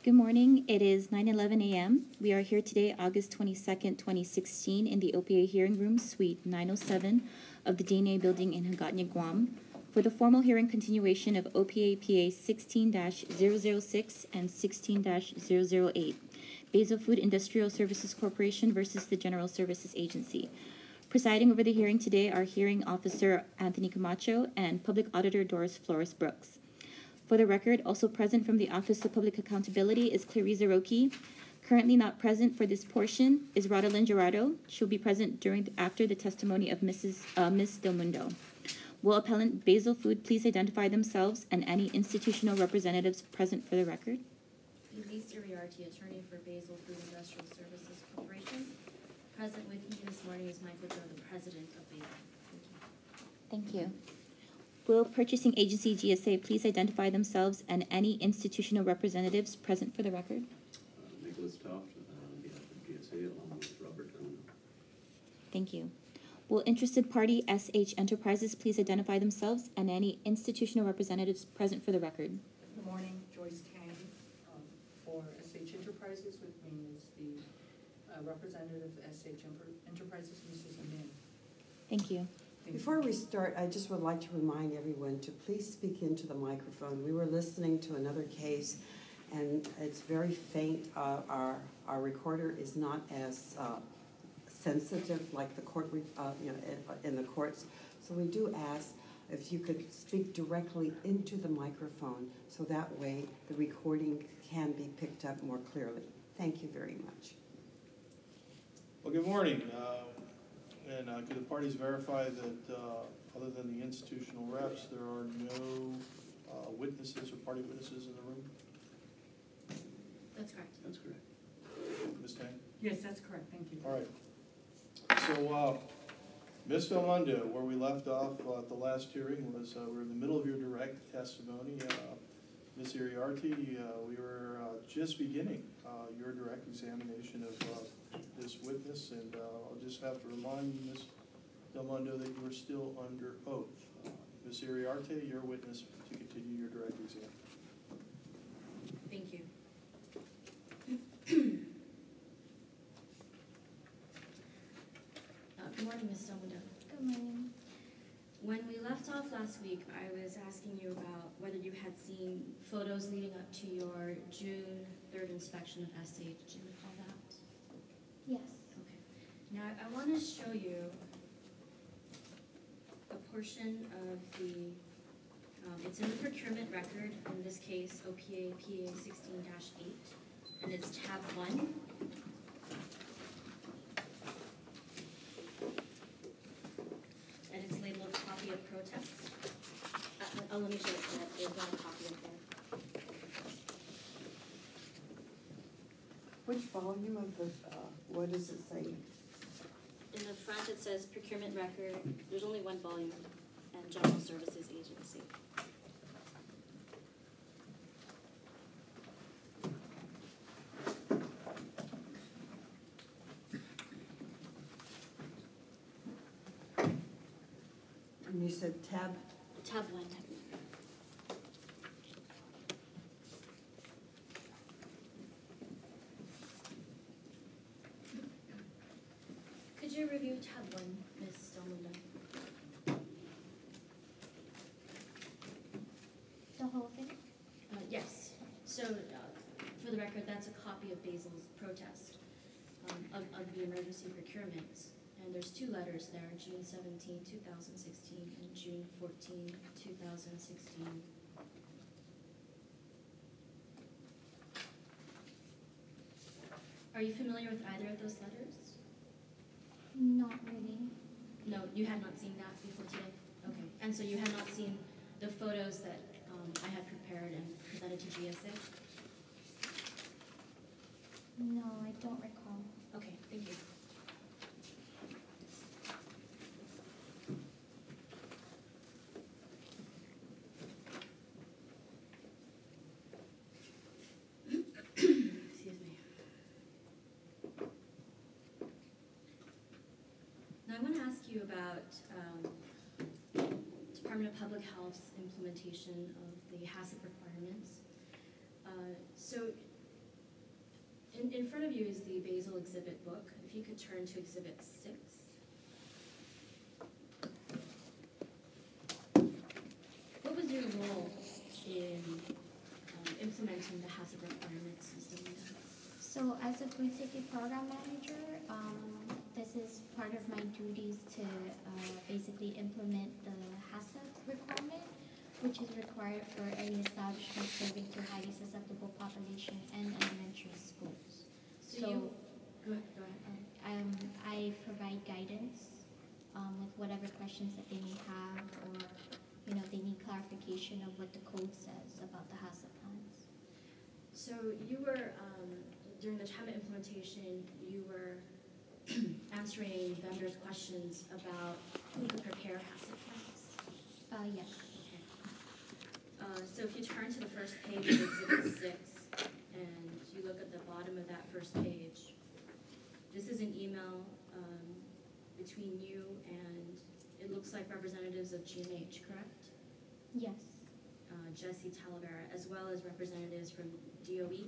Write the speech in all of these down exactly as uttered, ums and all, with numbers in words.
Good morning. It is nine eleven a m We are here today, August twenty-second, twenty sixteen, in the O P A hearing room, suite nine oh seven of the D N A building in Hagåtña, Guam, for the formal hearing continuation of O P A P A sixteen dash zero zero six and sixteen dash zero zero eight, Basil Food Industrial Services Corporation versus the General Services Agency. Presiding over the hearing today are Hearing Officer Anthony Camacho and Public Auditor Doris Flores Brooks. For the record, also present from the Office of Public Accountability is Clarice Roque. Currently not present for this portion is Rodalyn Gerardo. She'll be present during after the testimony of Missus Uh, Miz Del Mundo. Will Appellant Basil Food please identify themselves and any institutional representatives present for the record? Elise Iriarte, attorney for Basil Food Industrial Services Corporation. Present with me this morning is Michael Joe, the president of Basil. Thank you. Thank you. Will Purchasing Agency G S A please identify themselves and any institutional representatives present for the record? Uh, Nicholas Toft, uh, on behalf of G S A, along with Robert Cohn. Thank you. Will interested party S H Enterprises please identify themselves and any institutional representatives present for the record? Good morning, Joyce Tang. Um, for S H Enterprises, with me is the uh, representative of S H Enterprises, Missus Amin. Thank you. Before we start, I just would like to remind everyone to please speak into the microphone. We were listening to another case, and it's very faint. Uh, our our recorder is not as uh, sensitive like the court, uh, you know, in, in the courts. So we do ask if you could speak directly into the microphone, so that way the recording can be picked up more clearly. Thank you very much. Well, good morning. Uh, And uh, could the parties verify that, uh, other than the institutional reps, there are no uh, witnesses or party witnesses in the room? That's correct. That's correct. Miz Tang? Yes, that's correct, thank you. All right. So, uh, Miz Del Mundo, where we left off uh, at the last hearing was uh, we were in the middle of your direct testimony. Uh, Miz Iriarte, uh, we were uh, just beginning uh, your direct examination of uh, this witness, and uh, I'll just have to remind you, Miz Del Mundo, that you are still under oath. Uh, Miz Iriarte, your witness to continue your direct exam. Thank you. uh, good morning, Miz Del Mundo. Good morning. When we left off last week, I was asking you about whether you had seen photos leading up to your June third inspection of S H. Do you recall that? Yes. Okay. Now, I want to show you a portion of the, um, it's in the procurement record, in this case, O P A P A sixteen dash eight, and it's tab one. And it's labeled copy of protest. Uh, oh, let me show it to you. There's not a copy of there. Which volume of the, uh, what does it say? In the front, it says procurement record. There's only one volume, and General Services Agency. And you said tab? Tab one. Could you review tab one, Miz Del Mundo? The whole thing? Uh, yes. So, uh, for the record, that's a copy of Basil's protest um, of, of the emergency procurement. And there's two letters there, June seventeenth, two thousand sixteen, and June fourteenth, two thousand sixteen. Are you familiar with either of those letters? Not really. No, you had not seen that before today? Okay. And so you had not seen the photos that um, I had prepared and presented to G S A? No, I don't recall. Okay, thank you. Excuse me. Now I want to ask you about um, Department of Public Health's implementation of the HACCP requirements. Uh, so in front of you is the Basil exhibit book. If you could turn to exhibit six. What was your role in um, implementing the HACCP requirement system? So as a food safety program manager, um, this is part of my duties to uh, basically implement the HACCP requirement, which is required for any establishment serving to highly susceptible population and elementary schools. So, you, go ahead, go ahead. Um, I provide guidance um, with whatever questions that they may have, or you know, they need clarification of what the code says about the HACCP plans. So you were, um, during the time of implementation, you were answering vendors' questions about who could prepare HACCP plans? Uh, yes. Okay. Uh, so if you turn to the first page of exhibit six, and you look at the bottom of that first page, this is an email um, between you and, it looks like representatives of G M H, correct? Yes. Uh, Jesse Talavera, as well as representatives from D O E?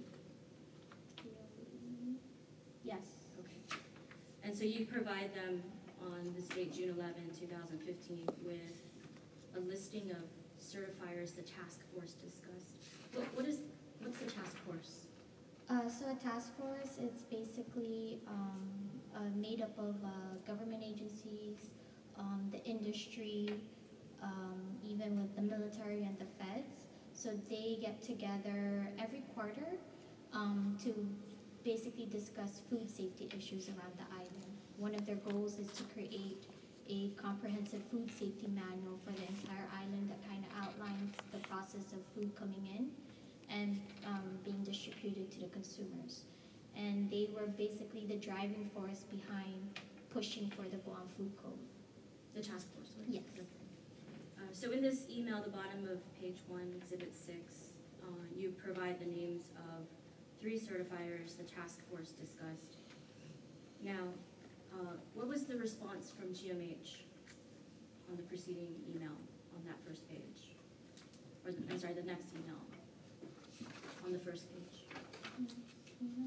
Yes. Okay. And so you provide them on this date, June eleventh, two thousand fifteen, with a listing of certifiers the task force discussed. What, what is, what's the task force? Uh, so a task force is basically um, uh, made up of uh, government agencies, um, the industry, um, even with the military and the feds. So they get together every quarter um, to basically discuss food safety issues around the island. One of their goals is to create a comprehensive food safety manual for the entire island that kind of outlines the process of food coming in and um, being distributed to the consumers. And they were basically the driving force behind pushing for the Guam Food Code. The task force, right? Yes. Okay. Uh, so in this email, the bottom of page one, exhibit six, uh, you provide the names of three certifiers the task force discussed. Now, uh, what was the response from G M H on the preceding email on that first page? Or, the, I'm sorry, the next email on the first page? Mm-hmm.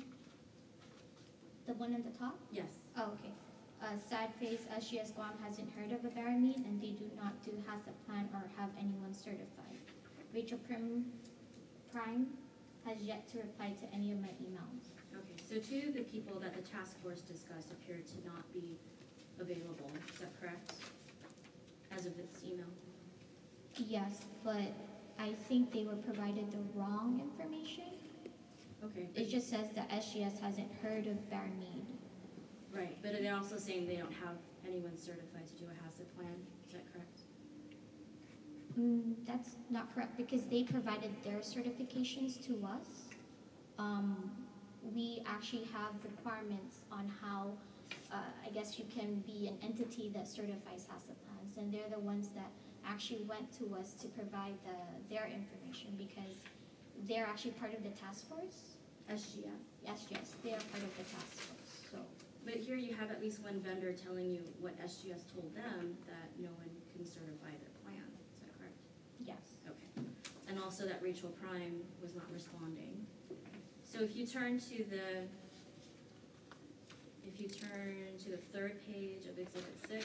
The one at the top? Yes. Oh, okay. Uh, sad face, S G S Guam hasn't heard of a bear meat and they do not do HACCP plan or have anyone certified. Rachel Prim Prime has yet to reply to any of my emails. Okay, so two of the people that the task force discussed appear to not be available, is that correct? As of this email? Yes, but I think they were provided the wrong information. Okay. It just says that S G S hasn't heard of bear meat. Right, but they're also saying they don't have anyone certified to do a HACCP plan, is that correct? Mm, that's not correct because they provided their certifications to us. Um, we actually have requirements on how, uh, I guess you can be an entity that certifies HACCP plans, and they're the ones that actually went to us to provide the, their information because they're actually part of the task force. S G F. Yes, yes, they are part of the task force, so. But here you have at least one vendor telling you what S G S told them, that no one can certify their plan, is that correct? Yes. Okay. And also that Rachel Prime was not responding. So if you turn to the, if you turn to the third page of exhibit six,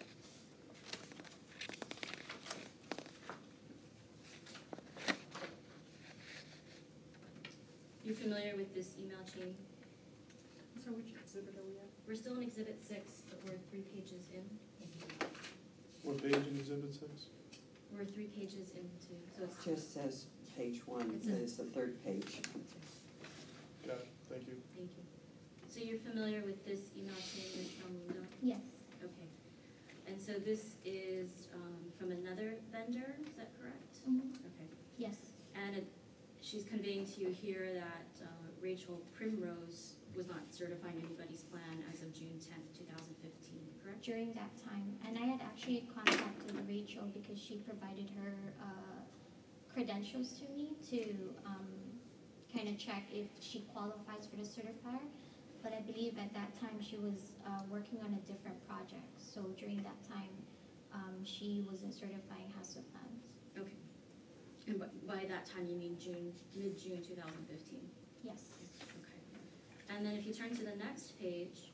you familiar with this email chain? So which exhibit are we at? We're still in exhibit six, but we're three pages in. What page in exhibit six? We're three pages into, so It it's just says page one, It but says- it's the third page. Got it, thank you. Thank you. So you're familiar with this email chain, Miz Almundo? Yes. Okay. And so this is um, from another vendor, is that correct? Mhm. Okay. Yes. And it, she's conveying to you here that uh, Rachel Primrose was not certifying anybody's plan as of June tenth, two thousand fifteen, correct? During that time, and I had actually contacted Rachel because she provided her uh, credentials to me to um, kind of check if she qualifies for the certifier. But I believe at that time she was uh, working on a different project. So during that time, um, she wasn't certifying HACCP plans. Okay. And by, by that time, you mean June, mid-June two thousand fifteen? Yes. Okay. And then if you turn to the next page,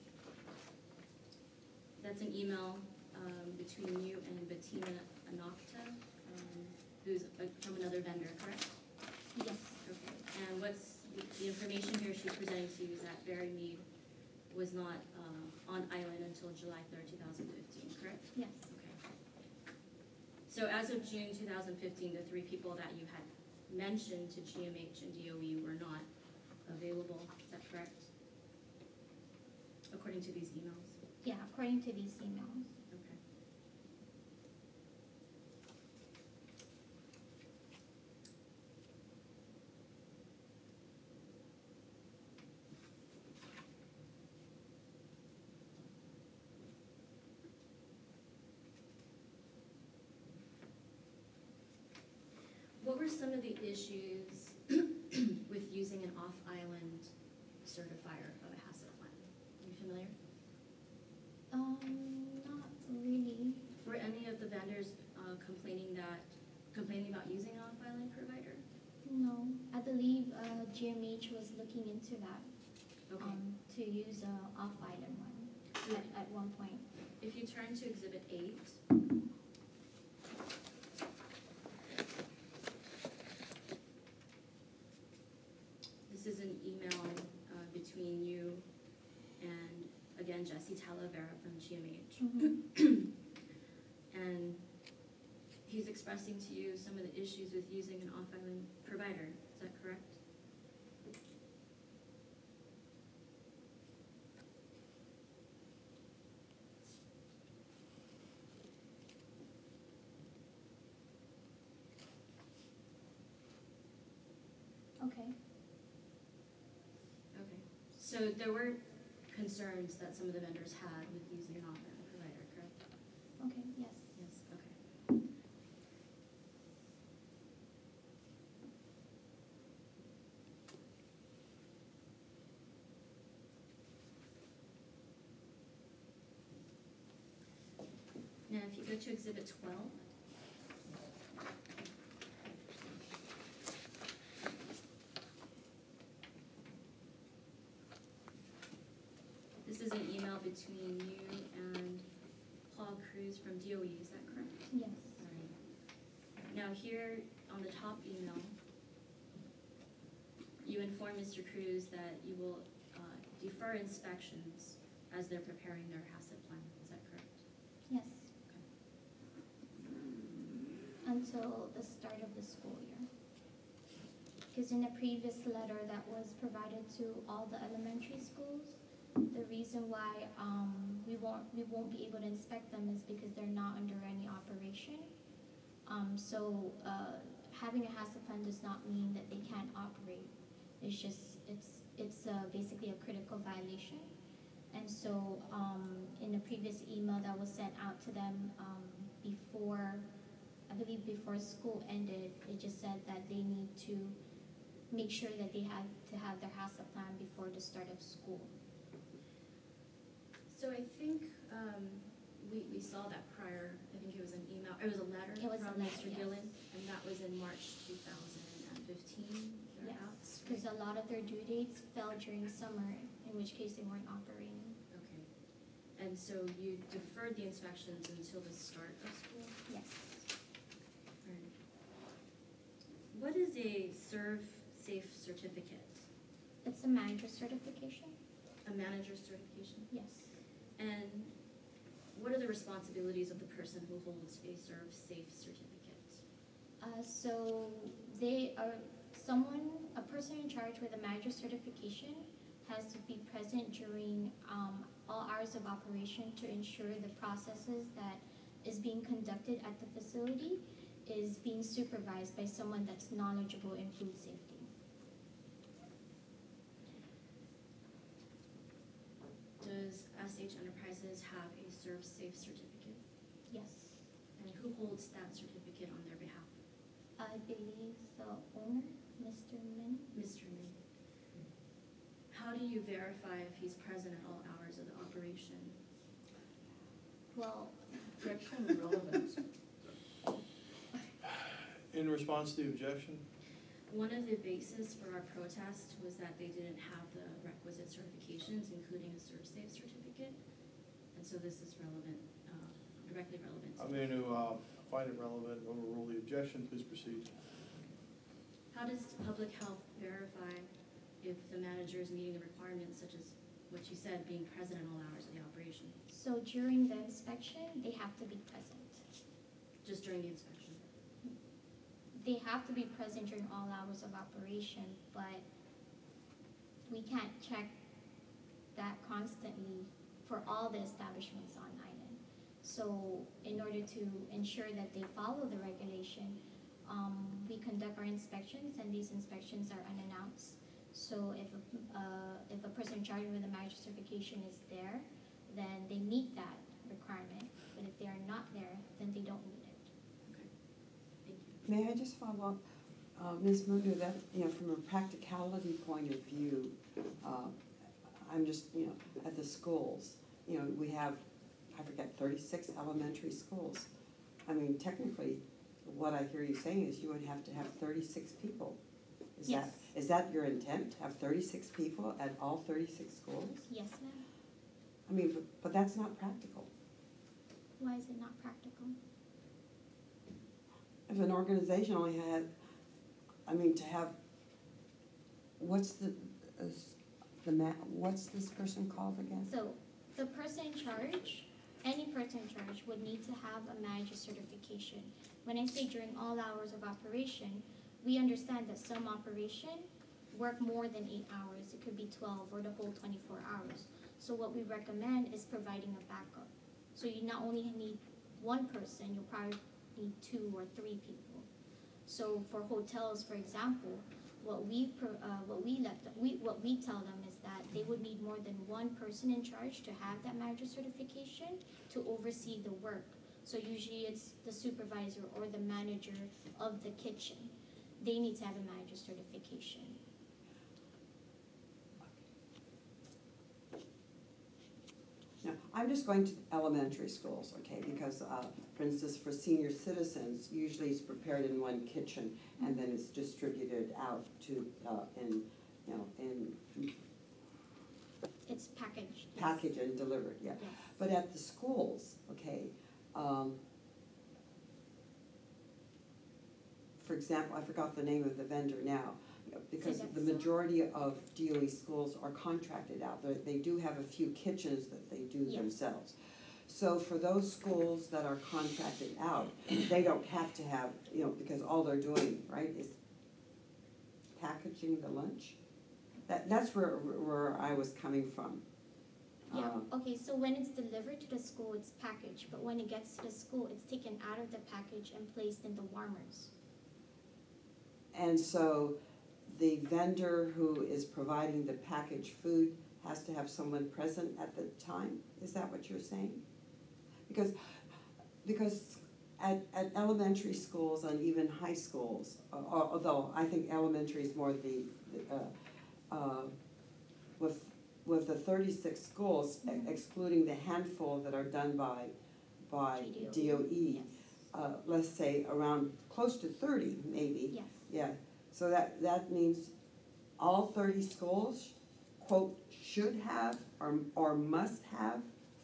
that's an email um, between you and Bettina Anokta, um, who's uh, from another vendor, correct? Yes, Okay. And what's the, the information here she's presenting to you is that Barry Mead was not uh, on island until July third, two thousand fifteen, correct? yes, Okay. So as of June two thousand fifteen, the three people that you had mentioned to G M H and D O E were not available, is that correct? According to these emails? yeah, according to these emails. Okay. What were some of the issues with using an off-island certifier of a HACCP plan? Are you familiar? Um, not really. Were any of the vendors uh, complaining that, complaining about using an off-island provider? No, I believe uh, G M H was looking into that, Okay. um, to use a off-island one at, at one point. If you turn to Exhibit eight, this is an email uh, between you and, again, Jesse Talavera from G M H. Mm-hmm. And he's expressing to you some of the issues with using an off-island provider. Is that correct? Okay, Okay. So there were concerns that some of the vendors had with using an off-island provider, correct? okay, yes. Yes, okay. Now, if you go to Exhibit twelve, this is an email between you and Paul Cruz from D O E, is that correct? Yes, Alright. Now here on the top email, you inform Mister Cruz that you will uh, defer inspections as they're preparing their HACCP plan, is that correct? yes. Until the start of the school year. Because in a previous letter that was provided to all the elementary schools, the reason why um, we won't we won't be able to inspect them is because they're not under any operation. Um, so uh, having a HACCP plan does not mean that they can't operate. It's just it's it's uh, basically a critical violation. And so um, in a previous email that was sent out to them um, before, I believe before school ended, it just said that they need to make sure that they had to have their HACCP plan before the start of school. So I think um, we, we saw that prior, I think it was an email, it was a letter It was a from letter, Mister yes. Gillen, and that was in March two thousand fifteen, thereabouts, Because right? a lot of their due dates fell during summer, in which case they weren't operating. Okay. And so you deferred the inspections until the start of school? Yes. Alright. What is a Serve Safe certificate? It's a manager certification? A manager's certification? Yes. And what are the responsibilities of the person who holds a Serve Safe certificate? Uh, so they are someone, a person in charge with a manager certification has to be present during um, all hours of operation to ensure the processes that is being conducted at the facility is being supervised by someone that's knowledgeable in food safety. Does S H Enterprises have a Serve Safe certificate? Yes. And who holds that certificate on their behalf? I believe the owner, Mister Min. Mister Min. How do you verify if he's present at all hours of the operation? Well, Objection and relevance. In response to the objection, One of the bases for our protest was that they didn't have the requisite certifications, including a ServSafe certificate. And so this is relevant, uh, directly relevant. to I'm going to uh, find it relevant, overrule the objection, please proceed. How does public health verify if the manager is meeting the requirements, such as what you said, being present at all hours of the operation, So during the inspection, they have to be present. just during the inspection? They have to be present during all hours of operation, but we can't check that constantly for all the establishments on island. So in order to ensure that they follow the regulation, um, we conduct our inspections, and these inspections are unannounced. So if a, uh, if a person charged with a manager certification is there, then they meet that requirement. But if they are not there, then they don't meet it. Okay, thank you. May I just follow up? Uh, Miz Mundo, that, you know, from a practicality point of view, uh, I'm just, you know, at the schools, you know, we have, I forget, thirty-six elementary schools. I mean, technically, what I hear you saying is you would have to have thirty-six people. Is that, Yes. is that your intent, to have thirty-six people at all thirty-six schools? Yes, ma'am. I mean, but, but that's not practical. Why is it not practical? If an organization only had, I mean, to have, what's the, uh, the ma, what's this person called again? So the person in charge, any person in charge would need to have a manager certification. When I say during all hours of operation, we understand that some operation work more than eight hours. It could be twelve or the whole twenty-four hours. So what we recommend is providing a backup. So you not only need one person, you'll probably need two or three people. So for hotels, for example, what we, pro- uh, what we let, them, we, what we tell them is that they would need more than one person in charge to have that manager certification to oversee the work. So usually it's the supervisor or the manager of the kitchen. They need to have a manager certification. Now, I'm just going to elementary schools, okay, because, uh, for instance, for senior citizens, usually it's prepared in one kitchen and then it's distributed out to, uh, in, you know, in It's packaged. yes. package and delivered, yeah. Yes. But at the schools, okay, um, for example, I forgot the name of the vendor now, because the Sodexo? majority of D O E schools are contracted out. They, they do have a few kitchens that they do Yes. themselves. So for those schools that are contracted out, they don't have to have, you know, because all they're doing, right, is packaging the lunch. That, that's where, where I was coming from. Yeah, Um, okay, so when it's delivered to the school, it's packaged, but when it gets to the school, it's taken out of the package and placed in the warmers. And so the vendor who is providing the packaged food has to have someone present at the time? Is that what you're saying? Because, because at, at elementary schools and even high schools, uh, although I think elementary is more the, the, uh, uh, with, with the thirty-six schools, e- Mhm. excluding the handful that are done by, by D O E, Yes, uh, let's say around close to thirty maybe. yes, Yeah, so that, that means all thirty schools, quote, should have or, or must have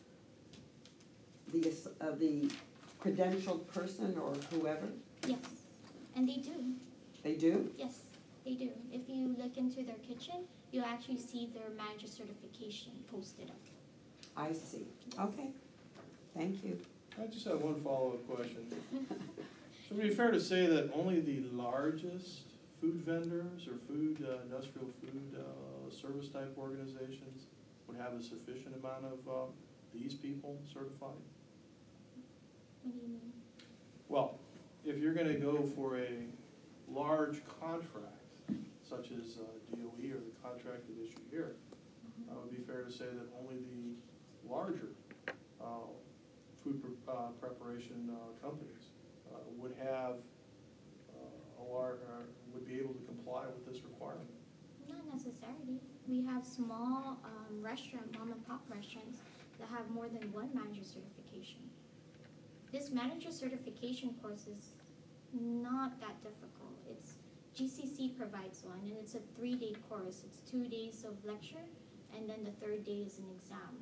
the, ass- uh, the credentialed person or whoever? yes, and they do, They do? yes, they do. If you look into their kitchen, you'll actually see their manager certification posted up. I see. Okay, thank you. I just have one follow-up question. So would it be fair to say that only the largest food vendors or food, uh, industrial food, uh, service type organizations would have a sufficient amount of, uh, these people certified? What do you mean? Well, if you're gonna go for a large contract, such as uh, D O E or the contract at issue here, uh, it would be fair to say that only the larger uh, food pre- uh, preparation uh, companies uh, would have uh, a large, uh, would be able to comply with this requirement. Not necessarily. We have small um, restaurant, mom and pop restaurants that have more than one manager certification. This manager certification course is not that difficult. It's G C C provides one, and it's a three-day course. It's two days of lecture, and then the third day is an exam.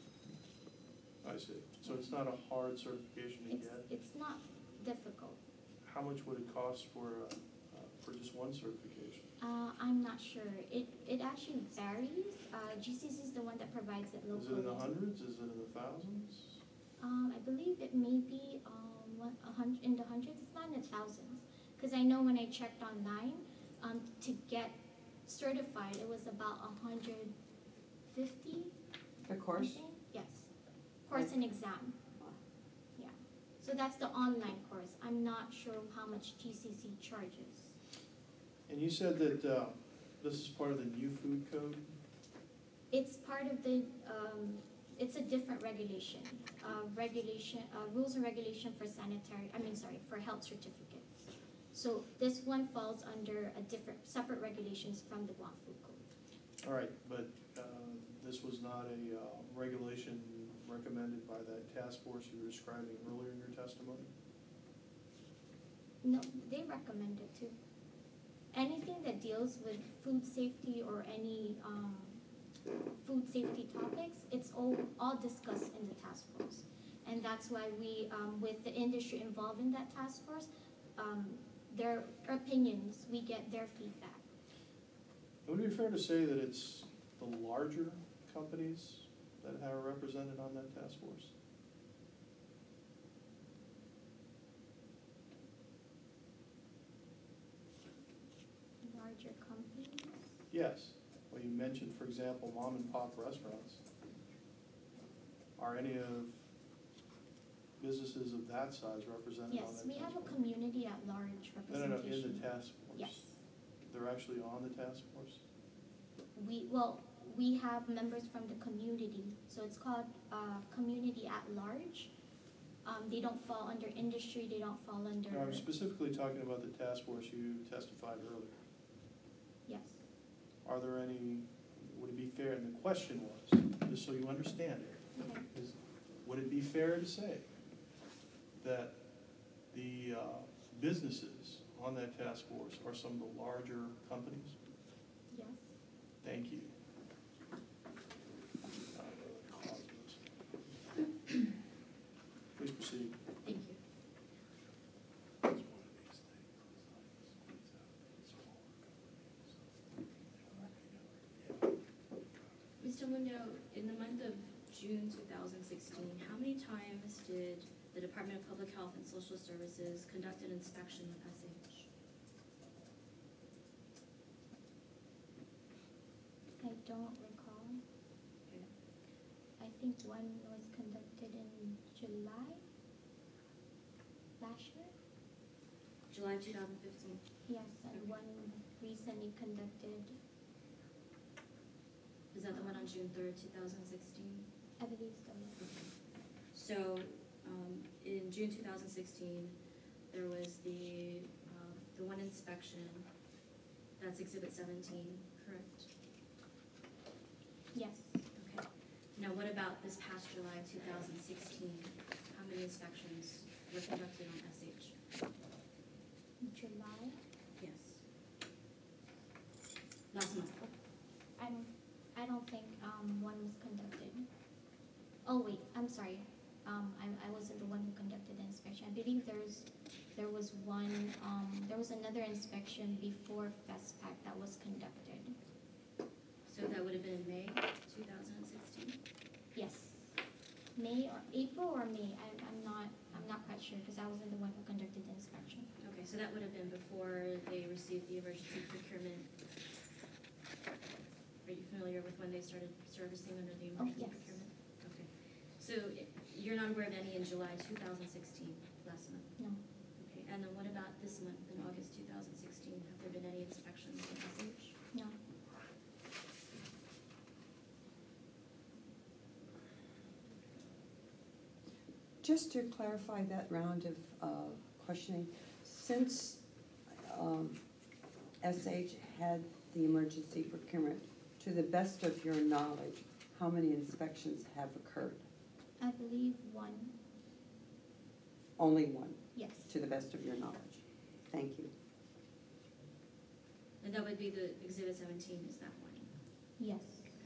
I see. So it's not a hard certification to It's, get? it's not difficult. How much would it cost for, uh, uh, for just one certification? Uh, I'm not sure. It, it actually varies. Uh, G C C is the one that provides it Is locally. it in the hundreds? Is it in the thousands? Um, I believe it may be um, one, a hundred, in the hundreds. It's not in the thousands. Because I know when I checked online, um, to get certified, it was about a hundred fifty. The course? Something? Yes. Course and exam. Yeah. So that's the online course. I'm not sure how much G C C charges. And you said that uh, this is part of the new food code? It's part of the, um, it's a different regulation. Uh, regulation, uh, rules and regulation for sanitary, I mean, sorry, for health certificates. So this one falls under a different, separate regulations from the Guam Food Code. All right, but uh, this was not a uh, regulation recommended by that task force you were describing earlier in your testimony? No, they recommend it too. Anything that deals with food safety or any um, food safety topics, it's all, all discussed in the task force. And that's why we, um, with the industry involved in that task force, um, their opinions, we get their feedback. Would it be fair to say that it's the larger companies that are represented on that task force? Larger companies? Yes. Well, you mentioned, for example, mom and pop restaurants. Are any of businesses of that size represented on Yes, that we task have a force? community at large No, no, representation. no, in the task force. Yes. They're actually on the task force? We, well, we have members from the community, so it's called uh, community at large. Um, they don't fall under industry, they don't fall under, No, I'm specifically talking about the task force you testified earlier. yes. Are there any, would it be fair, and the question was, just so you understand it, Okay. is, would it be fair to say that the uh, businesses on that task force are some of the larger companies? Yes. Thank you. Please proceed. Thank you. Mister Mundo, in the month of June two thousand sixteen, how many times did the Department of Public Health and Social Services conduct an inspection with S H? I don't recall. Okay. I think one was conducted in July last year. July two thousand fifteen. Yes, and one recently conducted, Is that the one on June third, two thousand sixteen? I believe so. So, um, in June two thousand sixteen, there was the, um, the one inspection, that's Exhibit seventeen, correct? Yes. Okay. Now, what about this past July two thousand sixteen? How many inspections were conducted on S H? July. Yes. Last month. I don't, I don't think um, one was conducted. Oh wait, I'm sorry. Um, I, I wasn't the one who conducted the inspection. I believe there's, there was one, um, there was another inspection before FESPAC that was conducted. So that would have been in May two thousand sixteen? Yes. May or April or May, I, I'm not, I'm not quite sure because I wasn't the one who conducted the inspection. Okay, so that would have been before they received the emergency procurement. Are you familiar with when they started servicing under the Oh, emergency yes. procurement? Okay. So i- you're not aware of any in July two thousand sixteen, last month? No. Okay, and then what about this month, in August two thousand sixteen? Have there been any inspections in S H? No. Just to clarify that round of uh, questioning, since um, S H had the emergency procurement, to the best of your knowledge, how many inspections have occurred? I believe one. Only one, Yes. to the best of your knowledge. Thank you. And that would be the exhibit seventeen, is that one? Yes.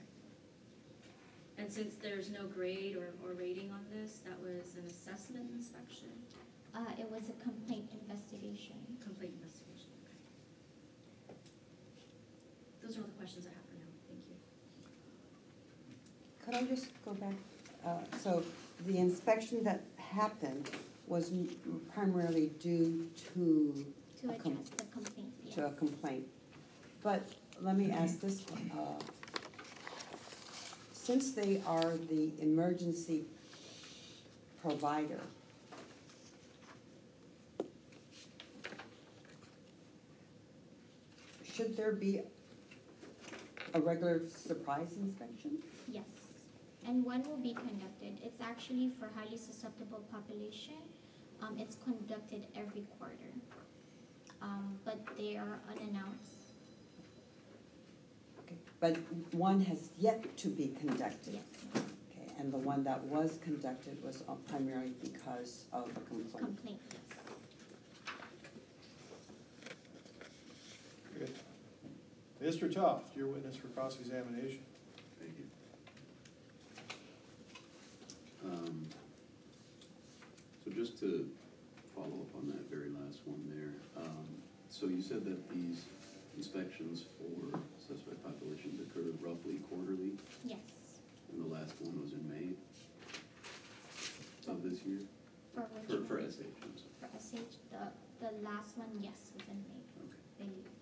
And since there's no grade or, or rating on this, that was an assessment inspection, Uh, it was a complaint investigation. complete investigation, okay. Those are all the questions I have for now, thank you. Could I just go back? Uh, So the inspection that happened was m- primarily due to To a com- address the complaint, yes. to a complaint. But let me ask this, uh, since they are the emergency provider, should there be a regular surprise inspection? Yes, and one will be conducted. It's actually for highly susceptible population. Um, it's conducted every quarter. Um, but they are unannounced. Okay. But one has yet to be conducted? Yes, Okay, and the one that was conducted was uh, primarily because of a complaint? complaint, yes. Good. Mister Toft, your witness for cross-examination. Thank you. Um, So just to follow up on that very last one there, um, so you said that these inspections for suspect populations occurred roughly quarterly, Yes, and the last one was in May of this year? for which For, one? for S H, I'm sorry. For S H, the, the last one, yes, was in May. Okay. They,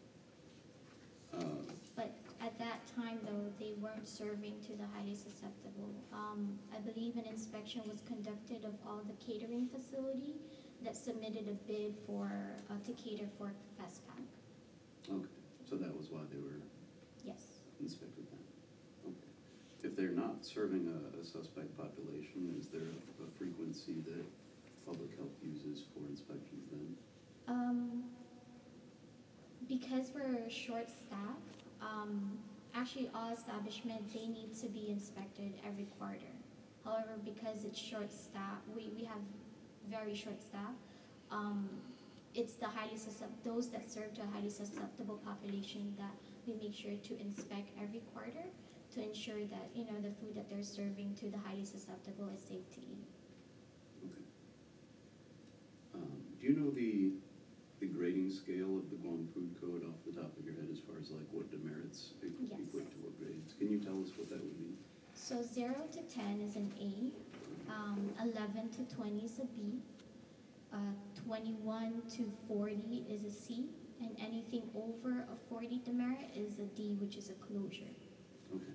Uh, but at that time though, they weren't serving to the highly susceptible. Um, I believe an inspection was conducted of all the catering facility that submitted a bid for, uh, to cater for FestPac. Okay, so that was why they were Yes. inspected then? Okay. If they're not serving a, a suspect population, is there a, a frequency that public health uses for inspections then? Um, because we're short-staffed, um, actually all establishments, they need to be inspected every quarter. However, because it's short-staffed, we, we have very short staff, um, it's the highly suscept, those that serve to a highly susceptible population that we make sure to inspect every quarter to ensure that, you know, the food that they're serving to the highly susceptible is safe to eat. Okay. Um, do you know the, the grading scale of the Guam Food Code off the top of your head as far as like what demerits e- Yes. equate to what grades? Can you tell us what that would be? So zero to ten is an A, um, eleven to twenty is a B, uh, twenty-one to forty is a C, and anything over a forty demerit is a D, which is a closure. Okay.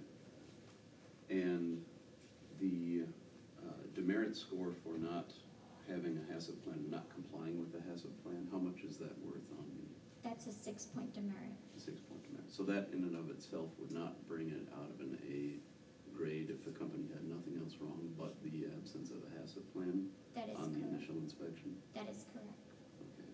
And the uh, demerit score for not having a HACCP plan, not complying with the HACCP plan, how much is that worth on the That's a six-point demerit. six-point demerit? So that in and of itself would not bring it out of an A grade if the company had nothing else wrong but the absence of a HACCP plan That is on the correct. initial inspection? That is correct. Okay.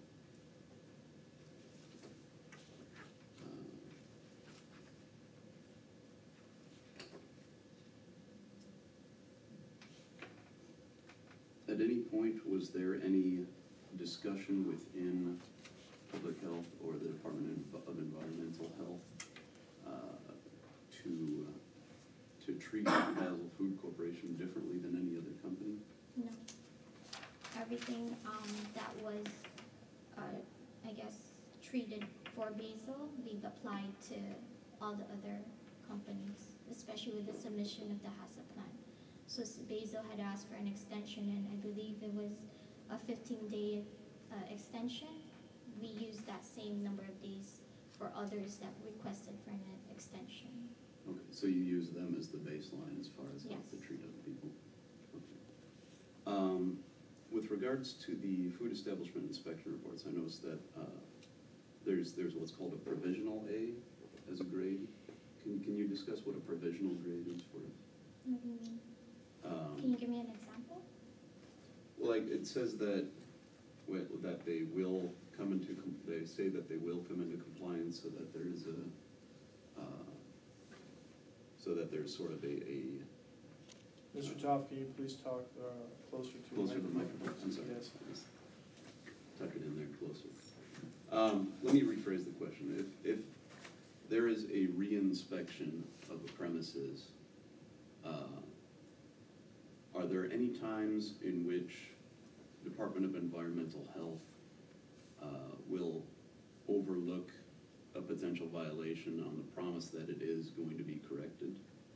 Uh, At any point, was there any discussion within public health or the Department of of Environmental Health uh, to, uh, to treat Basel Food Corporation differently than any other company? No. Everything, um, that was, uh, I guess, treated for Basil, we've applied to all the other companies, especially with the submission of the HACCP plan. So s- Basil had asked for an extension, and I believe it was a fifteen-day, uh, extension. We used that same number of days for others that requested for an extension. Okay, so you use them as the baseline as far as how to Yes. treat other people? Okay. Um, With regards to the food establishment inspection reports, I noticed that uh, there's, there's what's called a provisional A as a grade. Can, can you discuss what a provisional grade is for us? What do you mean? Um, Can you give me an example? Well, like, it says that, wi- that they will come into, com- they say that they will come into compliance so that there is a, uh, so that there's sort of a, a Mister Toft, can you please talk uh, closer to the Closer to the microphone? microphone, I'm sorry. Yes. Just tuck it in there closer. Um, let me rephrase the question. If, if there is a reinspection of the premises, uh, are there any times in which Department of Environmental Health uh, will overlook a potential violation on the promise that it is going to be corrected?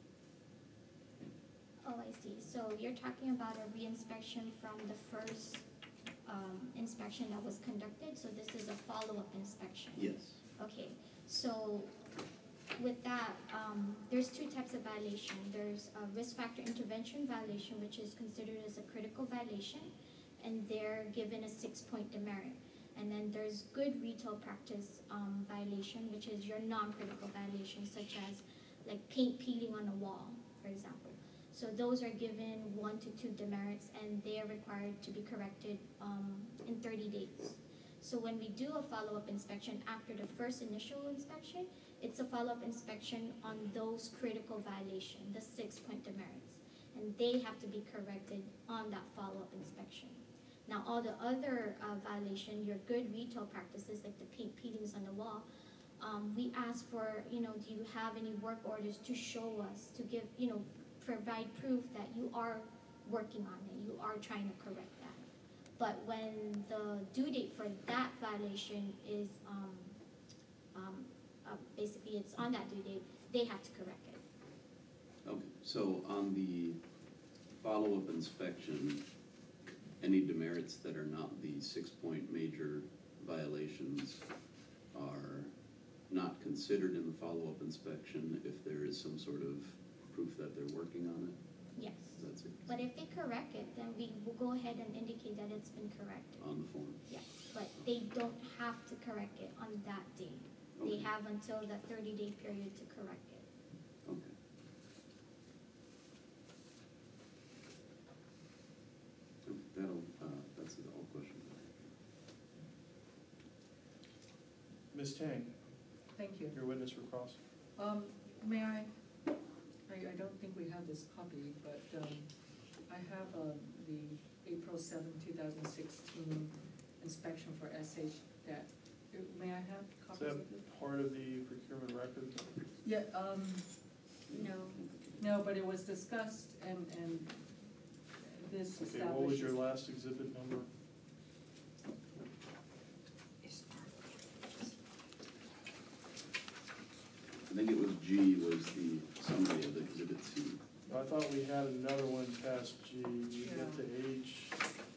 Oh, I see. So you're talking about a reinspection from the first um, inspection that was conducted, so this is a follow-up inspection? Yes. Okay, so with that, um, there's two types of violation. There's a risk factor intervention violation, which is considered as a critical violation, and they're given a six-point demerit. And then there's good retail practice um, violation, which is your non-critical violation, such as like paint peeling on a wall, for example. So those are given one to two demerits, and they are required to be corrected um, in thirty days. So when we do a follow-up inspection after the first initial inspection, it's a follow-up inspection on those critical violations, the six-point demerits, and they have to be corrected on that follow-up inspection. Now, all the other uh, violation, your good retail practices like the paint peelings on the wall, um, we ask for, you know, do you have any work orders to show us, to give, you know, provide proof that you are working on it, you are trying to correct that. But when the due date for that violation is, um, um, uh, basically it's on that due date, they have to correct it. Okay, so on the follow-up inspection, any demerits that are not the six-point major violations are not considered in the follow-up inspection if there is some sort of proof that they're working on it? Yes. That's it, But if they correct it, then we will go ahead and indicate that it's been corrected. on the form? Yes, but they don't have to correct it on that day. They Okay. have until the thirty-day period to correct it. Okay. Okay, That'll, uh, that's all questions. Miz Tang, Thank you. your witness for cross. Um, may I, I, I don't think we have this copy, but, um, I have, um, the April seventh, two thousand sixteen inspection for S H that, may I have Is copies that of it? part of the procurement record? Yeah, um, No, no, but it was discussed and, and this establishes. Okay, what was your last exhibit number? I think it was G was the summary of exhibit C. I thought we had another one past G, we get to H.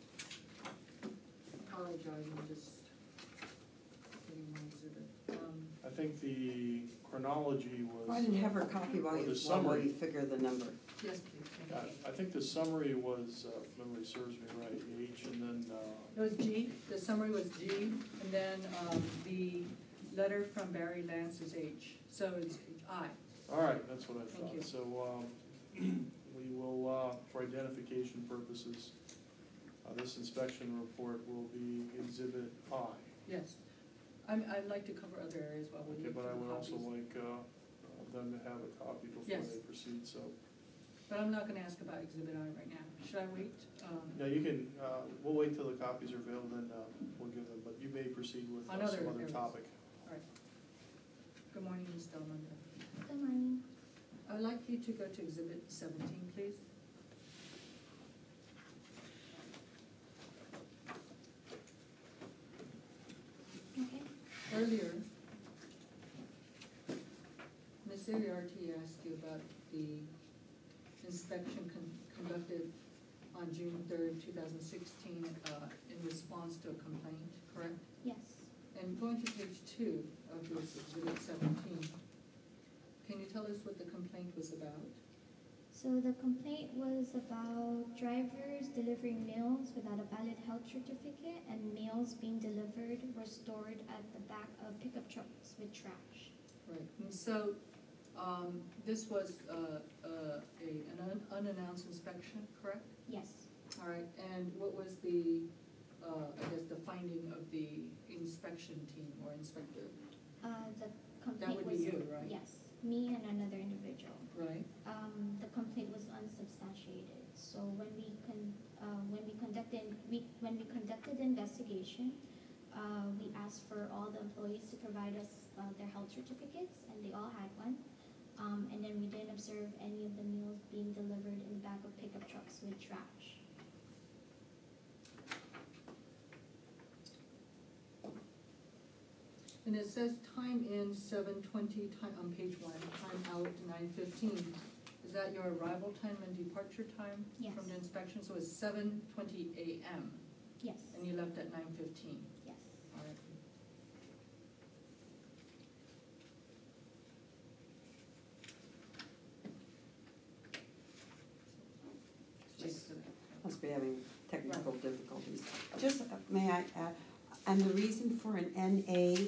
Apologize, I'm just getting my exhibit. Um, I think the chronology was. I didn't have her copy while Or you, the while summary. you figure the number. yes, please, Uh, thank you. I think the summary was, uh, if memory serves me right, H, and then, It uh, was G, the summary was G, and then, um, the letter from Barry Lance is H, so it's I. all right, that's what I Thank you. thought. So, um, we will, uh, for identification purposes, uh, this inspection report will be exhibit I. Yes. I'm, I'd like to cover other areas while we Okay, look but for I the would also copies. like, uh, uh, them to have a copy before Yes. they proceed, so. But I'm not gonna ask about exhibit I right now. Should I wait? Um, No, you can, uh, we'll wait till the copies are available, then, uh, we'll give them, but you may proceed with uh, On other some other areas. topic. all right. Good morning, Miz Delmonder. Good morning. I would like you to go to exhibit seventeen, please. Okay. Earlier, Miz Iriarte asked you about the inspection con- conducted on June third, two thousand sixteen, uh, in response to a complaint, correct? Yes. And going to page two of this exhibit seventeen, can you tell us what the complaint was about? So the complaint was about drivers delivering meals without a valid health certificate and meals being delivered were stored at the back of pickup trucks with trash. Right, and so, um, this was, uh, uh, a, an un- unannounced inspection, correct? Yes. All right, and what was the, uh, I guess, the finding of the inspection team or inspector, Uh, the complaint would was. be you, right? Yes, me and another individual. right? Um, the complaint was unsubstantiated. So when we con, uh, when we conducted, we, when we conducted the investigation, uh, we asked for all the employees to provide us uh, their health certificates, and they all had one. Um, and then we didn't observe any of the meals being delivered in the back of pickup trucks with trash. And it says time in seven twenty, time, on page one, time out nine fifteen. Is that your arrival time and departure time? Yes. From the inspection, so it's seven twenty A M, Yes, and you left at nine fifteen. yes. All right. Just must be having technical difficulties. Just, uh, may I add, and the reason for an N A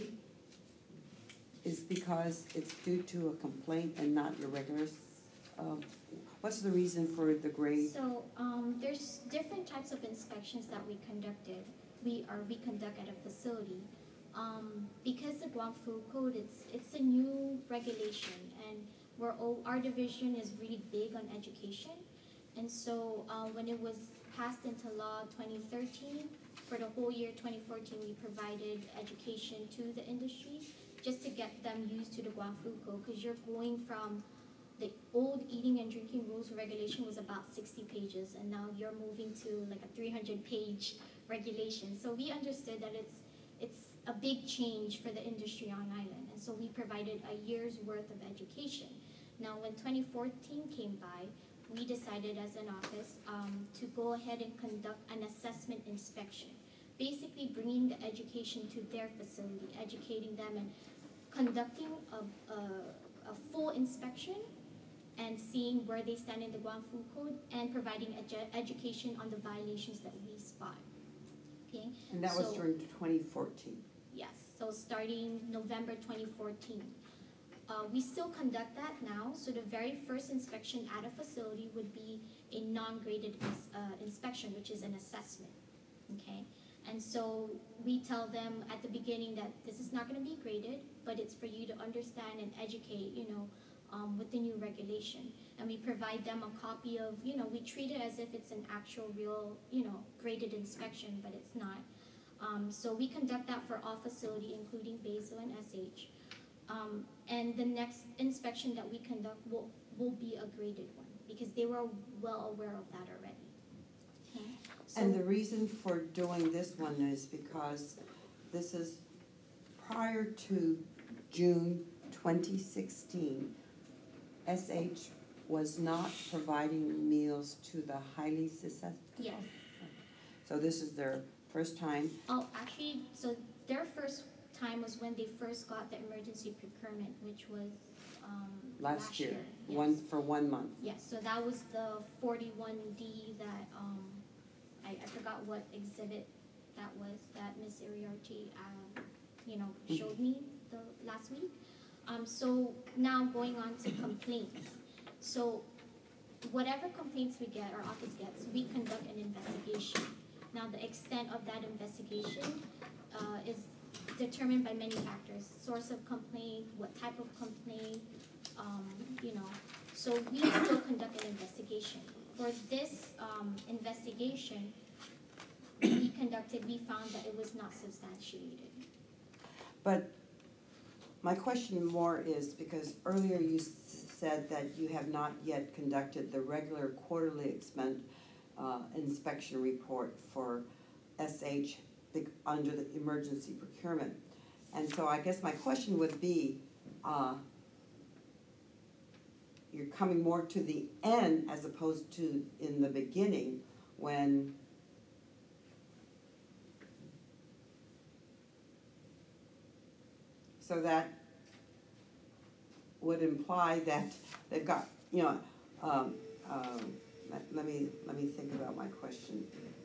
is because it's due to a complaint and not your regular, s- um, what's the reason for the grade? So, um, there's different types of inspections that we conducted, we, or we conduct at a facility. Um, because the Guam Food Code, it's, it's a new regulation, and we're, all- our division is really big on education. And so, uh, when it was passed into law twenty thirteen, for the whole year twenty fourteen, we provided education to the industry, just to get them used to the Guam Food Code, because you're going from the old eating and drinking rules regulation was about sixty pages, and now you're moving to like a three hundred page regulation. So we understood that it's it's a big change for the industry on island, and so we provided a year's worth of education. Now, when twenty fourteen came by, we decided as an office um, to go ahead and conduct an assessment inspection, basically bringing the education to their facility, educating them and conducting a, a, a full inspection and seeing where they stand in the Guam Food Code and providing edu- education on the violations that we spot. Okay? And that was So- during twenty fourteen. Yes, so starting November twenty fourteen. Uh, we still conduct that now, so the very first inspection at a facility would be a non-graded ins- uh, inspection, which is an assessment, okay? And so we tell them at the beginning that this is not gonna be graded, but it's for you to understand and educate, you know, um, with the new regulation. And we provide them a copy of, you know, we treat it as if it's an actual real, you know, graded inspection, but it's not. Um, so we conduct that for all facility, including Basil and S H. Um, and the next inspection that we conduct will, will be a graded one, because they were well aware of that already. Okay? So- And the reason for doing this one is because this is prior to June twenty sixteen, S H was not providing meals to the highly susceptible. Yes. So this is their first time. Oh, actually, so their first time was when they first got the emergency procurement, which was, um, Last last year, year. Yes. one, for one month. Yes, so that was the forty-one D that, um, I, I forgot what exhibit that was, that Miss Iriarty, um, you know, showed me the, last week. Um, so now going on to complaints. So whatever complaints we get, our office gets, we conduct an investigation. Now, the extent of that investigation, uh, is determined by many factors, source of complaint, what type of complaint, um, you know. So we still conduct an investigation. For this, um, investigation we conducted, we found that it was not substantiated. But my question more is, because earlier you s- said that you have not yet conducted the regular quarterly expen- uh, inspection report for S H bec- under the emergency procurement. And so I guess my question would be, uh, you're coming more to the end as opposed to in the beginning when so that would imply that they've got, you know, um, um, let, let me, let me think about my question.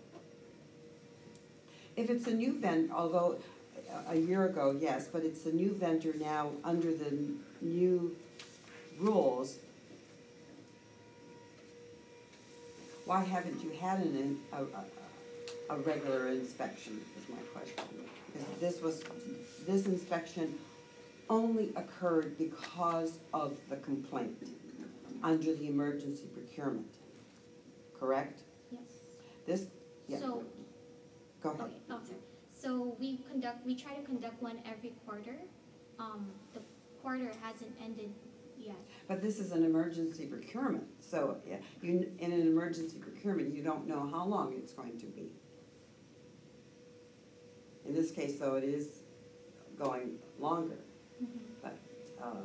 If it's a new vendor, although a- a year ago, yes, but it's a new vendor now under the n- new rules, why haven't you had an, in- a, a, a regular inspection is my question. Because this was, this inspection only occurred because of the complaint under the emergency procurement, correct? Yes. This, yeah, So, go ahead. okay, oh, sorry. So we conduct, we try to conduct one every quarter. um, the quarter hasn't ended yet. But this is an emergency procurement, so yeah, you, in an emergency procurement, you don't know how long it's going to be. In this case, though, it is going longer, but, uh,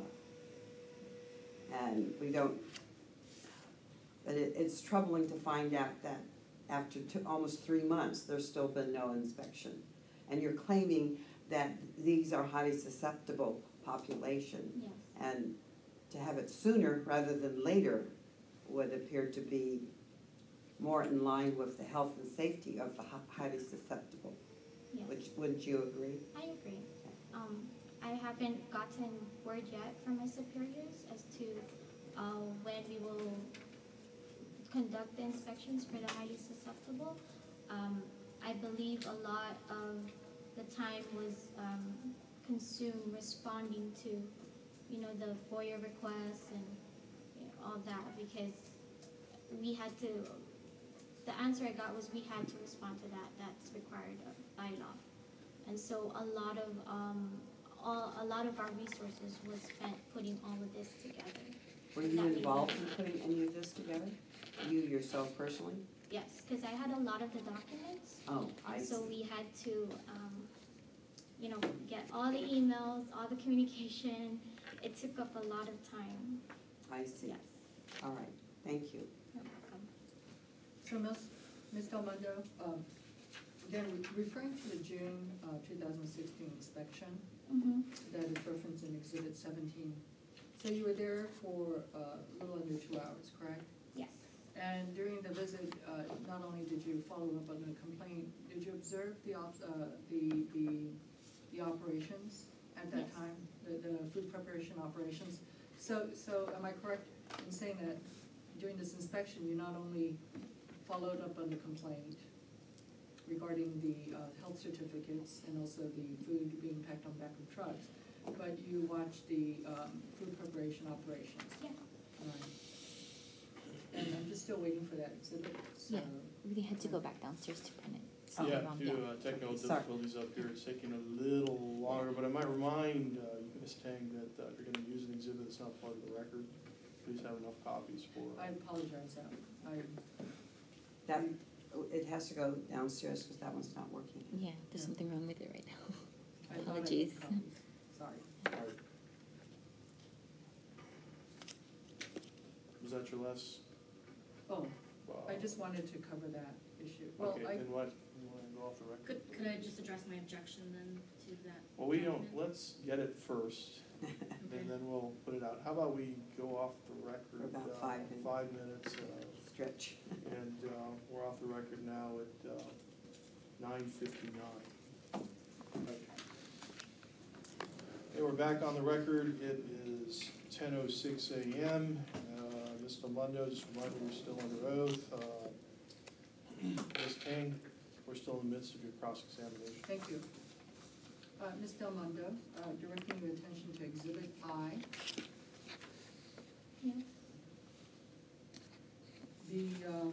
and we don't, but it, it's troubling to find out that after two, almost three months, there's still been no inspection. And you're claiming that these are highly susceptible population. Yes. And to have it sooner rather than later would appear to be more in line with the health and safety of the hi- highly susceptible. Yes. Which, wouldn't you agree? I agree. Um, I haven't gotten word yet from my superiors as to uh, when we will conduct the inspections for the highly susceptible. Um, I believe a lot of the time was um, consumed responding to, you know, the FOIA requests and you know, all that, because we had to, the answer I got was we had to respond to that. That's required by law. And so a lot of um, all, a lot of our resources was spent putting all of this together. Were you That we involved would- in putting any of this together? You yourself personally? Yes, because I had a lot of the documents, Oh, I and see. so we had to, um, you know, get all the emails, all the communication. It took up a lot of time. I see. Yes. All right, thank you. You're welcome. So Miz Miz Del Mundo, um, again, re- referring to the June, uh, two thousand sixteen inspection Mm-hmm. that is referenced in Exhibit seventeen. So you were there for, uh, a little under two hours, correct? Yes. And during the visit, uh, not only did you follow up on the complaint, did you observe the ops, uh, the, the, the operations at that Yes. time? The, the food preparation operations? So, so am I correct in saying that during this inspection, you not only followed up on the complaint regarding the, uh, health certificates and also the food being packed on back of trucks, but you watched the, um, food preparation operations? Yeah. Right. And I'm just still waiting for that exhibit, so. Yeah. We had to go back downstairs to print it. So Yeah, um, due to uh, technical Sorry. difficulties up here, it's taking a little longer, but I might remind uh, you, Miz Tang, that uh, if you're gonna use an exhibit that's not part of the record, please have enough copies for. uh, I apologize, Al. I, That, it has to go downstairs because that one's not working. Yeah, there's Yeah. something wrong with it right now. I thought I Apologies. had copies. Sorry. all right. Was that your last? Oh, uh, I just wanted to cover that issue. Well, Okay, I, then what, you wanna go off the record? Could, could I just address my objection then to that? Well, we don't, document? let's get it first, Okay. and then we'll put it out. How about we go off the record? For about uh, five minutes. Five minutes, uh, Stretch. and uh, we're off the record now at uh, nine fifty-nine. Okay, we're back on the record. It is ten oh six a.m. Uh, Mister Mundo, just a reminder, you're still under oath. Uh, Miz King, we're still in the midst of your cross-examination. thank you. Uh, Miz Del Mundo, uh, directing your attention to Exhibit I. Yeah. The, um,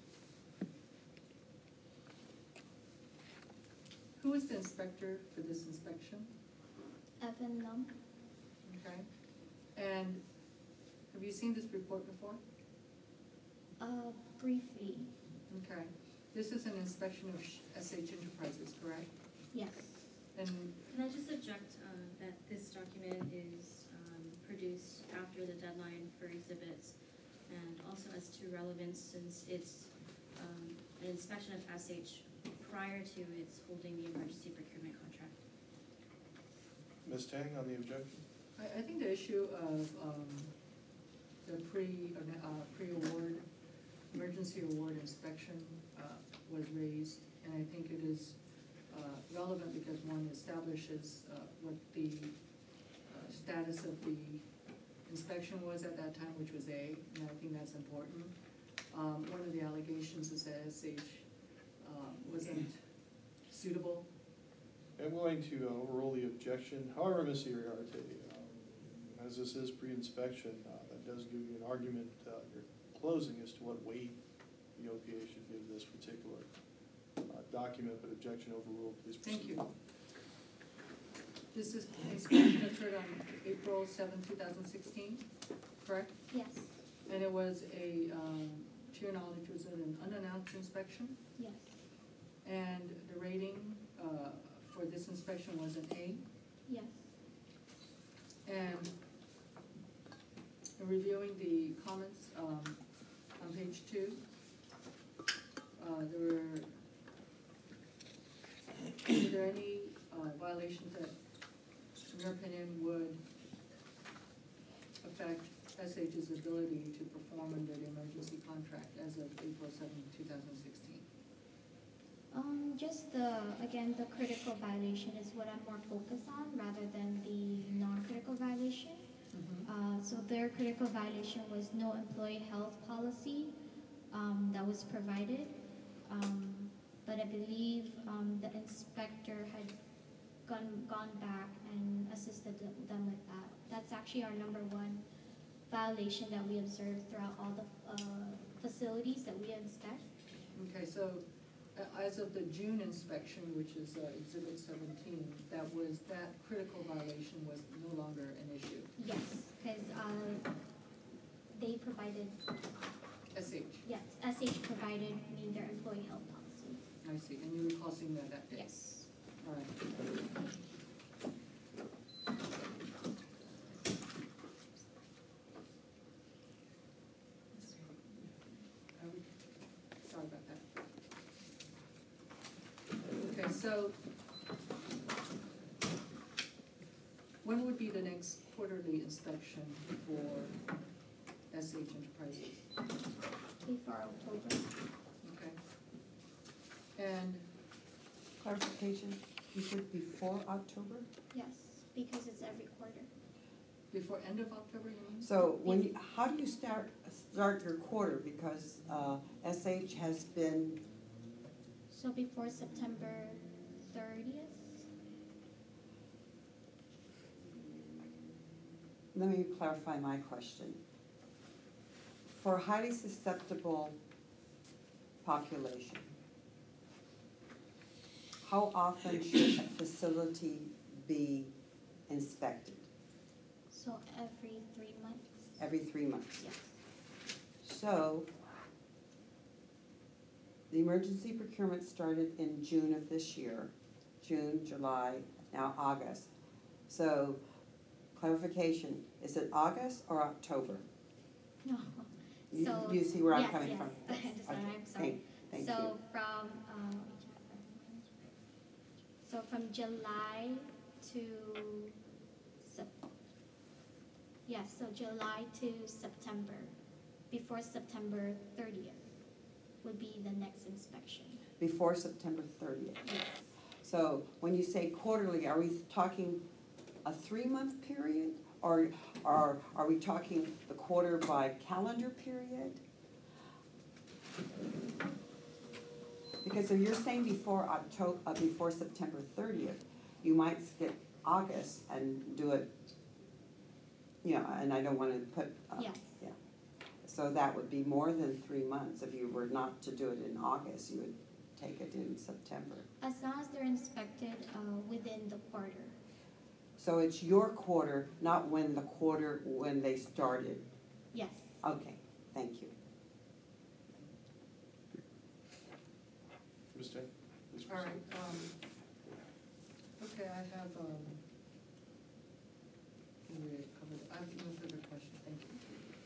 who is the inspector for this inspection? Evan Lum. Okay. And have you seen this report before? Uh, briefly. Okay. This is an inspection of S H Enterprises, correct? Yes. And, Can I just object uh, that this document is um, produced after the deadline for exhibits, and also has to relevance since it's um, an inspection of S H prior to its holding the emergency procurement contract. Miz Tang, on the objection? I, I think the issue of, um, the pre, uh, pre-award, emergency award inspection, uh, was raised, and I think it is, uh, relevant because one establishes, uh, what the, uh, status of the inspection was at that time, which was A, and I think that's important. Um, one of the allegations is that S H, um, wasn't suitable. I'm going to uh, overrule the objection. However, Miz Iriarte, um, as this is pre-inspection, uh, that does give you an argument, uh, your closing as to what weight the O P A should give this particular uh, document, but objection overruled, please proceed. Thank you. This is inspection occurred on April seventh, two thousand sixteen, correct? Yes, And it was a, um, to your knowledge, was it an unannounced inspection? yes, And the rating, uh, for this inspection was an A? yes, And in reviewing the comments, um, on page two, uh, there were, were there any, uh, violations that, in your opinion, would affect S H's ability to perform under the emergency contract as of April seventh, two thousand sixteen? um, just the, again, the critical violation is what I'm more focused on rather than the non-critical violation. Uh, so their critical violation was no employee health policy, um, that was provided. Um, but I believe, um, the inspector had gone, gone back and assisted them them with that. That's actually our number one violation that we observe throughout all the, uh, facilities that we inspect. Okay, so, uh, as of the June inspection, which is, uh, exhibit seventeen, that was, that critical violation was no longer an issue. Yes, because, uh, they provided, S H, yes, S H provided me their employee health policy. I see, and you recall seeing that that day? Yes. All right. I would- Sorry about that. Okay, so when would be the next quarterly inspection for S H Enterprises? Before October. Okay. And, Clarification, you said before October? Yes, because it's every quarter. before end of October, you mean? So when, you- how do you start, start your quarter? Because uh, S H has been, So before September thirtieth? let me clarify my question. For highly susceptible population, how often should a facility be inspected? So every three months? Every three months? Yes. So, the emergency procurement started in June of this year, June, July, now August. So, clarification, is it August or October? No. You- So, you see where I'm yes, coming yes, from? I understand, Okay, I'm sorry. Thank, thank you. So from, um, so from July to Sep- yes, so July to September, before September thirtieth would be the next inspection. Before September thirtieth. Yes. So, when you say quarterly, are we talking a three-month period? Or, or are we talking the quarter by calendar period? Because if you're saying before October, uh, before September thirtieth, you might skip August and do it, you know, and I don't wanna put, uh, Yes. yeah. So that would be more than three months. If you were not to do it in August, you would take it in September. As long as they're inspected, uh, within the quarter. So it's your quarter, not when the quarter, when they started. Yes. Okay, thank you. Miz Tay, please proceed. All right, um, okay, I have, um, we already covered, I have no further questions, thank you.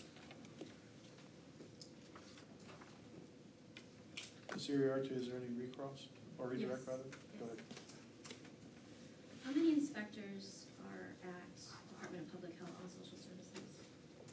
Miz Iriarte, is there any recross, or redirect Yes. rather? Go ahead. How many inspectors are at Department of Public Health and Social Services?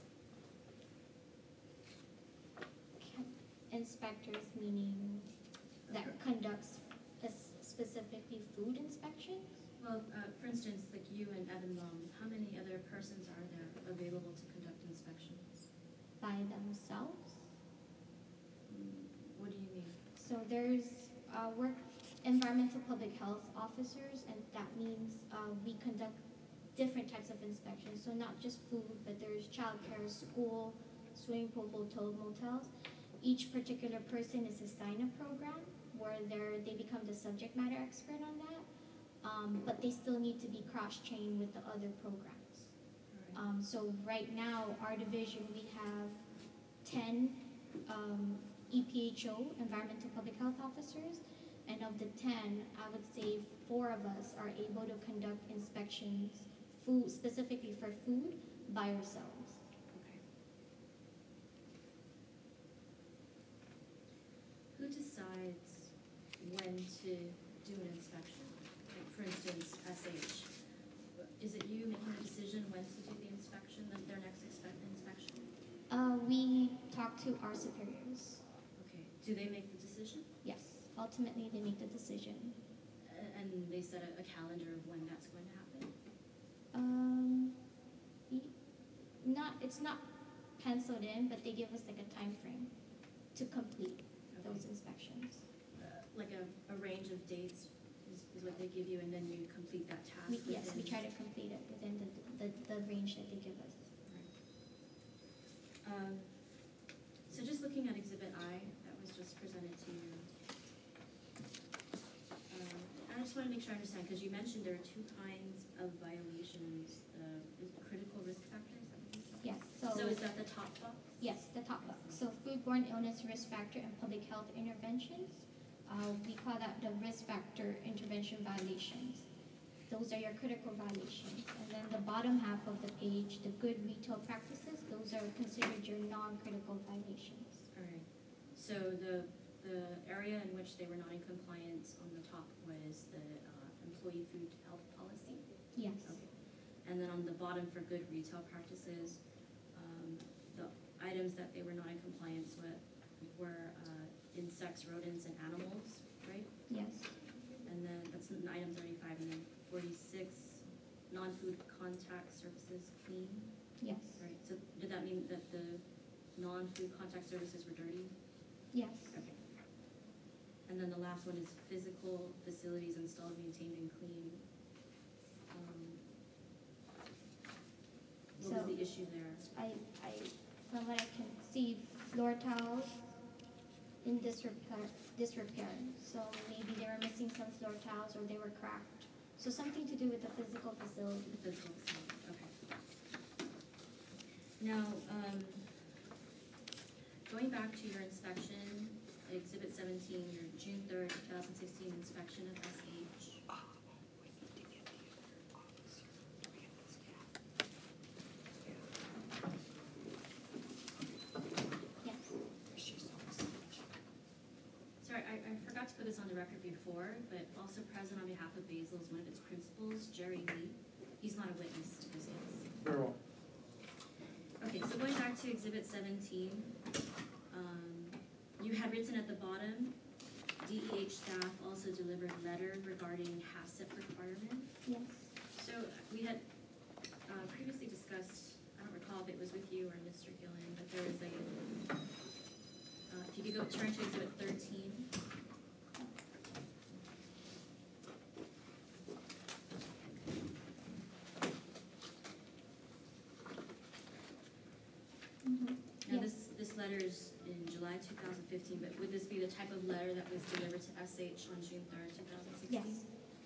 Inspectors meaning that conducts es- specifically food inspections? Well, uh, for instance, like you and Evan Lum, how many other persons are there available to conduct inspections? By themselves? Mm, What do you mean? So there's, uh, work, environmental public health officers, and that means, uh, we conduct different types of inspections, so not just food, but there's childcare, school, swimming pool, hotel, motels. Each particular person is assigned a program where they're, they become the subject matter expert on that. um, but they still need to be cross-trained with the other programs. Um, so right now, our division, we have ten um, E P H O, Environmental Public Health Officers, and of the ten, I would say four of us are able to conduct inspections, food, specifically for food, by ourselves. Okay. Who decides when to do an inspection? Like, for instance, S H. Is it you making the decision when to do the inspection, the- their next expe- inspection? Uh, we talk to our superiors. Okay. Do they make the decision? Yes, ultimately they make the decision. A- And they set a, a calendar of when that's going to happen? Um, y- not, it's not penciled in, but they give us like a time frame to complete those inspections. Uh, Like a, a range of dates is, is what they give you, and then you complete that task We, yes, we within- try to complete it within the, the, the range that they give us. Um, so just looking at Exhibit I, that was just presented to you. Um, I just want to make sure I understand, because you mentioned there are two kinds of violations, the is it critical risk factors? Is that what you said? Yes, So so, is that the top box? yes, the top box. So foodborne illness risk factor and public health interventions, uh, we call that the risk factor intervention violations. Those are your critical violations. And then the bottom half of the page, the good retail practices, those are considered your non-critical violations. All right. So the, the area in which they were not in compliance on the top was the uh, employee food health policy? Yes. Okay. And then on the bottom for good retail practices, um, the items that they were not in compliance with were uh, insects, rodents, and animals, right? Yes. And then that's in item thirty-five, and then forty-six, non-food contact surfaces clean, Yes. right? So did that mean that the non-food contact services were dirty? Yes. Okay. And then the last one is physical facilities installed, maintained, and clean. Um, What was So- the issue there? I, I, from what I can see, floor tiles in disrepair, disrepair. So maybe they were missing some floor tiles or they were cracked. So something to do with the physical facility. The physical facility, okay. Now, um, going back to your inspection, Exhibit seventeen, your June third, two thousand sixteen inspection of S H. Yes. Sorry, I, I forgot to put this on the record before, but also present on behalf of Basil is one of its principals, Jerry Lee. He's not a witness to this case. Very well. Okay, so going back to Exhibit seventeen, um, you had written at the bottom, D E H staff also delivered letter regarding HACCP requirement. Yes. So we had uh, previously discussed, I don't recall if it was with you or Mister Gillen, but there was a, uh, if you could go turn to Exhibit thirteen. Mm-hmm. Now, Yes. this, this letter is in July two thousand fifteen, but would this be the type of letter that was delivered to S H on June third, two thousand sixteen? Yes.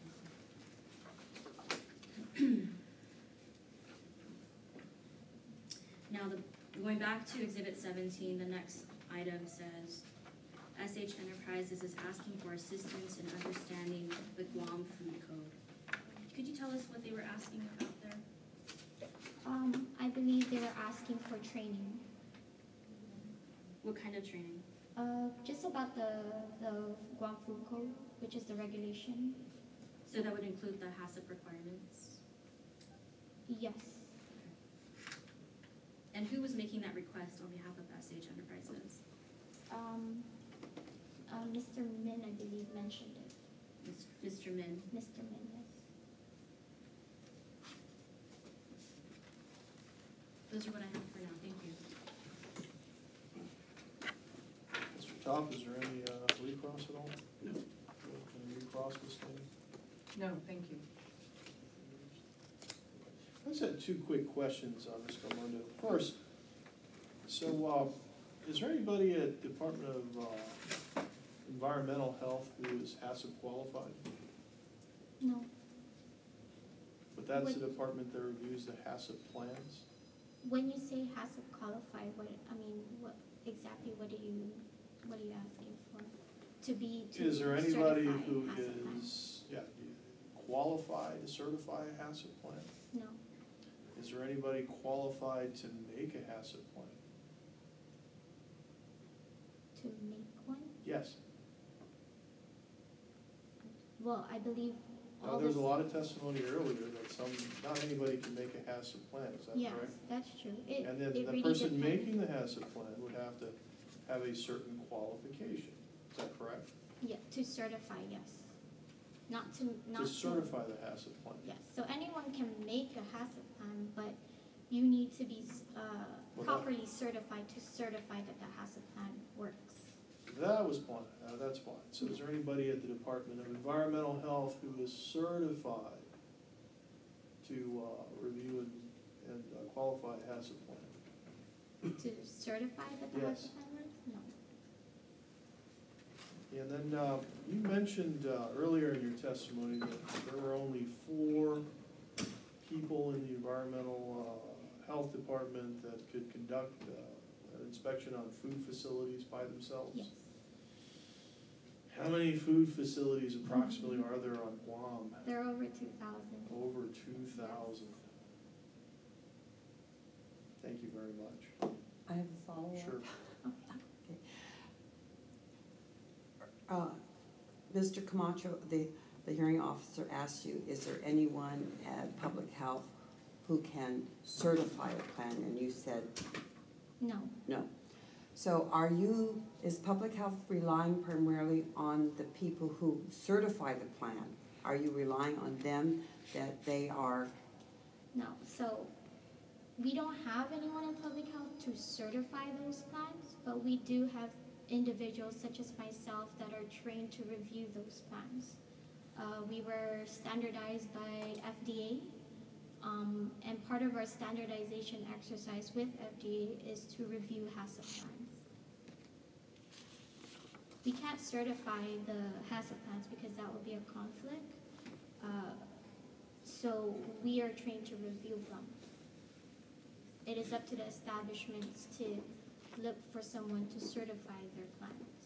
Now, the, going back to Exhibit seventeen, the next item says, S H Enterprises is asking for assistance in understanding the Guam Food Code. Could you tell us what they were asking about there? Um, I believe they were asking for training. What kind of training? Uh, just about the, the Guam Food Code, which is the regulation. So that would include the HACCP requirements? Yes. And who was making that request on behalf of S H Enterprises? Um, uh, Mister Min, I believe, mentioned it. Mis- Mister Min. Mister Min, yes. Those are what I have for now, thank you. Mister Top, is there any uh, recross at all? No. Any recross this thing? No, thank you. I just had two quick questions, uh, Mister Armando. First, so, uh, is there anybody at Department of, uh, Environmental Health who is HACCP qualified? No. That's Would- the department that reviews the HACCP plans. When you say HACCP qualified, what, I mean, what, exactly what are you, what are you asking for? To be, to Is there anybody certify who HACCP plan? is, yeah, qualified to certify a HACCP plan? No, Is there anybody qualified to make a HACCP plan? to make one? Yes. Well, I believe Now, all there was a this- lot of testimony earlier that some, not anybody can make a HACCP plan, is that Yes, correct? that's true. It, And then it the really person depends. making the HACCP plan would have to have a certain qualification, is that correct? Yeah, to certify, yes. Not to, not To to. certify the HACCP plan. Yes, so anyone can make a HACCP plan, but you need to be, uh, Well, that- properly certified to certify that the HACCP plan works. That was fine, uh, that's fine. So is there anybody at the Department of Environmental Health who is certified to, uh, review and, and uh, qualify a HACCP plan? To certify that the Yes. HACCP plan works? No. And then, uh, you mentioned, uh, earlier in your testimony that there were only four people in the Environmental, uh, Health Department that could conduct, uh, an inspection on food facilities by themselves? Yes. How many food facilities approximately are there on Guam? There are over two thousand. Over two thousand. Thank you very much. I have a follow-up. Sure. Okay. Uh, Mister Camacho, the, the hearing officer asked you, is there anyone at Public Health who can certify a plan? And you said No. no. So are you, is Public Health relying primarily on the people who certify the plan? Are you relying on them that they are, No, so we don't have anyone in public health to certify those plans, but we do have individuals such as myself that are trained to review those plans. Uh, we were standardized by F D A, um, and part of our standardization exercise with F D A is to review HACCP plans. We can't certify the HACCP plans because that would be a conflict. Uh, So we are trained to review them. It is up to the establishments to look for someone to certify their plans.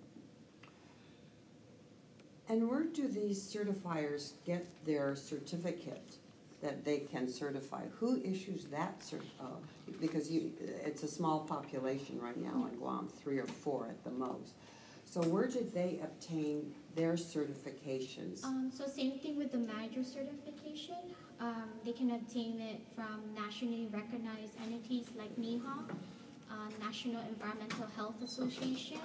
and where do these certifiers get their certificate that they can certify? Who issues that cert, uh, because you, it's a small population right now in Guam, three or four at the most. So where did they obtain their certifications? Um, so same thing with the manager certification. Um, they can obtain it from nationally recognized entities like NEHA, uh, National Environmental Health Association,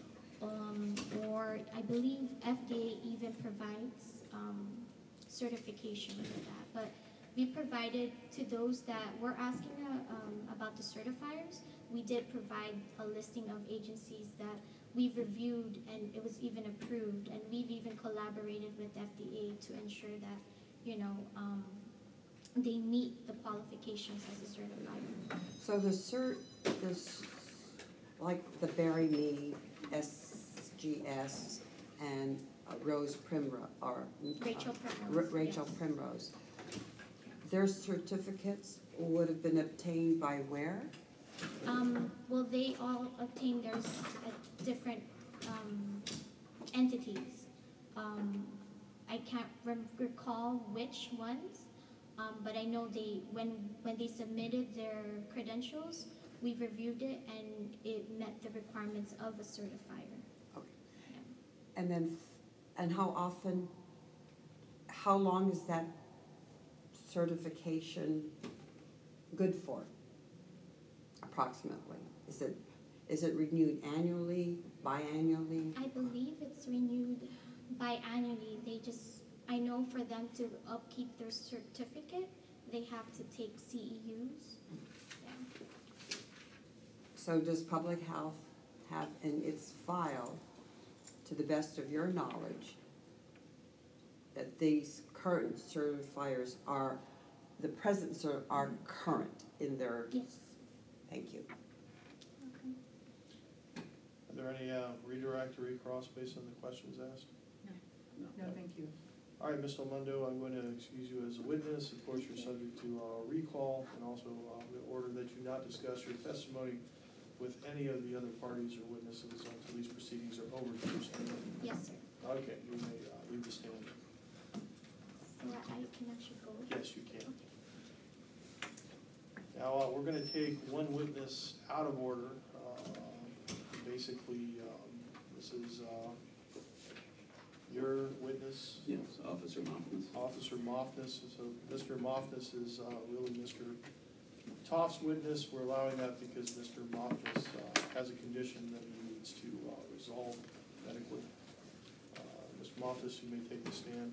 um, or I believe F D A even provides um, certification for that. But we provided to those that were asking uh, um, about the certifiers, we did provide a listing of agencies that we've reviewed and it was even approved, and we've even collaborated with F D A to ensure that, you know, um, they meet the qualifications as a certifier. So the cert, this, like the Barry Me, S G S, and uh, Rose Primrose, or. uh, Rachel R- Primrose, Rachel yes. Primrose. Their certificates would have been obtained by where? Um, well, they all obtained theirs at different um, entities. Um, I can't rem- recall which ones, um, but I know they when when they submitted their credentials, we reviewed it and it met the requirements of a certifier. Okay. Yeah. And then, f- and how often, how long is that certification good for, approximately? Is it, is it renewed annually, biannually? I believe it's renewed biannually. They just, I know for them to upkeep their certificate, they have to take C E Us. Yeah. So does Public Health have in its file, to the best of your knowledge, that these current certifiers are, the present cert are current in their, Yes. thank you. Okay. Are there any uh, redirect or recross based on the questions asked? No, thank you. All right, Mister Almundo, I'm going to excuse you as a witness. Of course, you're subject to uh, recall, and also uh, we order that you not discuss your testimony with any of the other parties or witnesses until these proceedings are over. Do you understand? Yes, sir. Okay, you may uh, leave the stand. So I I can actually go? Yes, you can. Now, uh, we're going to take one witness out of order. Uh, Basically, um, this is uh, your witness, Yes, Officer Moffness. Officer Moffness. So Mister Moffness is uh, really Mister Toff's witness. We're allowing that because Mister Moffness uh, has a condition that he needs to uh, resolve medically. Uh, Mister Moffness, you may take the stand,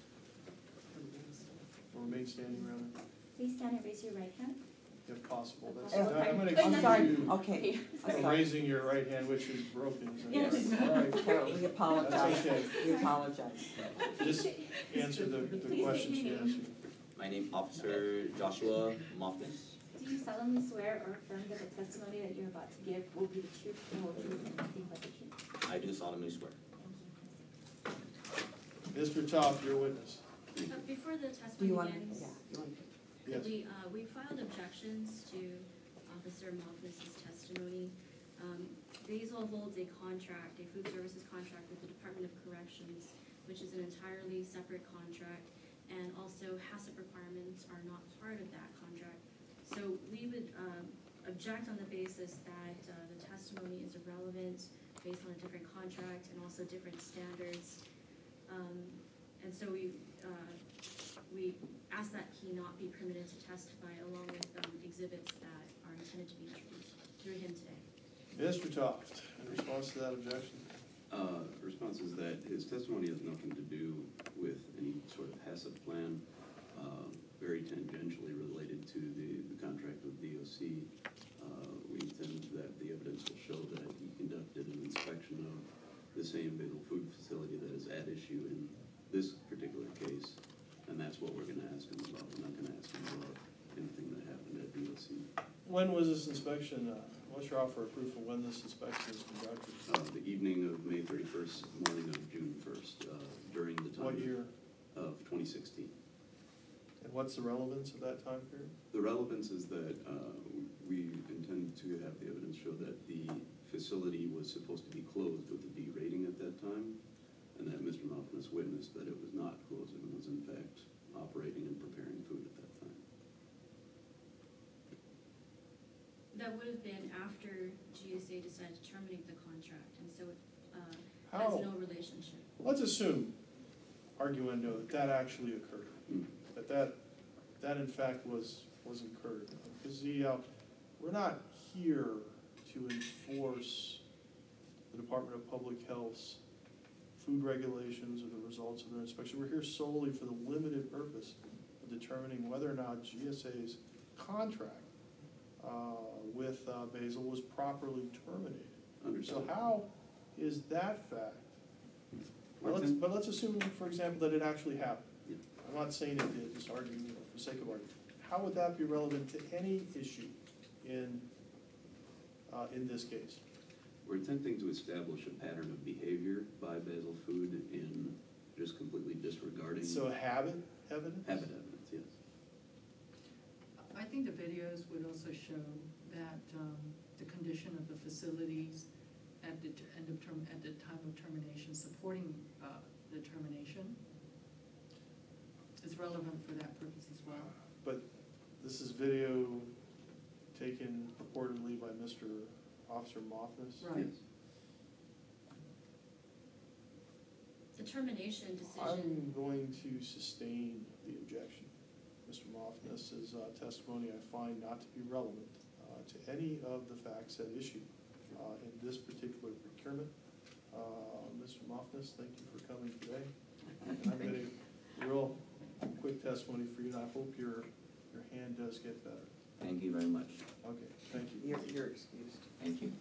or remain standing, rather, Please stand and raise your right hand. if possible. That's, Oh, I'm going okay. to I'm excuse sorry, you okay. I'm for sorry. raising your right hand, which is broken. So- Yes. All right, Carol, we apologize. That's okay. We apologize. Just answer the, the Please questions state she your asked name. you. My name Officer Joshua Moffness. Do you solemnly swear or affirm that the testimony that you're about to give will be the truth, the whole truth, and nothing but the truth? I do solemnly swear. Thank you. Mister Toff, your witness. Uh, Before the Do you testimony want, begins, yeah, you want, Yes. we, uh, we filed objections to Officer Moffness's testimony. Um, Basil holds a contract, a food services contract with the Department of Corrections, which is an entirely separate contract, and also HACCP requirements are not part of that contract. So we would um, object on the basis that uh, the testimony is irrelevant based on a different contract and also different standards. Um, And so we, uh, we ask that he not be permitted to testify along with um, exhibits that are intended to be introduced through him today. Mister Toft, in response to that objection? Uh, response is that his testimony has nothing to do with any sort of HACCP plan, uh, very tangentially related to the, the contract with D O C. Uh, we intend that the evidence will show that he conducted an inspection of the same Basil food facility that is at issue in this particular case, and that's what we're gonna ask him about. We're not gonna ask him about anything that happened at D O C. When was this inspection, uh, what's your offer of proof of when this inspection was conducted? Uh, the evening of May thirty-first, morning of June first, uh, during the time What year? of twenty sixteen. And what's the relevance of that time period? The relevance is that uh, we intend to have the evidence show that the facility was supposed to be closed with a D rating at that time, and that Mister Moffness witnessed that it was not closing and was in fact operating and preparing food at that time. That would have been after G S A decided to terminate the contract, and so it uh, How? has no relationship. Let's assume, arguendo, that that actually occurred, Mm. that that, that in fact was, was incurred. Because the, uh, we're not here to enforce the Department of Public Health's food regulations or the results of their inspection. We're here solely for the limited purpose of determining whether or not G S A's contract uh, with uh, Basil was properly terminated. So Understood. how is that fact? But let's, Martin? but let's assume, for example, that it actually happened. Yeah. I'm not saying it did, just arguing, you know, for the sake of argument. How would that be relevant to any issue in, uh, in this case? We're attempting to establish a pattern of behavior by Basil Food in just completely disregarding So habit evidence? habit evidence, yes. I think the videos would also show that um, the condition of the facilities at the t- end of term, at the time of termination, supporting uh, the termination is relevant for that purpose as well. But this is video taken purportedly by Mister Officer Moffness? Right. Yes. The termination decision, I'm going to sustain the objection. Mister Moffness's uh, testimony I find not to be relevant uh, to any of the facts at issue uh, in this particular procurement. Uh, Mister Moffness, thank you for coming today. And I'm going to, real quick testimony for you, and I hope your, your hand does get better. Thank you very much. Okay, thank you. you're, you're excused. Thank you.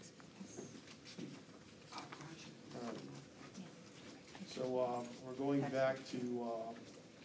All right. So uh, we're going back to uh,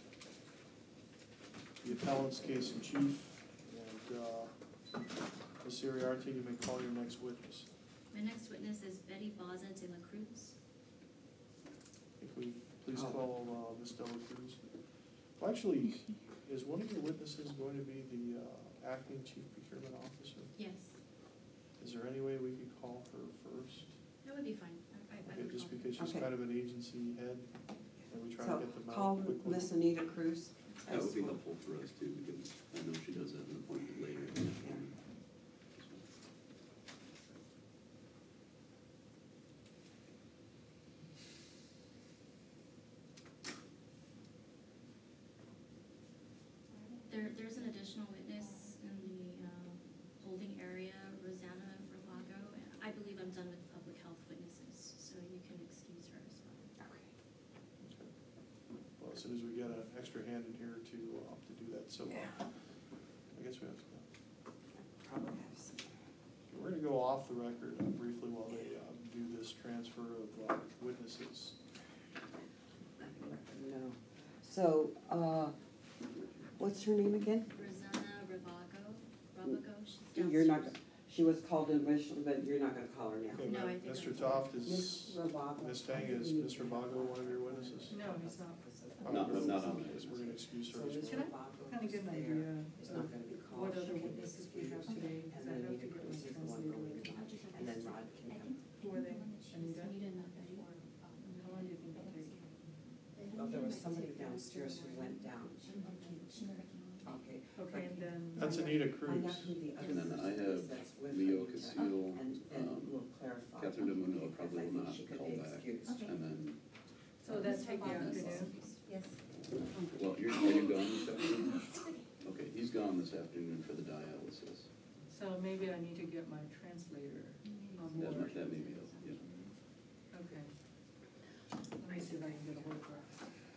the appellant's case in chief, and uh, Miz Iriarte, you may call your next witness. my next witness is Betty Bozant de la Cruz. If we please Oh. call uh, Miss Dela Cruz. Well, actually, is one of your witnesses going to be the uh, acting chief procurement officer? Yes, Is there any way we could call her first? that would be fine. I, I, I Okay, would just call. because she's Okay. kind of an agency head, and we try So to get them call out quickly. Miss Anita Cruz. That would be helpful for us too, because I know she does have an appointment later. in the afternoon. There, there's an additional witness in the uh, holding area, Rosanna Ravago. I believe I'm done with public health witnesses, so you can excuse her as well. Okay. Well, as soon as we get an extra hand in here to, uh, to do that, so uh, I guess we have to. Probably have some. We're gonna go off the record uh, briefly while they um, do this transfer of uh, witnesses. No. So, uh, what's her name again? Rosanna Ravago, Ravago, she's downstairs. You're not, she was called initially, but you're not gonna call her now. Okay, No, but I think Mister I'm- Toft Miss is, Ravago. Miss Tang, is Mister Bago one of your witnesses? No, he's not. Oh, Not- we're- not on okay, that. We're gonna excuse So her as Miss well. Can I Ravago Kind of get an is idea there, is not of gonna be called. what other She can witnesses we have excuse, today, and because I then have Anita to get my Cruz is the one translator going with to- me. and then Rod can come. Who are they? Anita? Anita and Betty. How long do you think it'll take? Well, there was somebody downstairs who went down. Okay. Okay, and then. That's Anita Find out Cruz. who the other And then I person have is that's with Leo Anita, Castillo, And, and um, we'll clarify. Catherine DeMundo Because probably I will think not she could call be back. excused. And then, So that take the afternoon? Yes. well, you're, are you gone this afternoon? Okay, he's gone this afternoon for the dialysis. So maybe I need to get my translator on That board. might, that may be, helpful, yeah. Okay. Let me see if I can get a hold of her.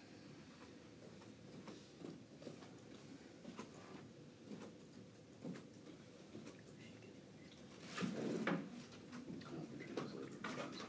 Not the translator.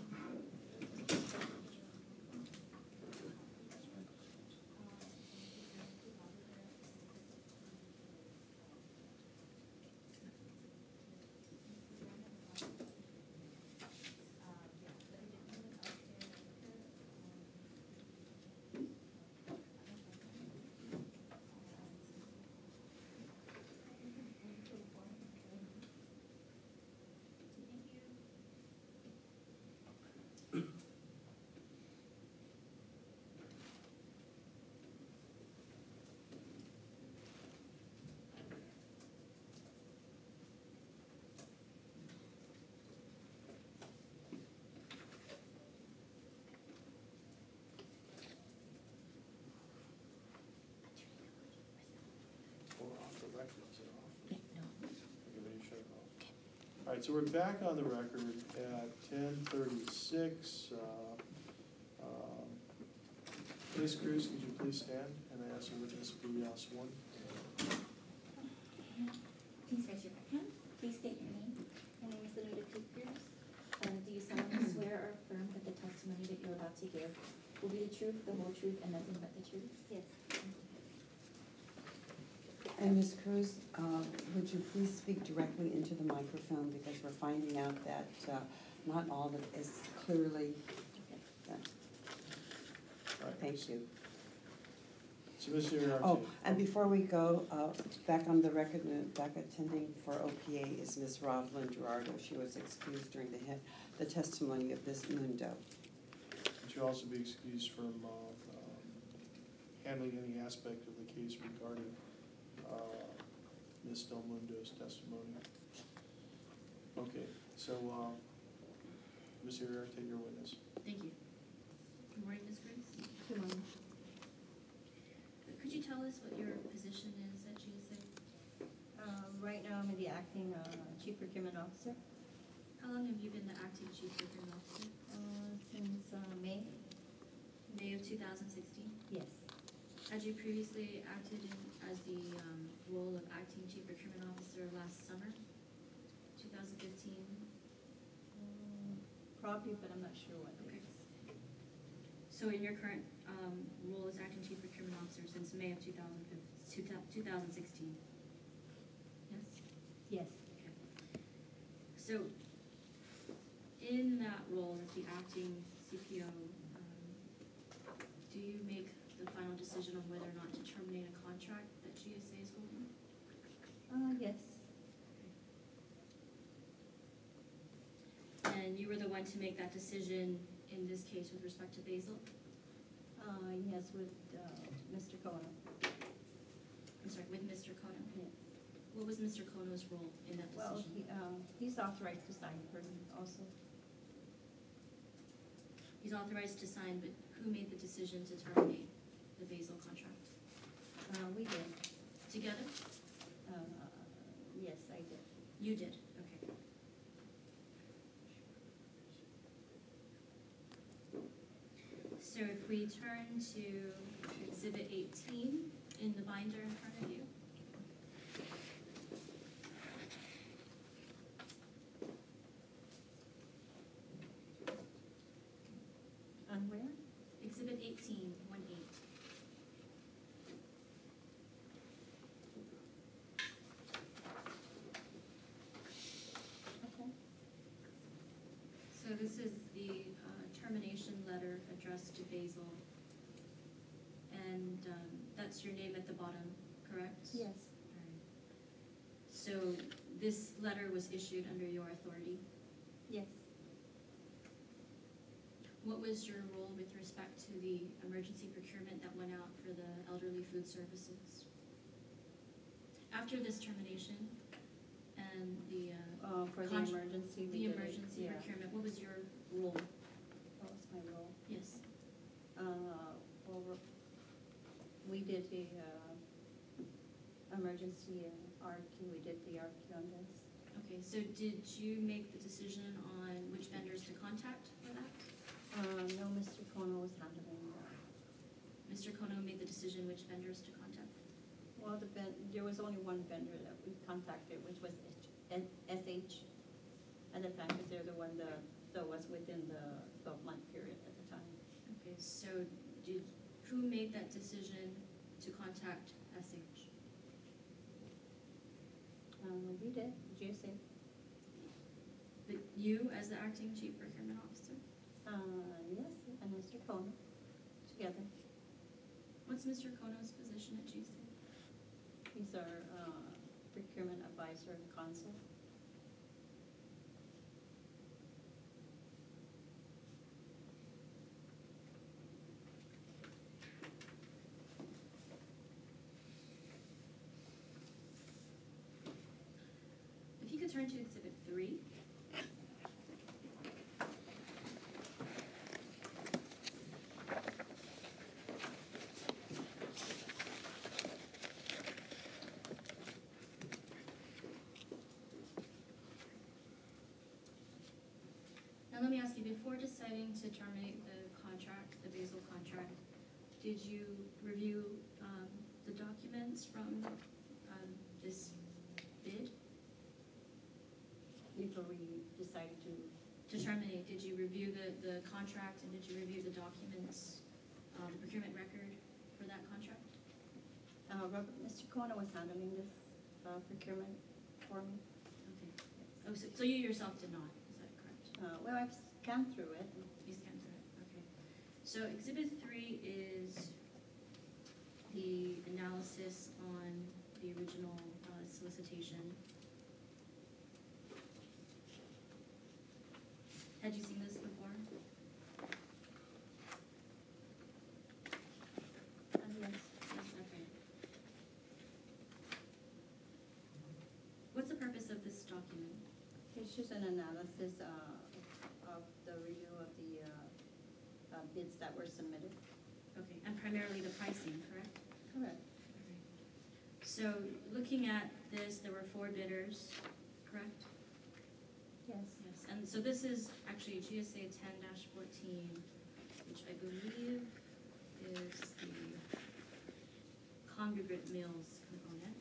Or off the record, is it off? Yeah, no. Okay, maybe shut it off. All right, so we're back on the record at ten thirty-six. Uh, um, Miz Cruz, could you please stand and ask the witness to be uh, sworn? Please raise your right hand. Please state your name. My name is Anita Cruz. Uh, do you solemnly swear or affirm that the testimony that you're about to give will be the truth, the whole truth, and nothing but the truth? Yes. And Miz Cruz, uh, would you please speak directly into the microphone because we're finding out that uh, not all of it is clearly done. All right. Thank you. So, Miz Uriarte. Oh, and before we go, uh, back on the record, uh, back attending for O P A is Miz Rosalind Gerardo. She was excused during the he- the testimony of Miz Mundo. Would you also be excused from uh, um, handling any aspect of the case regarding uh, Miz Del Mundo's testimony? Okay, so, uh, Miz Uriarte, your witness. Thank you. Good morning, Miz Cruz. Good morning. Could you tell us what your position is at G S A? Um, right now, I'm the acting uh, chief procurement officer How long have you been the acting chief procurement officer? uh, since uh, May. May of two thousand sixteen? Yes. Had you previously acted in, as the um, role of acting chief procurement officer last summer, two thousand fifteen? Um, probably, but I'm not sure what it Okay. is. So in your current um, role as acting chief procurement officer since May of two thousand sixteen? Yes? Yes. Okay. So in that role as the acting C P O, um, do you make the final decision on whether or not to terminate a contract that G S A is holding? Uh, yes. And you were the one to make that decision in this case with respect to Basil? Uh, yes, with, uh, Mister Kono. I'm sorry, with Mister Kono? Yes. What was Mister Kono's role in that Well, decision? he, uh, he's authorized to sign for me also. He's authorized to sign, but who made the decision to terminate the Basil contract? Uh, we did. Together? Uh, yes, I did. You did, okay. So if we turn to exhibit eighteen in the binder in front of you. On where? Exhibit eighteen, one eight. Okay. So this is the uh, termination letter addressed to Basil. And um, that's your name at the bottom, correct? Yes. Alright. So this letter was issued under your authority. Yes. What was your role with respect to the emergency procurement that went out for the elderly food services? After this termination and the, uh, Uh, for the Contr- emergency. we the did it, emergency yeah. procurement, what was your role? What was my role? Yes. Uh, well, we did the, uh, emergency uh, R Q, we did the R Q on this. Okay, so did you make the decision on which vendors to contact for that? Uh, no, Mister Kono was handling that. Mister Kono made the decision which vendors to contact? Well, the ven, there was only one vendor that we contacted, which was H- S H at the time, because they're the one that, that was within the twelve-month period at the time. Okay, so did, who made that decision to contact S H? Um, we did, G S A. The, you as the acting chief procurement officer? Uh, yes, and Mister Kono, together. What's Mister Kono's position at G S A? He's our, uh, procurement advisor and counsel. If you could turn to exhibit three. Now let me ask you, before deciding to terminate the contract, the Basil contract, did you review um, the documents from um, this bid? Before we decided to, To terminate, did you review the, the contract and did you review the documents, uh, the procurement record for that contract? uh, Robert, Mister Kono was handling this, uh, procurement for me. Okay. Oh, so, so you yourself did not, is that correct? Uh, well, I've scanned through it. You scanned through it, okay. So exhibit three is the analysis on the original uh, solicitation. Had you seen this before? Uh, yes. Yes, okay. What's the purpose of this document? It's just an analysis, uh, of the review of the, uh, uh, bids that were submitted. Okay, and primarily the pricing, correct? Correct. So looking at this, there were four bidders, correct? Yes. Yes, and so this is actually G S A ten fourteen, which I believe is the congregate meals component.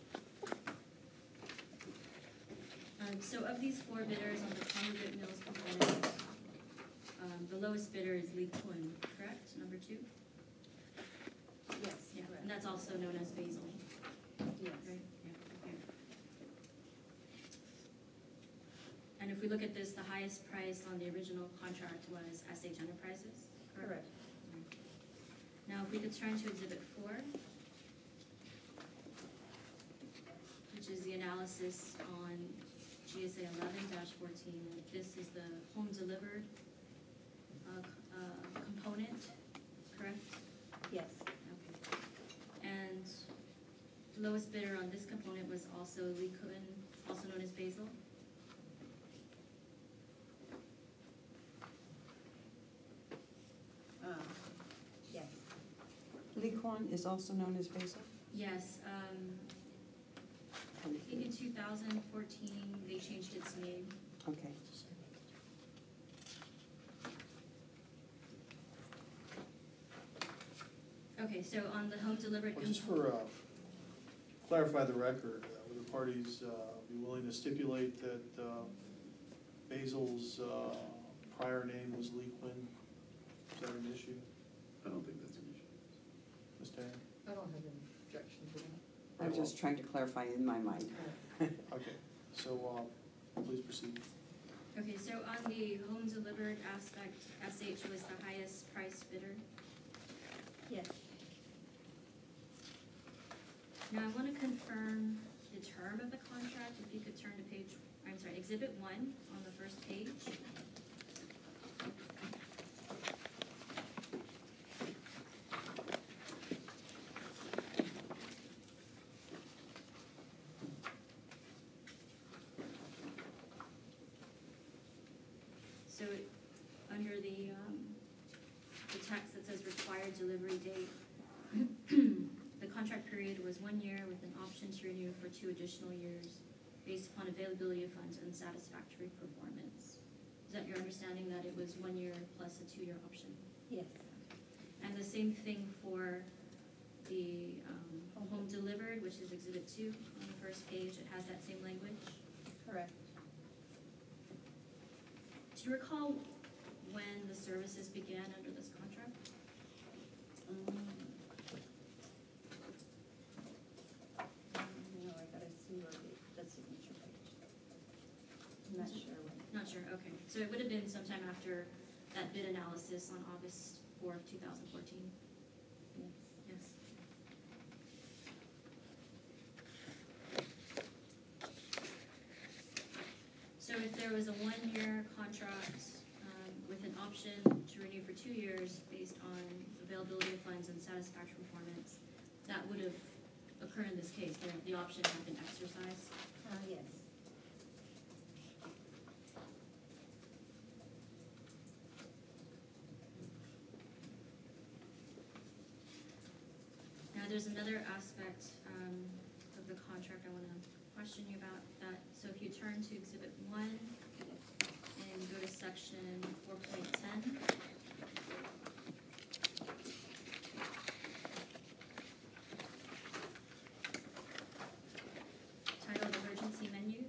Um, so of these four bidders on the congregate meals component, um, the lowest bidder is Lee Kun, correct, number two? Yes, Yeah, correct. and that's also known as Basil, Yes. right? Yeah, okay. And if we look at this, the highest price on the original contract was S H Enterprises, correct? Correct. Now, if we could turn to exhibit four, which is the analysis on G S A eleven fourteen. This is the home delivered uh, c- uh, component, correct? Yes. Okay. And lowest bidder on this component was also Lee Cohen, also known as Basil. Um, yes. Lee Kwan is also known as Basil? Yes, um, I think in two thousand fourteen, they changed its name. Okay. Okay, so on the home delivered Well, just component. for, uh, clarify the record, uh, would the parties, uh, be willing to stipulate that, uh, Basil's, uh, prior name was Lee Quinn? Is that an issue, I don't think that's an issue. Miz Tang? I don't have any objection to that. I'm just trying to clarify in my mind. Okay, so, uh, please proceed. Okay, so on the home delivered aspect, S H was the highest price bidder. Yes. Now, I want to confirm the term of the contract, if you could turn to page, I'm sorry, exhibit one on the first page. So, it- under the, um, the text that says required delivery date, the contract period was one year with an option to renew for two additional years based upon availability of funds and satisfactory performance. Is that your understanding, that it was one year plus a two-year option? Yes. And the same thing for the um, home delivered, which is exhibit two on the first page, it has that same language? Correct. Do you recall when the services began under this contract? Um, No, I gotta see where the, the signature page. I'm not sure when. Not sure, okay. So it would have been sometime after that bid analysis on August fourth, two thousand fourteen? Yes. Yes. So if there was a one-year contract um, with an option to renew for two years based on availability of funds and satisfactory performance, that would have occurred in this case, the, the option had been exercised. Uh, yes. Now, there's another aspect um, of the contract I want to question you about that. So if you turn to exhibit one and go to section four point ten. Titled Emergency Menus.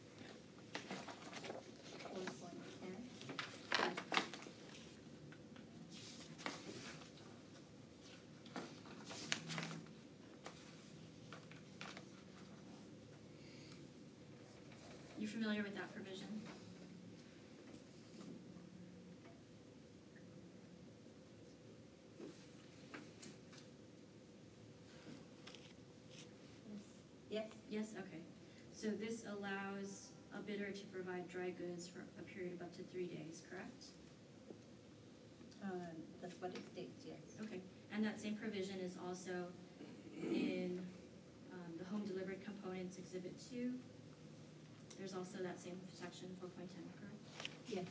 Four point ten. You familiar with that provision? Yes. Yes, okay. So this allows a bidder to provide dry goods for a period of up to three days, correct? Uh, that's what it states, yes. Okay, and that same provision is also in um, the home delivered components exhibit two. There's also that same section, four point ten, correct? Yes.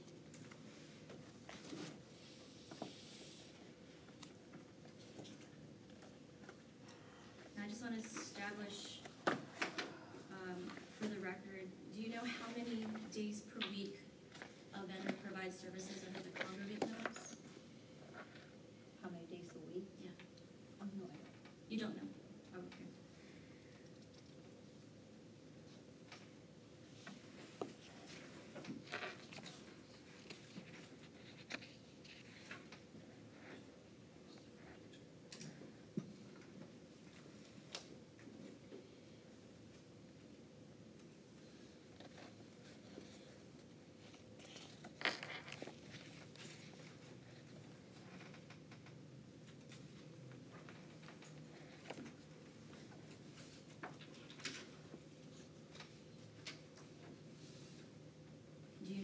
And I just want to establish, um, for the record, do you know how many days per week a vendor provides services under the congregate notice? How many days a week? Yeah. Oh, no, I don't. You don't know? Oh, okay.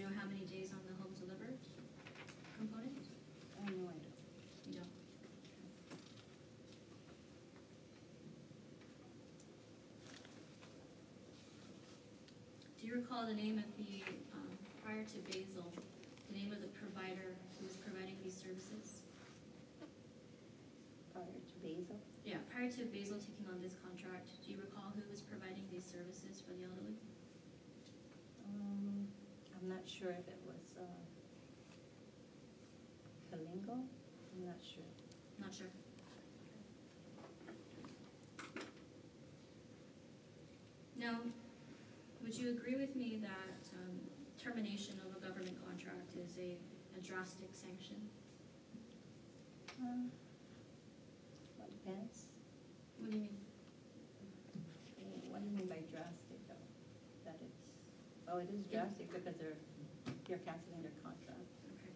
know how many days on the home delivered component? Oh, no, I don't. You don't? Do you recall the name of the, um, prior to Basil, the name of the provider who was providing these services? Prior to Basil? Yeah, prior to Basil taking on this contract, do you recall who was providing these services for the elderly? Um, I'm not sure if it was, uh, Kalingo, I'm not sure. Not sure. Now, would you agree with me that um, termination of a government contract is a, a drastic sanction? Uh, Well, depends. What do you mean? What do you mean by drastic though? That it's, oh, it is drastic because they're, you're canceling their contract. Okay.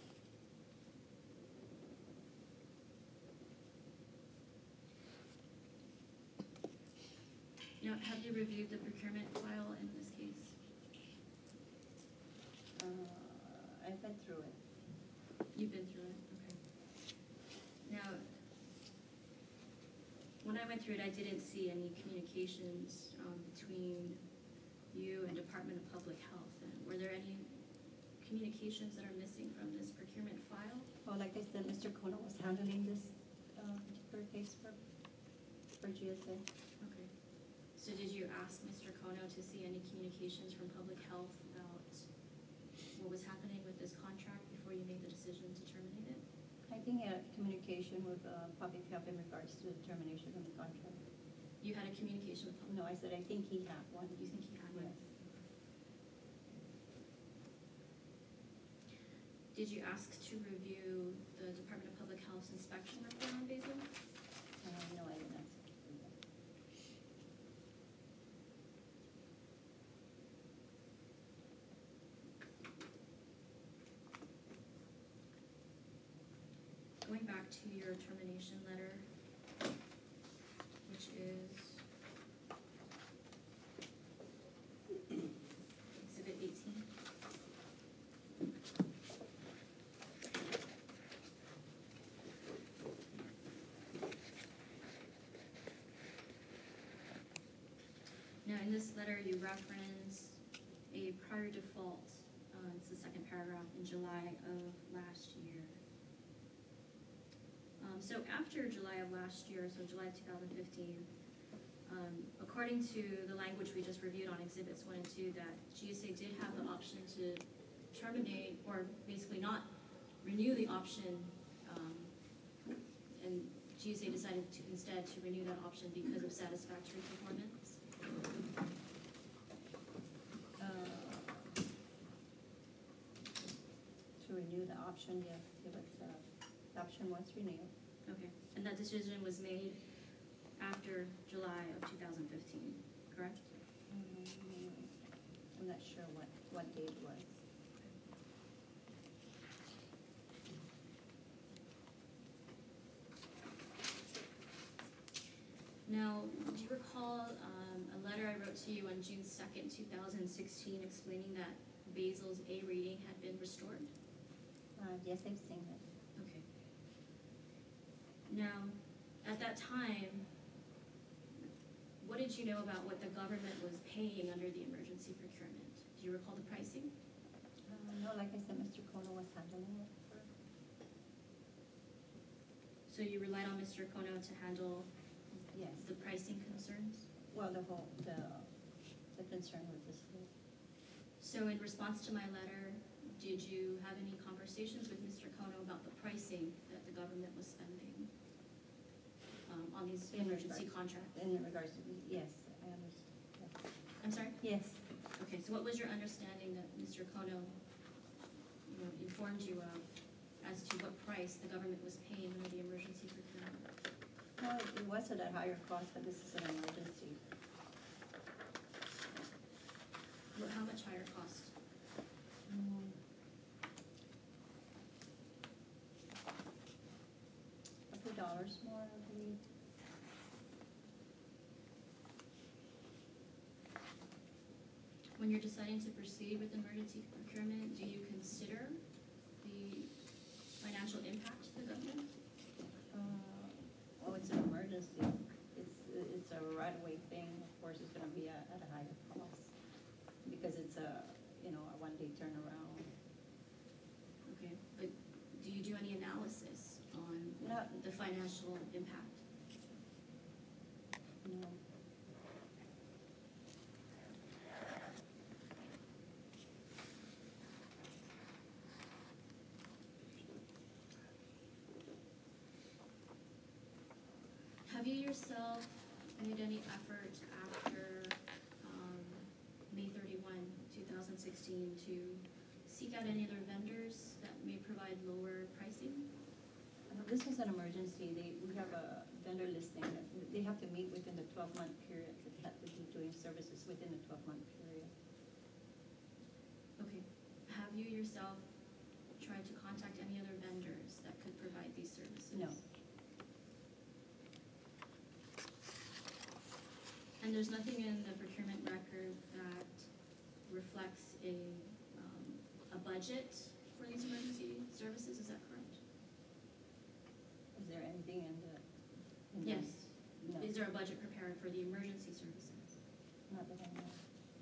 Now, have you reviewed the procurement file in this case? Uh, I've been through it. You've been through it, okay. Now, when I went through it, I didn't see any communications um, between you and Department of Public Health. And were there any communications that are missing from this procurement file? Well, like I said, Mister Kono was handling this, uh, particular case for, for G S A. Okay. So did you ask Mister Kono to see any communications from Public Health about what was happening with this contract before you made the decision to terminate it? I think he had communication with, uh, Public Health in regards to the termination of the contract. You had a communication with Public No, I said I think he had one. You think he had one? Yes. Did you ask to review the Department of Public Health's inspection report on Basil? Uh, no, I didn't ask. Going back to your termination letter, which is Exhibit eighteen. Now, in this letter, you reference a prior default, uh, it's the second paragraph, in July of last year. Um, so after July of last year, so July of two thousand fifteen, um, according to the language we just reviewed on exhibits one and two, that G S A did have the option to terminate, or basically not renew the option, um, and G S A decided to instead to renew that option because of satisfactory performance. Uh, To renew the option, yes, it was, uh, the option was renewed. Okay, and that decision was made after July of two thousand fifteen, correct? Mm, I'm not sure what, what date it was. Now, do you recall um, a letter I wrote to you on June second, two thousand sixteen, explaining that Basil's A rating had been restored? Uh, yes, I've seen it. Okay. Now, at that time, what did you know about what the government was paying under the emergency procurement? Do you recall the pricing? Uh, no, like I said, Mister Kono was handling it. So you relied on Mister Kono to handle Yes, the pricing concerns? well, the whole, the, the concern with this. So in response to my letter, did you have any conversations with Mister Kono about the pricing that the government was spending um, on these In emergency regards- contracts? In regards to, yes, I understand. I'm sorry? Yes. Okay, so what was your understanding that Mister Kono, you know, informed you of as to what price the government was paying under the emergency procurement? Well, it was at a higher cost, but this is an emergency. What, how much higher cost? Mm. A few dollars more, I believe. When you're deciding to proceed with emergency procurement, financial impact to the government? Uh, Well, it's an emergency. It's, it's a right-of-way thing. Of course, it's gonna be at, at a higher cost because it's a, you know, a one-day turnaround. Okay, but do you do any analysis on Not- the financial impact? No. Have you yourself made any effort after um, May thirty-first, two thousand sixteen to seek out any other vendors that may provide lower pricing? Uh, This was an emergency. They, we have a vendor listing that they have to meet within the twelve-month period. They have to be doing services within the twelve-month period. Okay. Have you yourself tried to contact any other vendors that could provide these services? No. And there's nothing in the procurement record that reflects a, um, a budget for these emergency services, is that correct? Is there anything in the? in the- Yes. No, Is there a budget prepared for the emergency services? not that I know.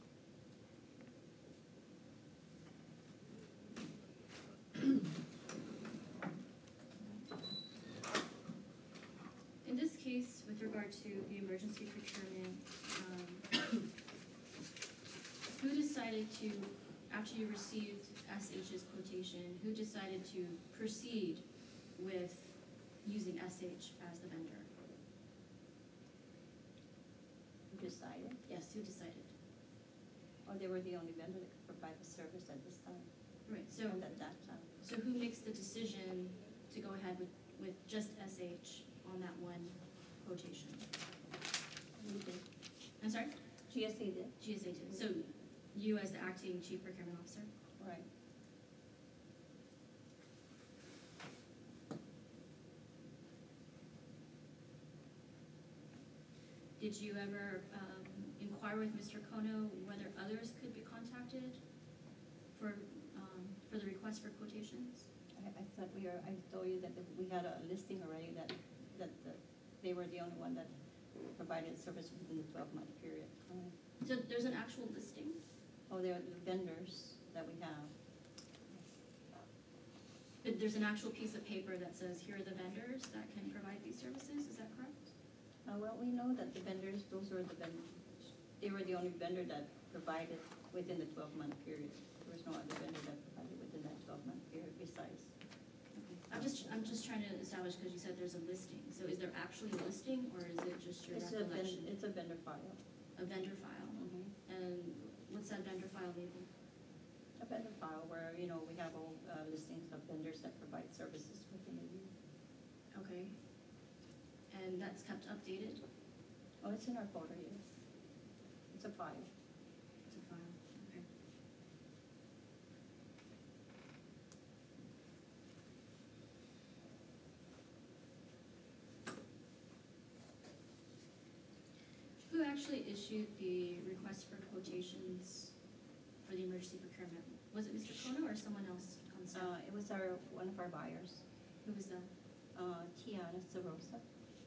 In this case, with regard to the emergency procurement, um, who decided to, after you received S H's quotation, who decided to proceed with using S H as the vendor? Who decided? Yes, who decided? Or they were the only vendor that could provide the service at this time, Right, so, and at that time. so who makes the decision to go ahead with, with just S H on that one quotation? We did. I'm sorry? G S A did, G S A did. So you as the acting chief procurement officer? right. Did you ever um, inquire with Mister Kono whether others could be contacted for, um, for the request for quotations? I, I thought we were, I told you that we had a listing already that, that, that they were the only one that provided service within the twelve-month period. Um, So there's an actual listing? Oh, they're the vendors that we have. But there's an actual piece of paper that says, here are the vendors that can provide these services, is that correct? Uh, well, we know that the vendors, those were the vendors, they were the only vendor that provided within the twelve-month period. There was no other vendor that provided within that twelve-month period besides. I'm just, I'm just trying to establish, because you said there's a listing. So is there actually a listing, or is it just your It's a, ven- recollection? it's a vendor file. A vendor file? Mhm. And what's that vendor file labeled? A vendor file where, you know, we have all uh, listings of vendors that provide services within a year. Okay. And that's kept updated? Oh, it's in our folder, yes. It's a file. It's a file, okay. Who actually issued the request for quotations for the emergency procurement? Was it Mister Kono or someone else on staff? Uh, it was our, one of our buyers, Who was that? uh, Tiana Sarosa.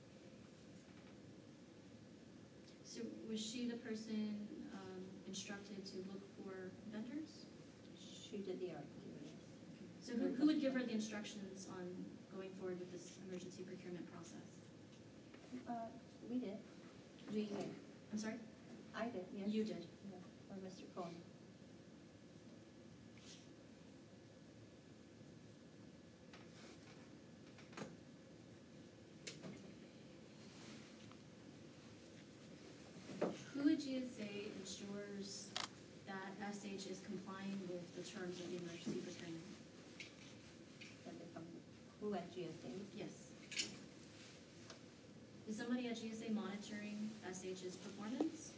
So was she the person um, instructed to look for vendors? She did the activities. So who, who would give her the instructions on going forward with this emergency procurement process? Uh, we did. We, I'm sorry? I did, yes. You did. Yeah, or Mister Cohen. Who at G S A ensures that S H is complying with the terms of the emergency procurement? That they come, who at G S A? Yes. Is somebody at G S A monitoring S H's performance?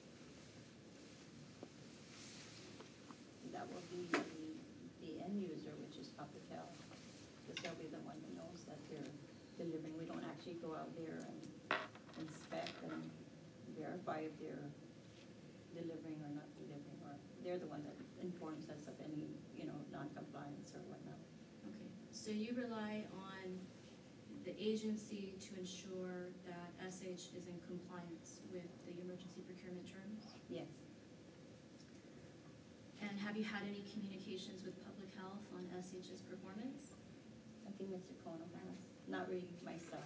That will be the, the end user, which is Public Health. Because they'll be the one that knows that they're delivering. We don't actually go out there and inspect and verify if they're delivering or not delivering, or they're the one that informs us of any, you know, non-compliance or whatnot. Okay, so you rely on the agency to ensure that S H is in compliance with the emergency procurement terms? Yes. And have you had any communications with public health on S H's performance? I think Mister Kono has, not really myself.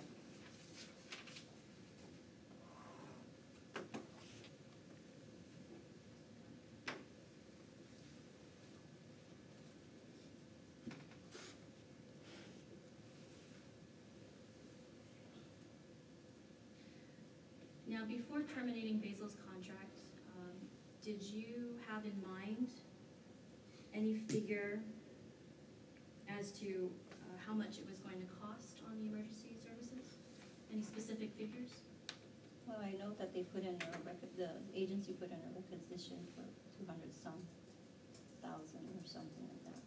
Now, before terminating Basil's contract, um, did you have in mind any figure as to uh, how much it was going to cost on the emergency services? Any specific figures? Well, I know that they put in a record, the agency put in a requisition for two hundred some thousand or something like that.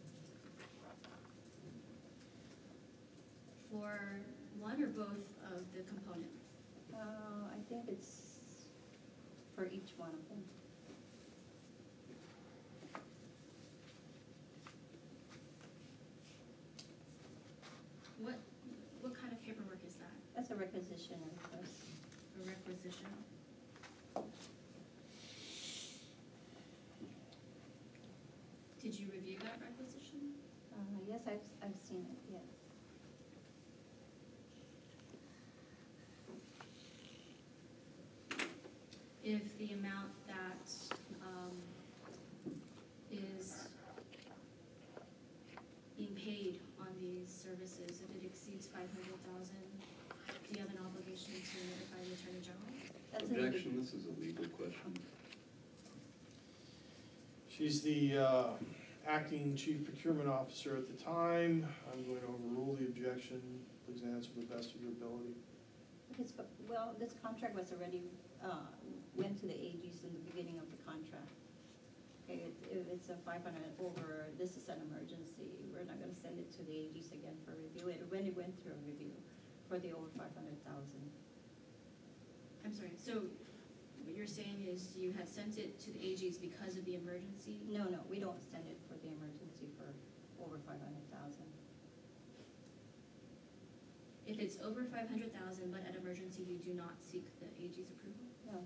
For one or both of the components? Uh, I think it's for each one of them. What, what kind of paperwork is that? That's a requisition request. A requisition? Did you review that requisition? Uh, yes, I've, I've seen it, yes. If the amount that um, is being paid on these services, if it exceeds five hundred thousand, do you have an obligation to notify the Attorney General? That's a little bit- Objection, this is a legal question. She's the uh, acting chief procurement officer at the time. I'm going to overrule the objection. Please answer to the best of your ability. Because, well, this contract was already, uh, went to the A Gs in the beginning of the contract. Okay, it- if it's a five hundred over, this is an emergency, we're not gonna send it to the A Gs again for review. It already went through a review for the over five hundred thousand. I'm sorry, so what you're saying is you had sent it to the A Gs because of the emergency? No, no, we don't send it for the emergency for over five hundred thousand. If it's over five hundred thousand, but at emergency, you do not seek the A G's approval? No.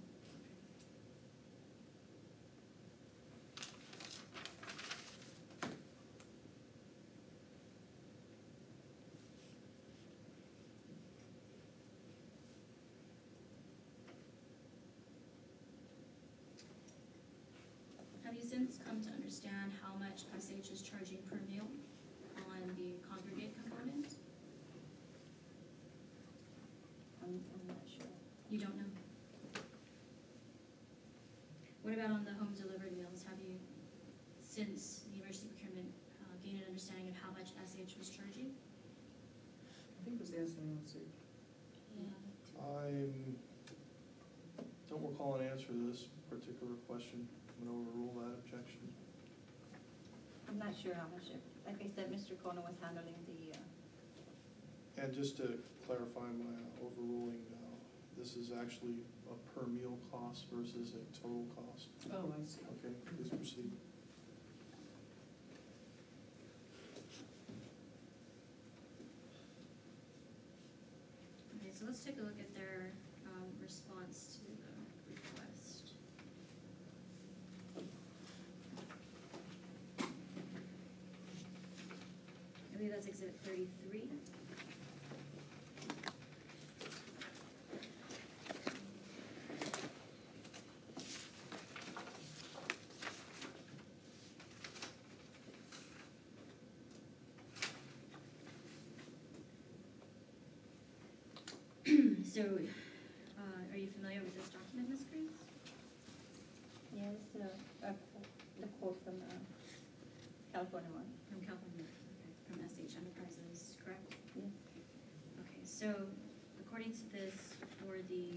Have you since come to understand how much S H is charging per meal on the congregate component? I'm, I'm not sure. You don't know? What about on the home delivered meals? Have you, since the emergency procurement, uh, gained an understanding of how much S H was charging? I think it was S and O, sir. I'm, don't recall an answer to this particular question. I'm going to overrule that objection. I'm not sure how much it, like I said, Mister Kono was handling the, uh, And just to clarify my overruling, uh, this is actually a per meal cost versus a total cost. Oh, I see. Okay, please proceed. Okay, so let's take a look at their um, response to the request. I believe that's exhibit thirty-three. So, uh, are you familiar with this document, Miz Cruz? yes, uh, uh, the quote from, uh, California One. From California, okay, from S H Enterprises, correct? Yes. Okay, so according to this, for the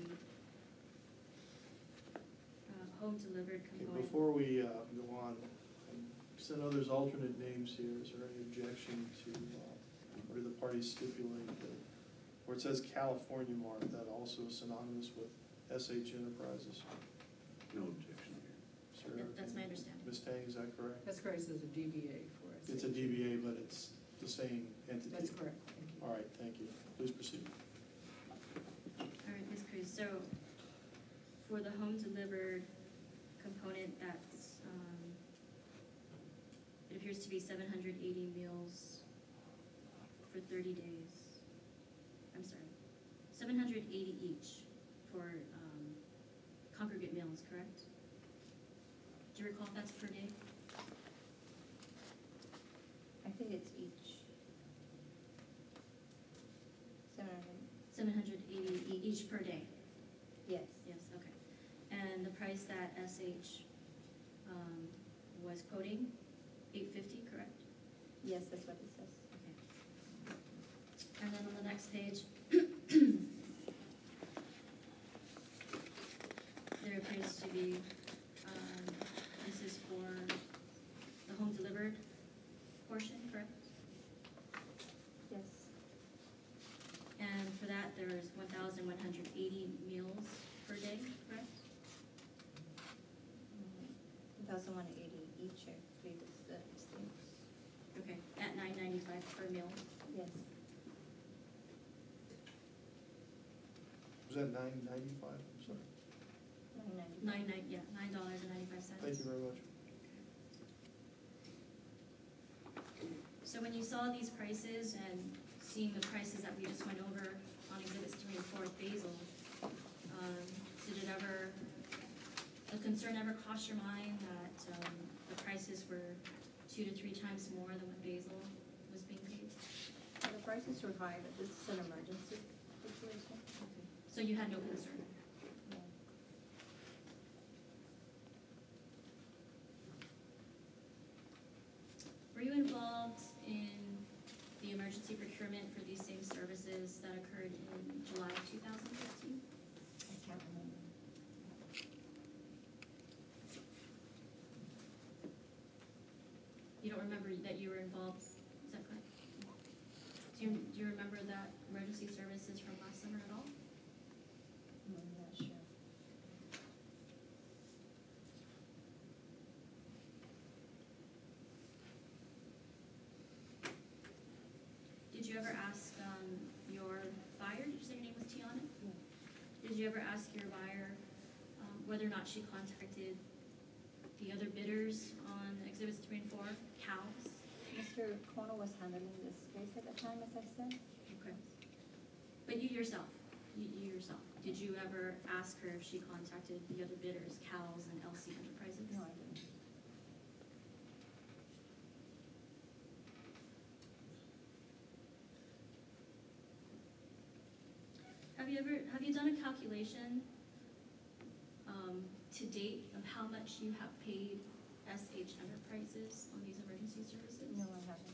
uh, home delivered Okay, component. before we uh, go on, since others alternate names here, is there any objection to, uh, or do the parties stipulate that, where it says California Mart, that also is synonymous with S H Enterprises? No objection here. Sir? That- That's my understanding. Miz Tang, is that correct? That's correct, it's a D B A for us. It's a D B A, but it's the same entity? That's correct, thank you. All right, thank you. Please proceed. All right, Miz Cruz, so for the home delivered component, that's, um, it appears to be seven hundred eighty meals for thirty days. I'm sorry, seven hundred eighty each for, um, congregate meals, correct? Do you recall if that's per day? I think it's each. Seven hundred, Seven hundred eighty e- each per day? yes. Yes, okay. And the price that S H, um, was quoting, eight fifty, correct? Yes, that's what it says. Okay. And then on the next page, there appears to be, um, this is for the home delivered portion, correct? Yes. And for that, there is one thousand one hundred eighty meals per day, correct? One thousand one hundred eighty each, I believe is the states. Okay, at nine ninety-five per meal. Yes. Was that nine ninety-five? I'm sorry. Nine ninety. Nine nine, yeah, nine dollars and ninety-five cents. Thank you very much. So when you saw these prices and seeing the prices that we just went over on exhibits three and four with Basil, um, did it ever, a concern ever cross your mind that, um, the prices were two to three times more than what Basil was being paid? The prices were high, but this is an emergency situation. So you had no concern? No. Were you involved in the emergency procurement for these same services that occurred in July of two thousand fifteen? I can't remember. You don't remember that you were involved, is that correct? Do you, do you remember that emergency services from last summer at all? I'm not sure. Did you ever ask, um, your buyer, did you say your name was Tiana? Yeah. Did you ever ask your buyer, um, whether or not she contacted the other bidders on exhibits three and four, cows? Mister Kono was handling this case at the time, as I said. Okay. But you yourself, you, you yourself, did you ever ask her if she contacted the other bidders, cows and L C Enterprises? No, I didn't. Have you ever, have you done a calculation, um, to date of how much you have paid S H Enterprises on these emergency services? No, I haven't.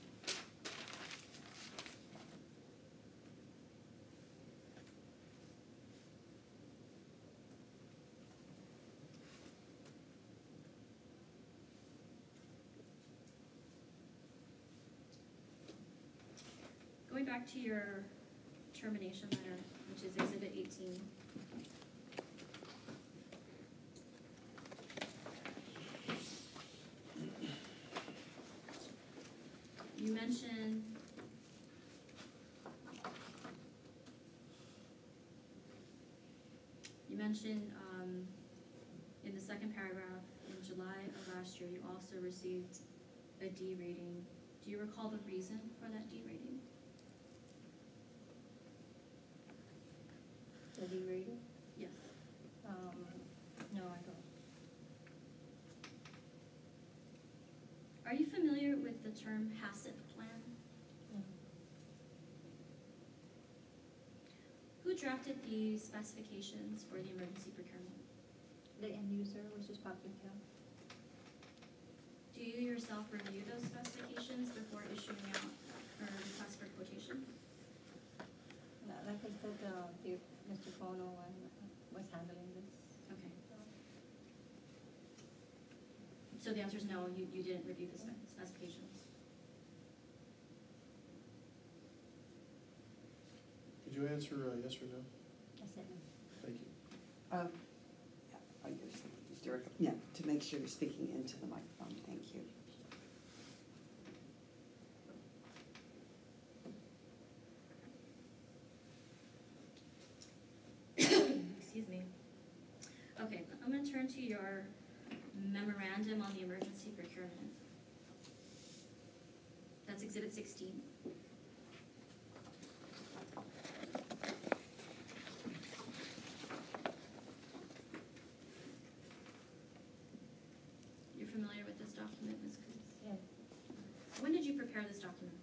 Going back to your termination letter, which is exhibit eighteen. You mentioned you mentioned, um, in the second paragraph, in July of last year, you also received a D rating. Do you recall the reason for that D rating? The D rating? Yes. Um, no, I don't. Are you familiar with the term HACCP plan? No. Who drafted the specifications for the emergency procurement? The end user, which is Public Health. Do you yourself review those specifications before issuing out or request for quotation? No, like I said, uh, the, Mister Kono and was handling this. Okay. So the answer is no, you, you didn't review the spec- specifications. Could you answer uh, yes or no? I said no. Thank you. Uh, yeah, oh, you're speaking directly. Yeah, to make sure you're speaking into the microphone, thank you. everyone turn to your memorandum on the emergency procurement. That's exhibit sixteen. You're familiar with this document, Miz Cruz? Yeah. When did you prepare this document?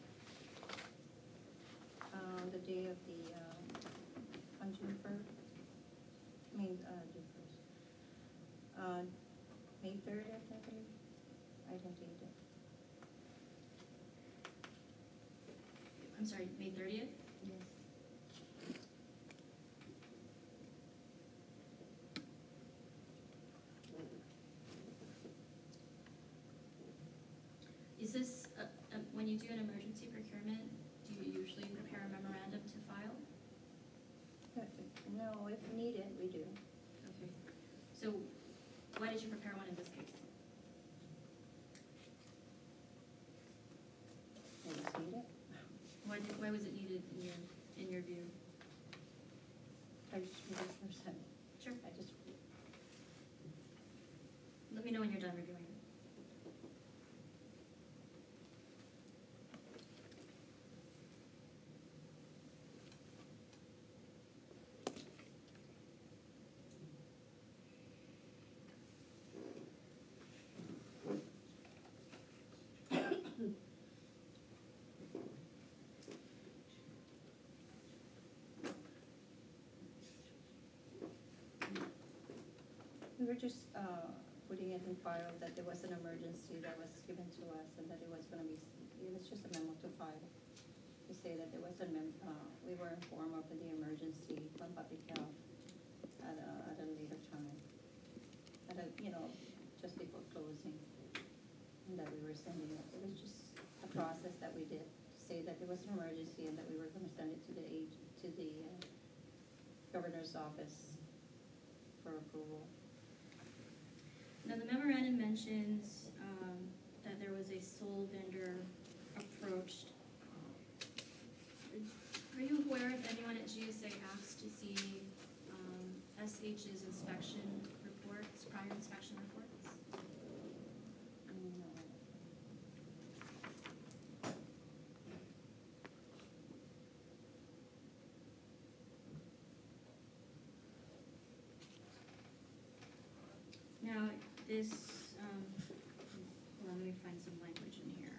Uh, the day of the, um, on June first, I mean, uh, June first. Uh, May thirtieth, I believe, I didn't date it. I'm sorry, May thirtieth? Yes. Is this, uh, uh, when you do an emergency procurement, do you usually prepare a memorandum to file? Uh, No, if needed, we do. Okay. So why did you prepare one in this case? It was needed. Why did, why was it needed in your, in your view? I just read it first time. Sure. I just, Let me know when you're done reviewing it. we were just, uh, putting it in file that there was an emergency that was given to us and that it was gonna be, it was just a memo to file. To say that there was a mem, uh, we were informed of the emergency from public health at a, at a later time. At a, you know, just before closing, and that we were sending it. It was just a process that we did, to say that there was an emergency and that we were gonna send it to the age, to the uh, governor's office for approval. Now, the memorandum mentions, um, that there was a sole vendor approached. Are you aware if anyone at G S A asked to see, um, S H's inspection reports, prior inspection reports? No. Now, this, um, hold on, let me find some language in here.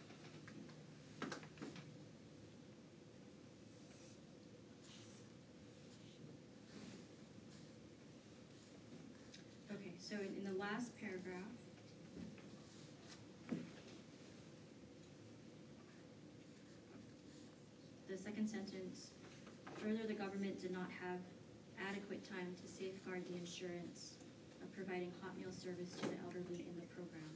Okay, so in, in the last paragraph, the second sentence, further, the government did not have adequate time to safeguard the insurance of providing hot meal service to the elderly in the program.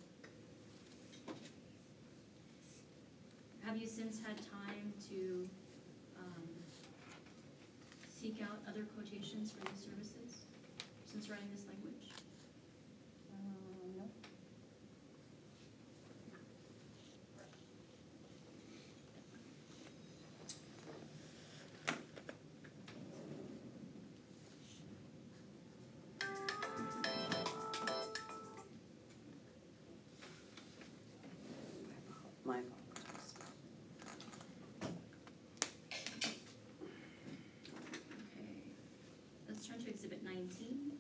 Have you since had time to, um, seek out other quotations for these services since writing this language? Uh, no. My apologies. Okay, let's turn to exhibit nineteen.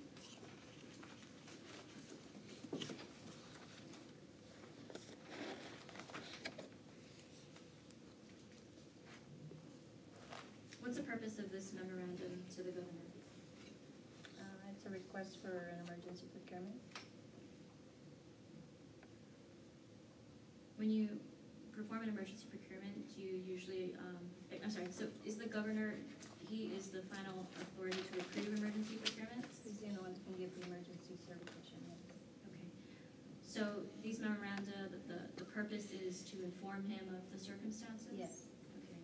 What's the purpose of this memorandum to the governor? Uh, it's a request for an emergency procurement. When you perform an emergency procurement, do you usually, um, I'm sorry, so is the governor, he is the final authority to approve emergency procurements? He's the only one that can give the emergency certification, yes. Okay. So these memoranda, the, the, the purpose is to inform him of the circumstances? Yes. Okay.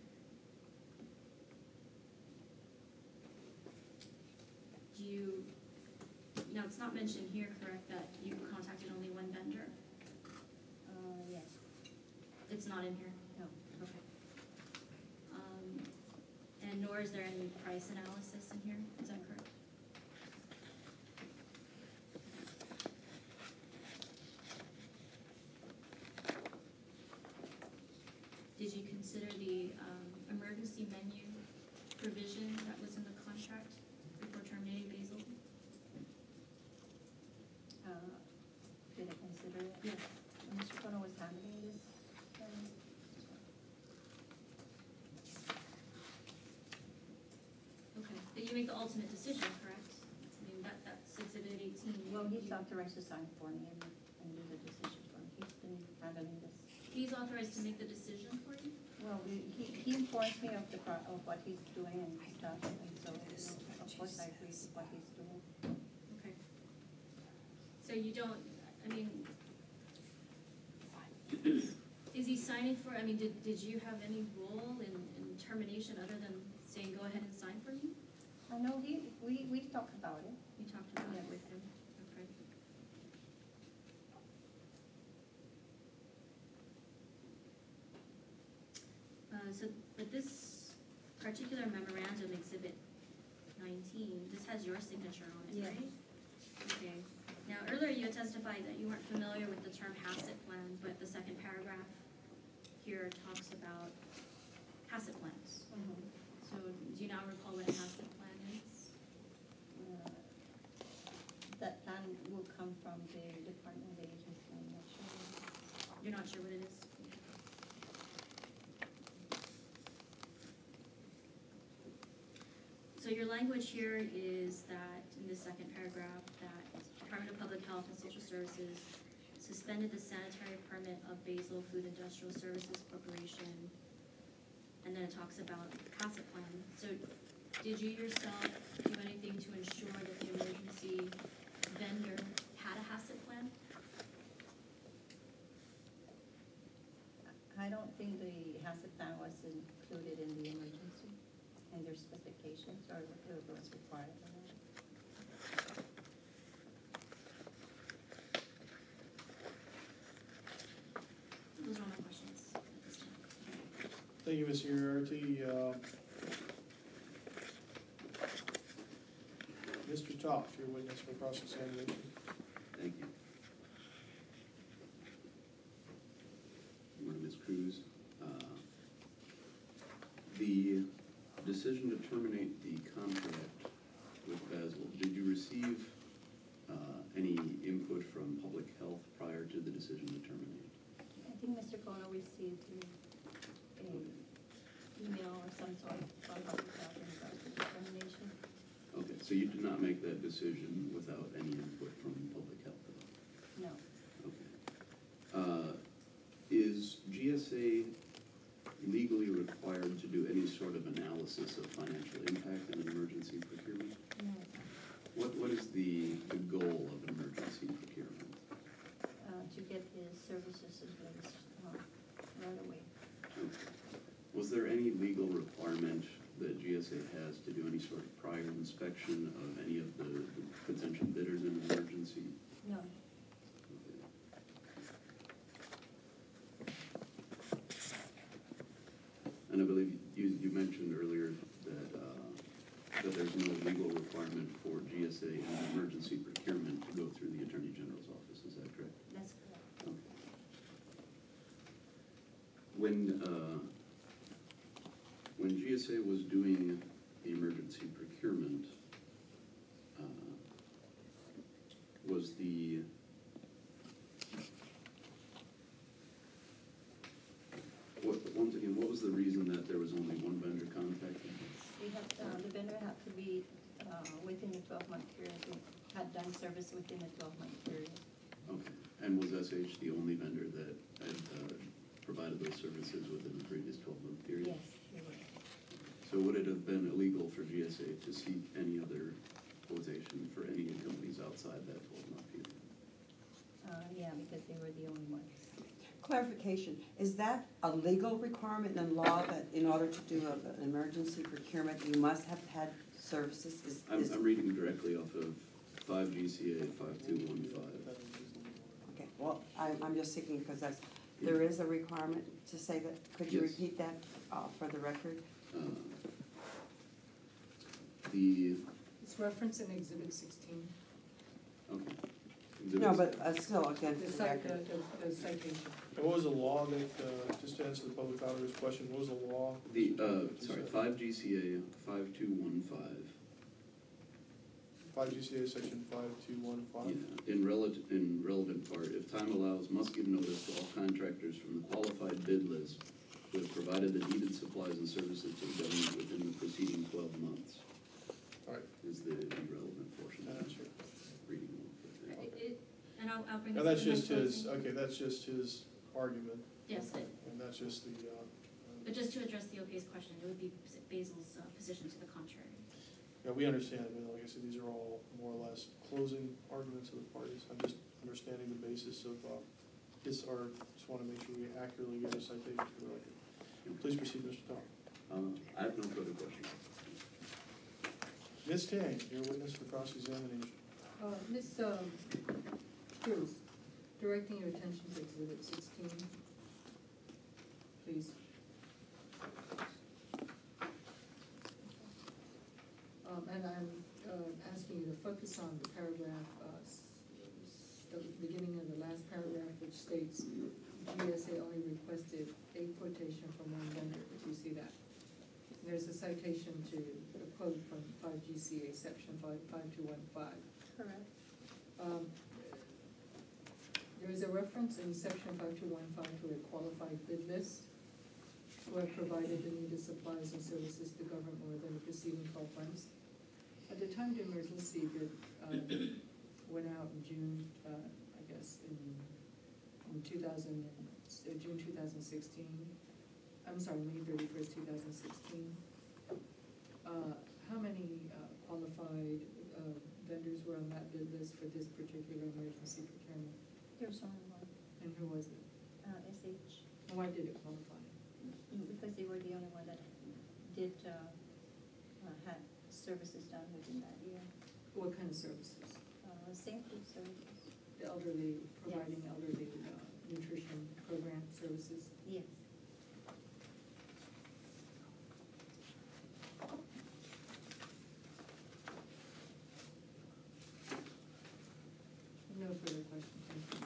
Do you, now it's not mentioned here, correct, that you contacted only one vendor? Uh, yes. It's not in here? No. Okay. Um, and nor is there any price analysis in here, is that correct? did you consider the, um, emergency menu provision that was in the contract before terminating Basil? Uh, Did I consider it? Yes. When Mister Kono was handling this, um, Okay, but you make the ultimate decision, correct? I mean, that, that's exhibit eighteen. well, he's You- authorized to sign for me and, and do the decision for me. He's been handling this. He's authorized to make the decision for you? Well, we- he, he informs me of the, pro- of what he's doing and stuff, and so, you know, of course I agree with what he's doing. Okay. So you don't, I mean, is he signing for, I mean, did, did you have any role in, in termination other than saying, go ahead and sign for me? I know he, we, we talked about it. You talked about Yeah. it with him, okay. Uh, so, but this particular memorandum exhibit nineteen, this has your signature on it, Yes. right? Okay, now earlier you had testified that you weren't familiar with the term HACCP plan, but the second paragraph here talks about HACCP plans. So do you now recall what a HACCP plan is? Uh, That plan will come from the Department of Agency, I'm not sure. You're not sure what it is? So your language here is that, in the second paragraph, that Department of Public Health and Social Services suspended the sanitary permit of Basil Food Industrial Services Corporation. And then it talks about HACCP plan. So did you yourself do anything to ensure that the emergency vendor had a HACCP plan? I don't think the HACCP plan was included in the emergency, in their specifications, or it was required. Those are all my questions at this time. Thank you, Miz Uriarte. Uh, Mister Toff, your witness for cross-examination. Thank you. Good morning, Miz Cruz. Uh, The decision to terminate the contract with Basil, did you receive uh, any input from public health prior to the decision to terminate? I think Mister Kono received a, a email or some sort from public health in regards to determination. Okay, so you did not make that decision without any input from public health at all? No, Okay. Uh, Is G S A legally required to do any sort of analysis of financial impact in an emergency procurement? no, What, what is the, the goal of emergency procurement? uh, to get his services in place, uh, right away. Was there any legal requirement that G S A has to do any sort of prior inspection of any of the the potential bidders in an emergency? No, And I believe you, you mentioned earlier that, uh, that there's no legal requirement for G S A in an emergency procurement to go through the Attorney General's office, is that correct? that's correct. Okay. When, uh, when G S A was doing the emergency procurement, uh, was the, what, once again, what was the reason that there was only one vendor contacted? We have, uh, the vendor had to be, uh, within the twelve month period, we had done service within the twelve month period. Okay, and was S H the only vendor that had uh, provided those services within the previous twelve-month period? Yes, we were. So would it have been illegal for G S A to seek any other quotation for any companies outside that twelve-month period? Uh, yeah, because they were the only ones. Clarification, is that a legal requirement in law that in order to do a- an emergency procurement, you must have had services? Is- I'm, is- I'm reading directly off of five G C A five two one five. Okay, well, I'm, I'm just thinking, because that's, there is a requirement to say that, could you Yes. repeat that uh, for the record? Uh, The, It's referenced in exhibit sixteen. okay, No, but uh, still, again, The for the cite, record. the, the citation. And what was the law that, uh, just to answer the public auditor's question, what was the law? The, uh, You sorry, said? five G C A, five two one five. Five G C A section five two one five. Yeah, in relevant, in relevant part, if time allows, must give notice to all contractors from the qualified bid list who have provided the needed supplies and services to the government within the preceding twelve months. All right. Is the irrelevant portion of That's the it. reading. It, it, and I'll, I'll bring Now, this that's up in my just his, closing. okay, that's just his argument, Yes, it, and that's just the, uh, but just to address the O P's question, it would be Basil's uh, position to the contrary. yeah, we understand, but like I said, these are all more or less closing arguments of the parties. I'm just understanding the basis of, uh, his, or just wanna make sure we accurately get a citation for the record. Please proceed, Mister Tom. Uh, I have no further questions. Miz Tang, your witness for cross-examination. Uh, Miz um, Cruz, directing your attention to exhibit sixteen, please. Um, and I'm, uh, asking you to focus on the paragraph, uh, s- s- the beginning of the last paragraph, which states, G S A only requested a quotation from one vendor. Do you see that? There's a citation to a quote from five G C A section five, five two one five. Correct. Um, There is a reference in section five two one five to a qualified bid list who have provided the needed supplies and services to government within the preceding twelve months. At the time the emergency bid, uh, went out in June, uh, I guess, in, in two thousand, uh, June two thousand sixteen, I'm sorry, May thirty-first, two thousand sixteen. Uh, how many, uh, qualified, uh, vendors were on that bid list for this particular emergency procurement? There's only one, And who was it? uh, S H, And why did it qualify? because they were the only one that did, uh, uh, had services done within that year. What kind of services? Uh, same food services. The elderly, providing Yes. elderly, uh, nutrition program services? Yes. No further questions, thank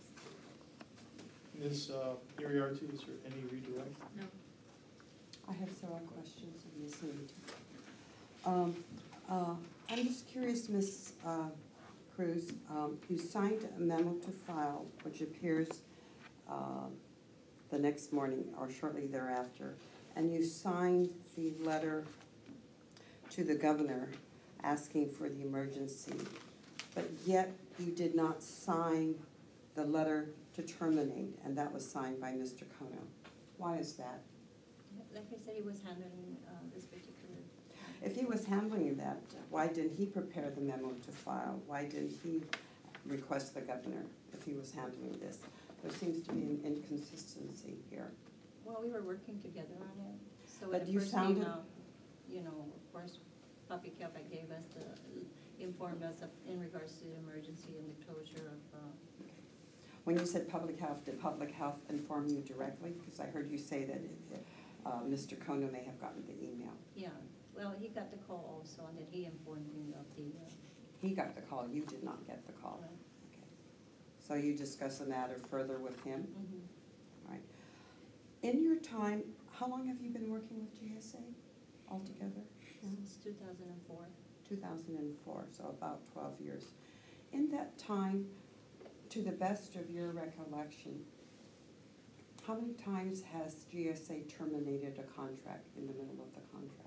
you. Miz uh, Uriarte, is there any redirect? No. I have several questions of Miz Hamilton. Um, uh, I'm just curious, Miz uh, Cruz, um, you signed a memo to file, which appears uh, the next morning or shortly thereafter, and you signed the letter to the governor asking for the emergency, but yet you did not sign the letter to terminate, and that was signed by Mister Kono. Why is that? Like I said, he was handling, uh, this particular. If he was handling that, why didn't he prepare the memo to file? Why didn't he request the governor if he was handling this? There seems to be an inconsistency here. Well, we were working together on it, so But when it you first came sounded- out, you know, of course, Public Health had gave us the, informed us of, in regards to the emergency and the closure of, uh, When you said public health, did public health inform you directly? Because I heard you say that uh, Mister Kono may have gotten the email. yeah, well, he got the call also, and then he informed me of the, uh, He got the call, you did not get the call. uh, Okay. So you discussed the matter further with him? mhm. All right. In your time, how long have you been working with G S A altogether? since two thousand four. two thousand four, so about twelve years. In that time, to the best of your recollection, how many times has G S A terminated a contract in the middle of the contract?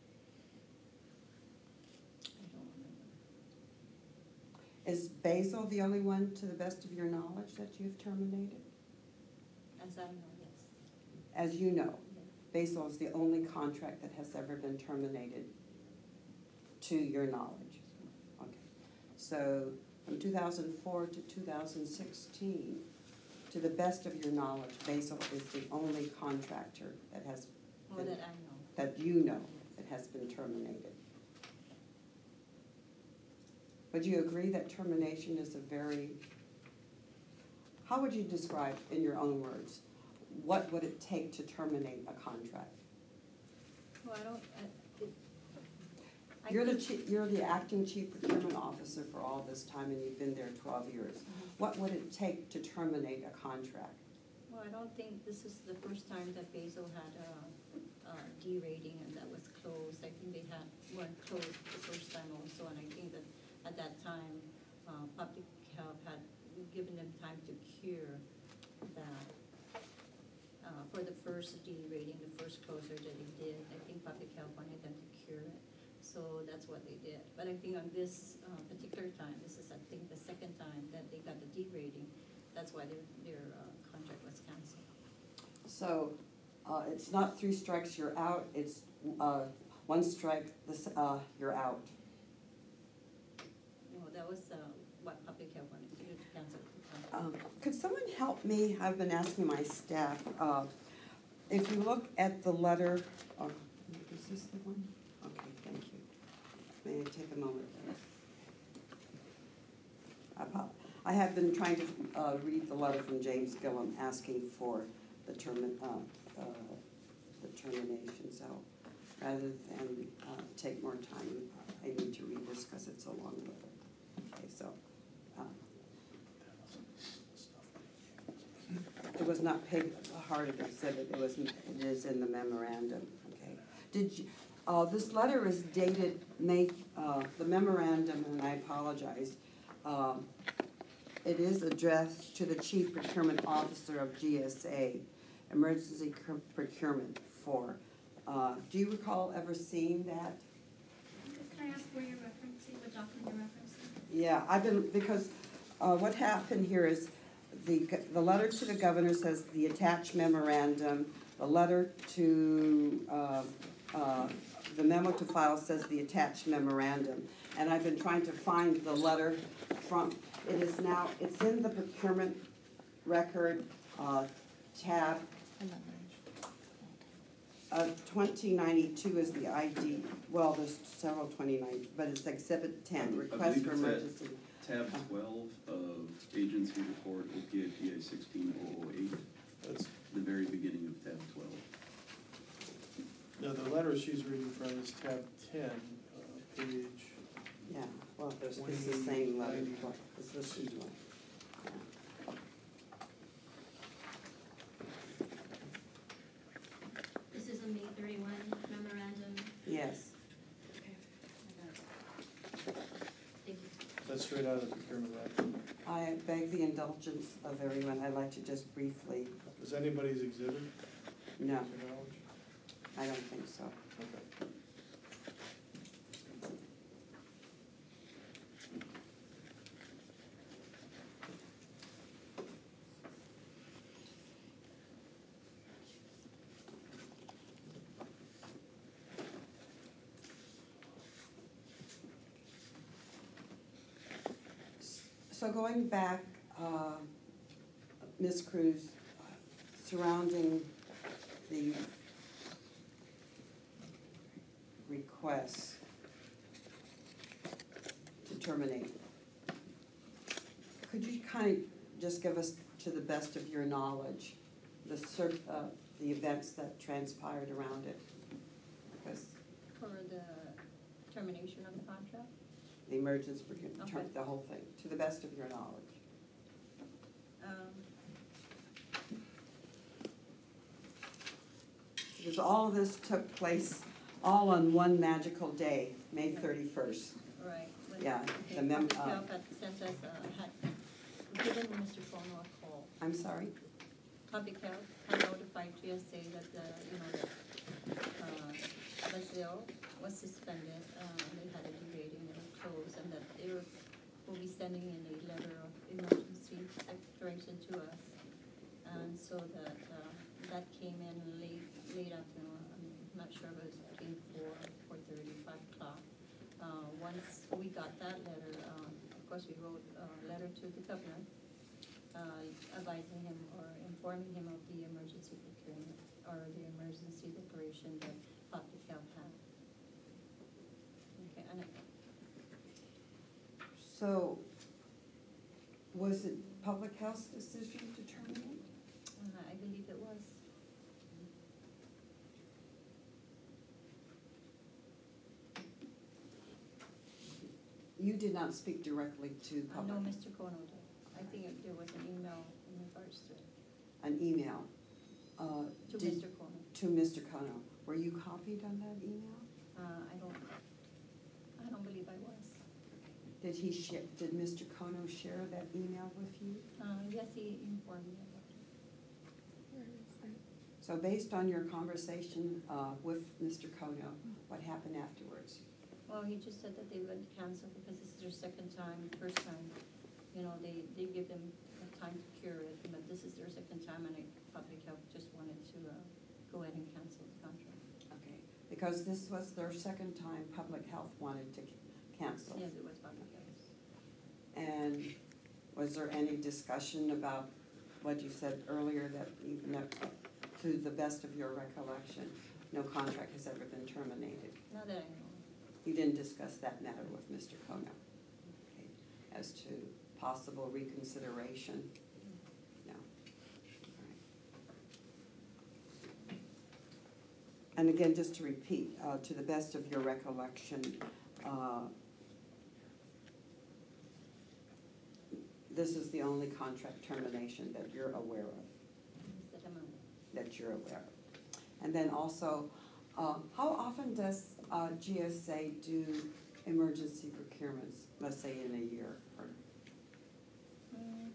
I don't remember. Is Basil the only one, to the best of your knowledge, that you've terminated? As I know, yes. As you know, Yeah. Basil is the only contract that has ever been terminated, to your knowledge. Okay. So from two thousand four to two thousand sixteen, to the best of your knowledge, Basil is the only contractor that has, Well, that I know. that you know, that has been terminated. Would you agree that termination is a very, how would you describe, in your own words, what would it take to terminate a contract? Well, I don't, I, it, I You're the think- chief, you're the acting chief procurement officer for all this time, and you've been there twelve years. What would it take to terminate a contract? Well, I don't think this is the first time that Basil had a, a D rating and that was closed. I think they had, weren't closed the first time also, and I think that at that time, uh, public health had given them time to cure that. Uh, for the first D rating, the first closure that they did, I think public health wanted them to cure it. So that's what they did. But I think on this uh, particular time, this is, I think, the second time that they got the D rating. That's why their, their uh, contract was canceled. So, uh, it's not three strikes, you're out, it's, uh, one strike, this, uh, you're out. Well, that was uh, what public health wanted to do, to cancel the contract. Um, Could someone help me? I've been asking my staff. uh, If you look at the letter, oh, is this the one? Okay, thank you. May I take a moment, please? I apo- I have been trying to uh, read the letter from James Gillum asking for the termi- uh, uh, the termination, so rather than uh, take more time, I need to read this because it's a long letter. Okay, so. uh, It was not paid hard of exhibit, it was, it is in the memorandum, okay? Did you, uh, this letter is dated May, uh, the memorandum, and I apologize, um, it is addressed to the Chief Procurement Officer of G S A, Emergency Cur- Procurement for, uh, do you recall ever seeing that? Can I ask where you're referencing, what document you're referencing? Yeah, I've been, because uh, what happened here is the, g- the letter to the governor says the attached memorandum, the letter to, uh, uh, the memo to file says the attached memorandum. And I've been trying to find the letter from, it is now, it's in the procurement record, uh, tab, uh, twenty ninety-two is the I D, well, there's several twenty-nine, but it's exhibit I ten, believe request for it's at- emergency. Tab twelve of Agency Report O P I P I sixteen oh oh eight, That's, the very beginning of tab twelve. no, the letter she's reading from is tab ten, uh, page, Yeah, well, there's, it's the same letter, but it's this is one. This is a May thirty-one memorandum. Yes, Okay, I got it. Thank you. that's straight out of the procurement record. I beg the indulgence of everyone, I'd like to just briefly, Is anybody's exhibit, to no, your knowledge? I don't think so. Okay. So going back, uh, Miz Cruz, surrounding the request to terminate, could you kind of just give us, to the best of your knowledge, the cer- uh, the events that transpired around it? Because For the termination of the contract? the emergency, procurement, ter- Okay. the whole thing, to the best of your knowledge. Um, Because all of this took place all on one magical day, May thirty-first. Right. when Yeah, the the mem- Public uh, Health had sent us, uh, had given Mister Fono a call. I'm sorry? Public Health had notified G S A that the, you know, that, uh, Brazil was suspended, uh, they had a derating, they were closed, and that they were, will be sending in a letter of emergency declaration to us. And so that, uh, that came in late, late afternoon, I'm not sure if it was between four, four thirty, five o'clock. Uh, once we got that letter, um, of course, we wrote a letter to the governor, uh, advising him or informing him of the emergency procurement or the emergency declaration that public health had. Okay, and I, So, was it public health's decision to terminate? uh, I believe it was. you did not speak directly to I know public, Mister Kono did. I think it- there was an email in regards to it, an email. uh, to did- Mister Kono. To Mister Kono. Were you copied on that email? Uh, I don't, I don't believe I was. Did he share, did Mister Kono share that email with you? Uh, yes, he informed me about it. So based on your conversation uh, with Mister Kono, what happened afterwards? Well, he just said that they would cancel because this is their second time, first time, you know, they, they give them a time to cure it, but this is their second time and I, Public Health just wanted to, uh, go ahead and cancel the contract. Okay, because this was their second time Public Health wanted to cancel. Yes, it was Public Health. And was there any discussion about what you said earlier, that even if, to the best of your recollection, no contract has ever been terminated? Not that I know. You didn't discuss that matter with Mister Kono, okay, as to possible reconsideration? No. All right. And again, just to repeat, uh, to the best of your recollection, uh, this is the only contract termination that you're aware of, That I'm aware. that you're aware of. And then also, uh, how often does uh, G S A do emergency procurements, let's say in a year? Or Mm.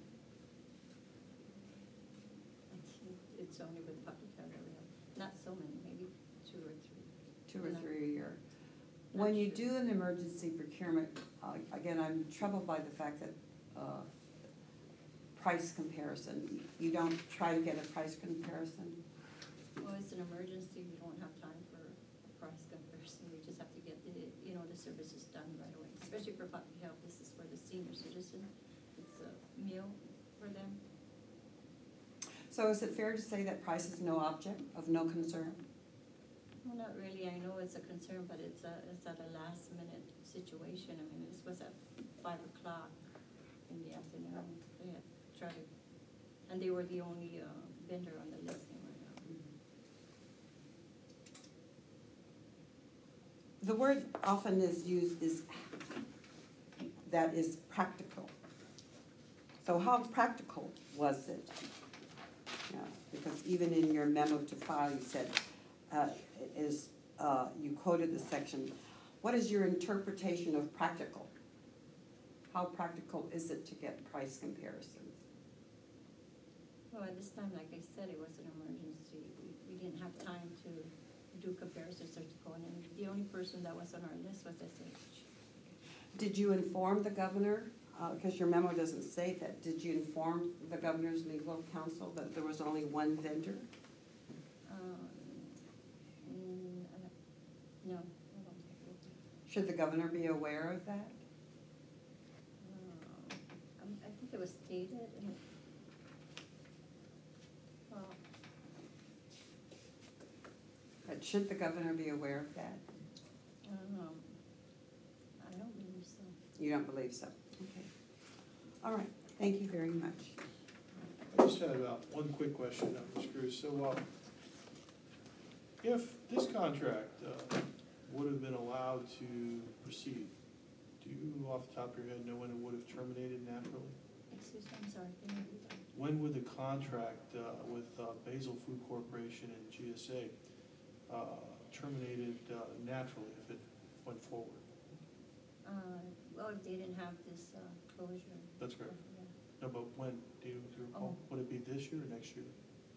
I think it's only with Public Health that we have, not so many, maybe two or three. two or No. three a year? Not When you sure. do an emergency procurement, uh, again, I'm troubled by the fact that uh, price comparison, you don't try to get a price comparison? Well, it's an emergency, we don't have time for a price comparison, we just have to get the, you know, the services done right away. Especially for Public Health, this is for the senior citizen, it's a meal for them. So is it fair to say that price is no object of no concern? Well, not really, I know it's a concern, but it's a, it's at a last minute situation, I mean, this was at five o'clock in the afternoon, they had tried to, and they were the only, uh, vendor on the listing right now. The word often is used is, that is practical. So how practical was it? Yeah, because even in your memo to file, you said, uh, is, uh, you quoted the section, what is your interpretation of practical? How practical is it to get price comparisons? Well, at this time, like I said, it was an emergency. We, we didn't have time to do comparisons or to go in, and the only person that was on our list was S H. Did you inform the governor, because your memo doesn't say that, did you inform the governor's legal counsel that there was only one vendor? Um, mm, I don't- no, I don't think it. Should the governor be aware of that? Uh, um, I think it was stated in it. Well, But should the governor be aware of that? I don't know. I don't believe so. You don't believe so? Okay. All right, thank you very much. I just had about one quick question, uh, Miz Cruz. So, uh, if this contract uh, would have been allowed to proceed, do you, off the top of your head, know when it would have terminated naturally? Excuse me, I'm sorry, can you repeat that? When would the contract uh, with uh, Basil Food Corporation and G S A uh, terminated uh, naturally if it went forward? Uh, well, if they didn't have this, uh, closure. That's correct. Yeah. No, but when, do you do you recall? Oh. Would it be this year or next year?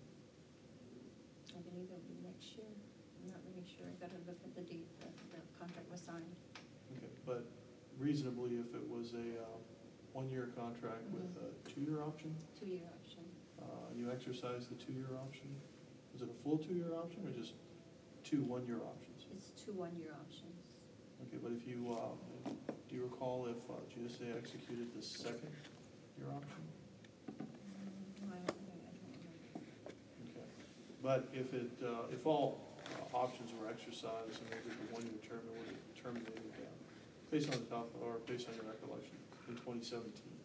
I believe it'll be next year. I'm not really sure. I gotta look at the date that the contract was signed. Okay, but reasonably, if it was a uh, one-year contract with a two-year option, Two-year option. uh, and you exercised the two-year option, was it a full two-year option or just two one-year options? It's two one-year options. Okay, but if you, uh, do you recall if uh, G S A executed the second year option? Mm, I don't, I don't remember. Okay, but if it, uh, if all uh, options were exercised and maybe the one-year term would have terminated, uh, based on the top, or based on your recollection, in twenty seventeen?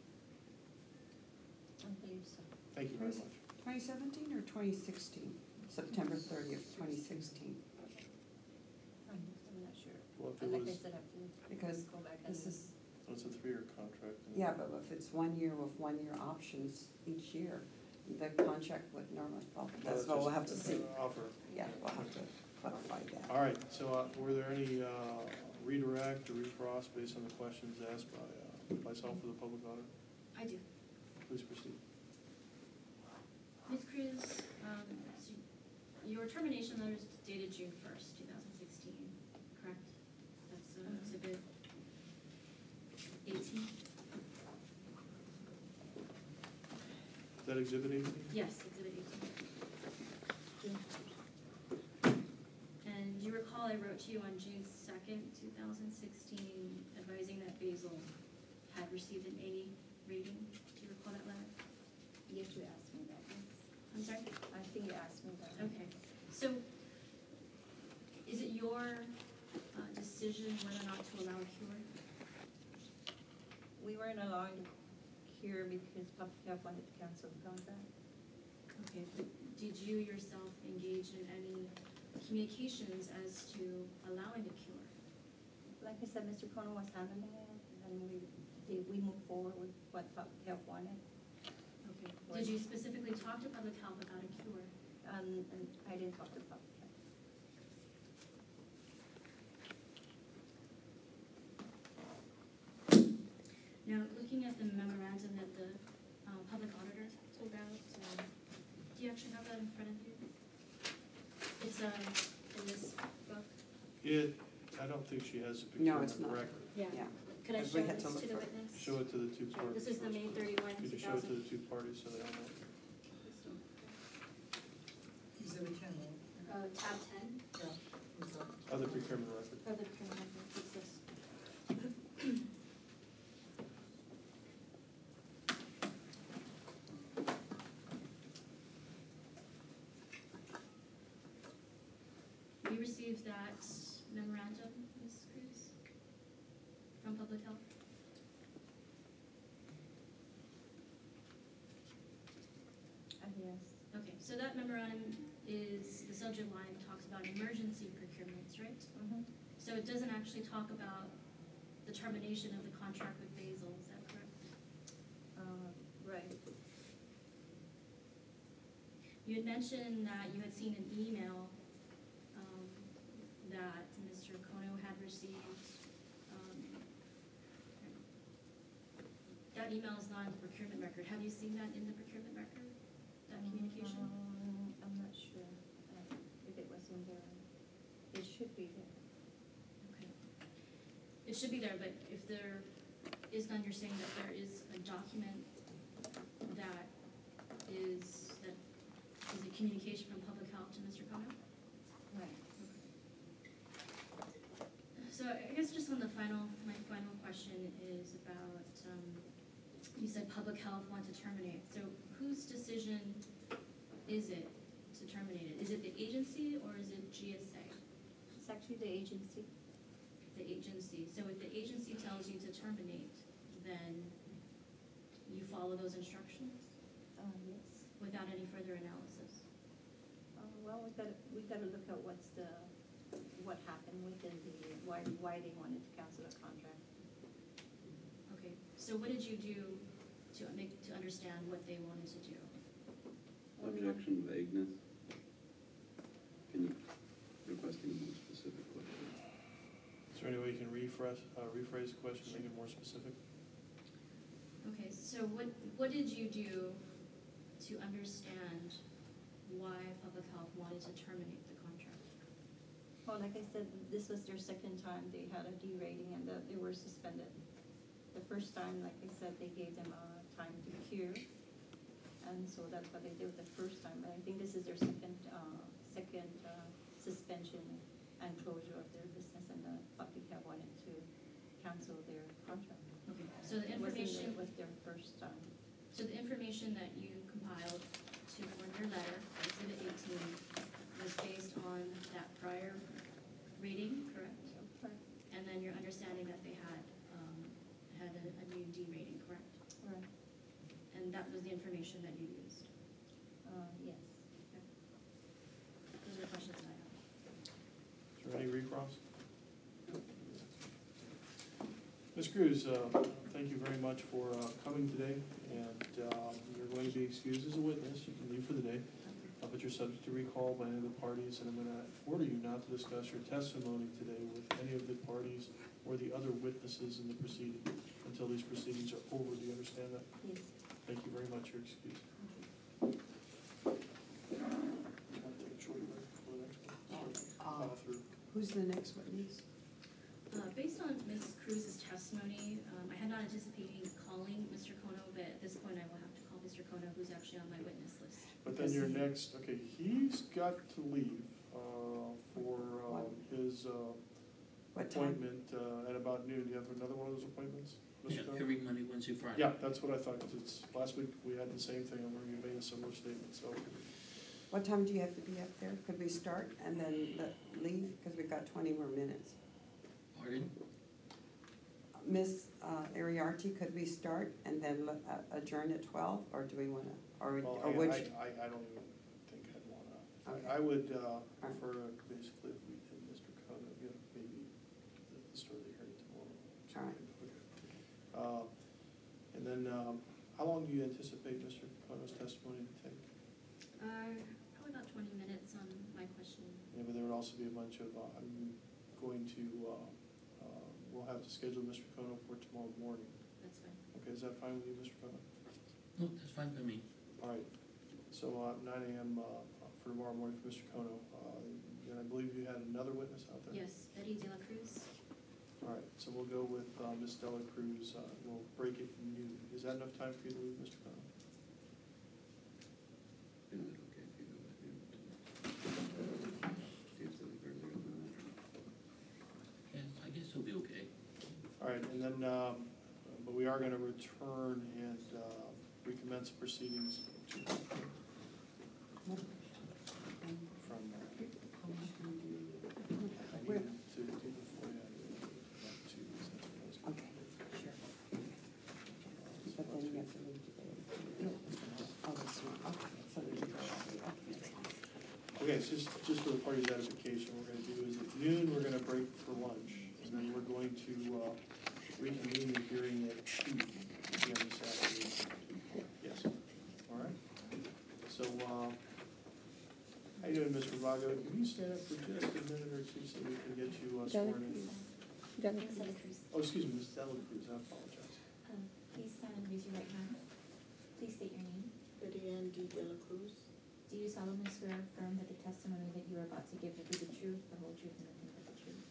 I believe so. Thank you very much. twenty seventeen or twenty sixteen? September thirtieth, twenty sixteen. I'm, I'm not sure. Well, if But it like I was, said, I have to Because go back and. this is, Well, it's a three-year contract. and- Yeah, but if it's one year with one-year options each year, the contract would normally fall. Well, That's it's what we'll just have to see. an Offer. Yeah, we'll have to clarify that. All right, so uh, were there any uh, redirect or recross based on the questions asked by uh, myself or the public auditor? I do. Please proceed. Miz Cruz, um, so your termination letter is dated June first, two thousand sixteen, correct? That's uh, exhibit eighteen? Is that exhibit eighteen? Yes, exhibit eighteen. And you recall I wrote to you on June second, two thousand sixteen, advising that Basil had received an A rating. Do you recall that letter? Yes, you asked me that, yes. I'm sorry? I think you asked me that. Okay, so is it your uh, decision whether or not to allow a cure? We weren't allowing to cure because public health wanted to cancel the contract. Okay, but did you yourself engage in any communications as to allowing a cure? Like I said, Mister Cronin was handling it, and we, did we move forward with what public health wanted. Okay, did you specifically talk to public health about a cure? Um, and I didn't talk to public health. Now, looking at the memorandum that the uh, public auditor pulled out, um, do you actually have that in front of you? It's uh, in this book. It, I don't think she has a No, procurement it's not. record. Yeah. Could I Because show we had this to look to the for it. witness? Show it to the two parties. This is the May thirty-one, Could two you show it to thousand. the two parties so they all know? Exhibit ten, right? Uh, tab ten Yeah. Is that- Other procurement record. of the procurement record. It's this. You received that memorandum, Miz Cruz, from Public Health? Uh, yes. Okay, so that memorandum is, the subject line talks about emergency procurements, right? Mm-hmm. So it doesn't actually talk about the termination of the contract with Basil, is that correct? Uh, right. You had mentioned that you had seen an email um, that Mister Kono had received. Um, That email is not in the procurement record. Have you seen that in the procurement record, that communication? Um, I'm not sure uh, if it was in there. It should be there. Okay. It should be there, but if there is none, you're saying that there is a document that is, that is a communication from Public Health to Mister Kono? Right. So I guess just on the final, my final question is about, um, you said Public Health want to terminate. So whose decision is it to terminate it? Is it the agency or is it G S A? It's actually the agency. The agency. So if the agency tells you to terminate, then you follow those instructions Uh, yes. without any further analysis? Uh, well, we gotta, we gotta look at what's the, what happened within the, why, why they wanted to cancel the contract. Okay, so what did you do to make, to understand what they wanted to do? Objection vagueness. Can you request a more specific question? Is there any way you can rephrase, uh, rephrase the question, make it more specific? Okay, so what, what did you do to understand why Public Health wanted to terminate the contract? Well, like I said, this was their second time they had a D rating and that they were suspended. The first time, like I said, they gave them uh, time to cure, and so that's what they did the first time. But I think this is their second, uh, second uh, suspension and closure of their business, and the public have wanted to cancel their contract. Okay, so the It wasn't information, their- was their first time. so the information that you compiled to form your letter, exhibit eighteen, was based on that prior rating, correct? Right. And then your understanding that they had, um, had a, a new D rating, correct? Right. And that was the information that you used? Uh, yes. Those are the questions that I have. Is there any recross? Miz Cruz, uh, thank you very much for uh, coming today, and um, you're going to be excused as a witness. You can leave for the day, uh, but you're subject to recall by any of the parties, and I'm going to order you not to discuss your testimony today with any of the parties or the other witnesses in the proceeding until these proceedings are over. Do you understand that? Yes. Thank you very much. You're excused. Uh, Uh, through. Who's the next witness? Uh, based on Miz Cruz's testimony, um, I had not anticipating calling Mister Kono, but at this point I will have to call Mister Kono, who's actually on my witness list. But then your next, okay, he's got to leave uh, for um, his uh, What time? appointment uh, at about noon. Do you have another one of those appointments? Yeah, Mister Cohen? every Monday, Wednesday, Friday. Yeah, that's what I thought, 'cause it's, last week we had the same thing, and we made a similar statement, so. What time do you have to be up there? Could we start and then let, leave, because we've got twenty more minutes? Pardon? Miss uh, Ariarty, could we start and then let- uh, adjourn at twelve, or do we wanna, or, Well, or I, would I, you? I I don't even think I'd wanna, Okay. I, I would uh, prefer basically if we did Mister Cohen, you know, maybe the the start of the hearing tomorrow. All right. Okay. Uh, And then, um, how long do you anticipate Mister Cohen's testimony to take? Uh, probably about twenty minutes on my questioning. Yeah, but there would also be a bunch of, uh, I'm going to, uh, uh, we'll have to schedule Mister Kono for tomorrow morning. That's fine. Okay, is that fine with you, Mister Kono? No, that's fine by me. All right, so uh, nine AM uh, for tomorrow morning for Mister Kono. Uh, And I believe you had another witness out there? Yes, Betty De La Cruz. All right, so we'll go with uh, Miz Dela Cruz. Uh, We'll break it noon. Is that enough time for you to leave, Mister Kono? Is it okay if you go with him? See if they'll leave earlier than that. Yeah, I guess it'll be okay. All right, and then, um, but we are going to return and uh, recommence proceedings to- from, uh, I needed to do before, yeah, yeah, two, that's what I was gonna Okay, do. sure. Uh, so But then you let's- have to leave today. Oh, that's not, okay, so we can go, okay, that's fine. Okay, so just, just for the party's edification, what we're gonna do is at noon, we're gonna break for lunch, and then we're going to, uh, reconvene the hearing at two P M this afternoon. Yes, all right? So, uh, how you doing, Mister Vago? Can you stand up for just a minute or two so we can get you uh, sworn in? Miss De La Cruz. Oh, excuse me, Miz Dela Cruz, I apologize. Um, please stand and raise your right hand. Please state your name. Betty Ann D. De La Cruz. Do you solemnly swear or affirm that the testimony that you are about to give will be the truth, the whole truth, and nothing but the truth?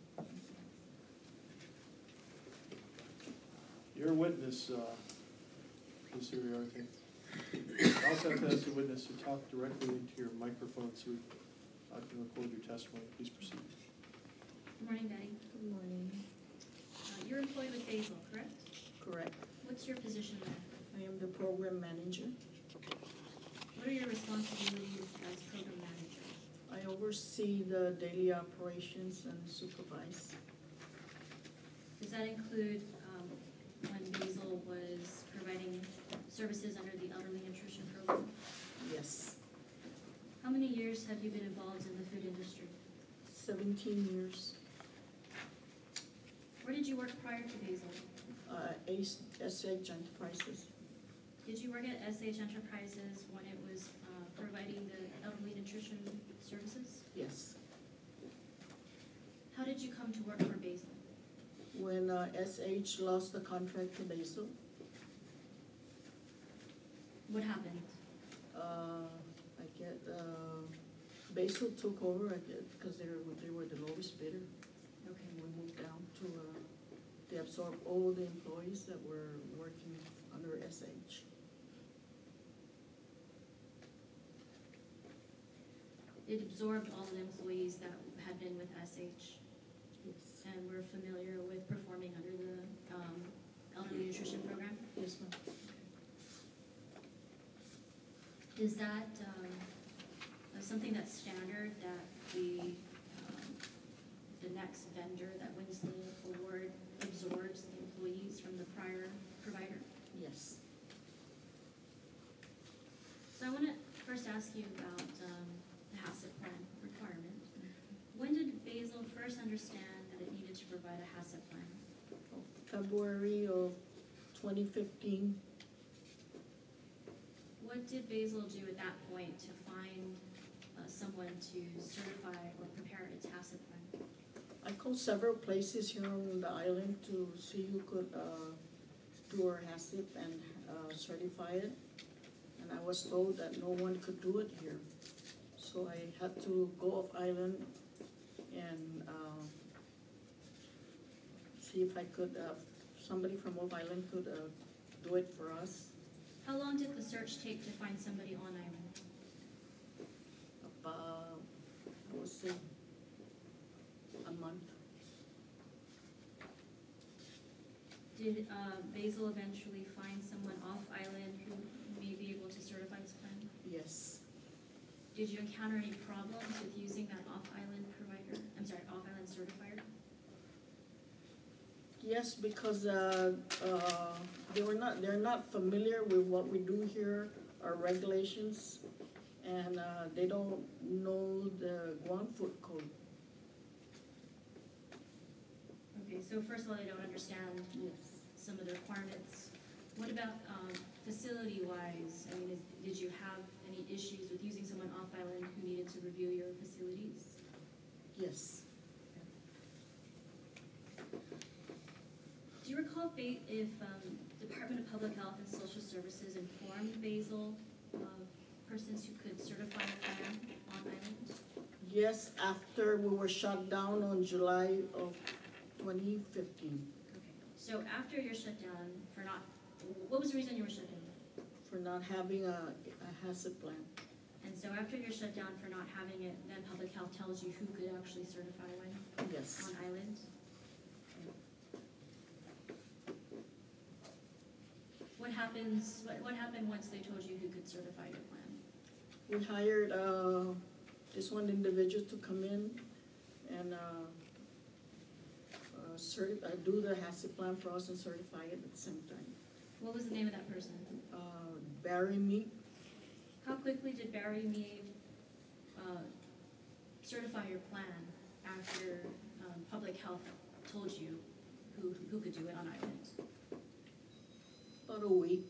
You're a witness, uh, Miz Uriarte. I also have to ask the witness to talk directly into your microphone so I can record your testimony. Please proceed. Good morning, Betty. Good morning. Uh, You're employed with Basil, correct? Correct. What's your position there? I am the program manager. What are your responsibilities as program manager? I oversee the daily operations and supervise. Does that include um, when Basil was providing services under the Elderly Nutrition Program? Yes. How many years have you been involved in the food industry? Seventeen years. Where did you work prior to Basil? Uh, Ace, S H Enterprises. Did you work at S H Enterprises when it was uh, providing the elderly nutrition services? Yes. How did you come to work for Basil? When uh, S H lost the contract to Basil, What happened? uh, I get, uh, Basil took over, I get, because they were, they were the lowest bidder. Okay. And we moved down to, uh, they absorbed all the employees that were working under S H. It absorbed all the employees that had been with S H Yes. and were familiar with performing under the um, elderly nutrition program? Yes, ma'am. Is that um, uh, something that's standard, that the, um, the next vendor that wins the award absorbs the employees from the prior provider? Yes. So I want to first ask you about um, the HACCP plan requirement. When did Basil first understand that it needed to provide a HACCP plan? February of twenty fifteen. What did Basil do at that point to find uh, someone to certify or prepare a tacit plan? I called several places here on the island to see who could uh, do our HACCP and uh, certify it. And I was told that no one could do it here. So I had to go off island and uh, see if I could, uh, somebody from off island could uh, do it for us. How long did the search take to find somebody on island? About, I would say, a month. Did uh, Basil eventually find someone off island who may be able to certify this plan? Yes. Did you encounter any problems with using that off island provider? I'm sorry, off island certifier? Yes, because uh, uh, they were not, they're not familiar with what we do here, our regulations, and uh, they don't know the Guam Food Code. Okay, so first of all, they don't understand Yes. some of the requirements. What about um, facility-wise? I mean, is, did you have any issues with using someone off island who needed to review your facilities? Yes. Do you recall ba- if um, Department of Public Health and Social Services informed Basil of persons who could certify a plan on island? Yes, after we were shut down on July of twenty fifteen Okay. So after your shutdown, for not, what was the reason you were shut down? for not having a, a HACCP plan. And so after your shutdown for not having it, then Public Health tells you who could actually certify one Yes. on island? What happens, what, what happened once they told you who could certify your plan? We hired uh, this one individual to come in and uh, uh, certi- uh, do the HACCP plan for us and certify it at the same time. What was the name of that person? Uh, Barry Meek, How quickly did Barry Mead uh, certify your plan after um, Public Health told you who, who could do it on island? about a week.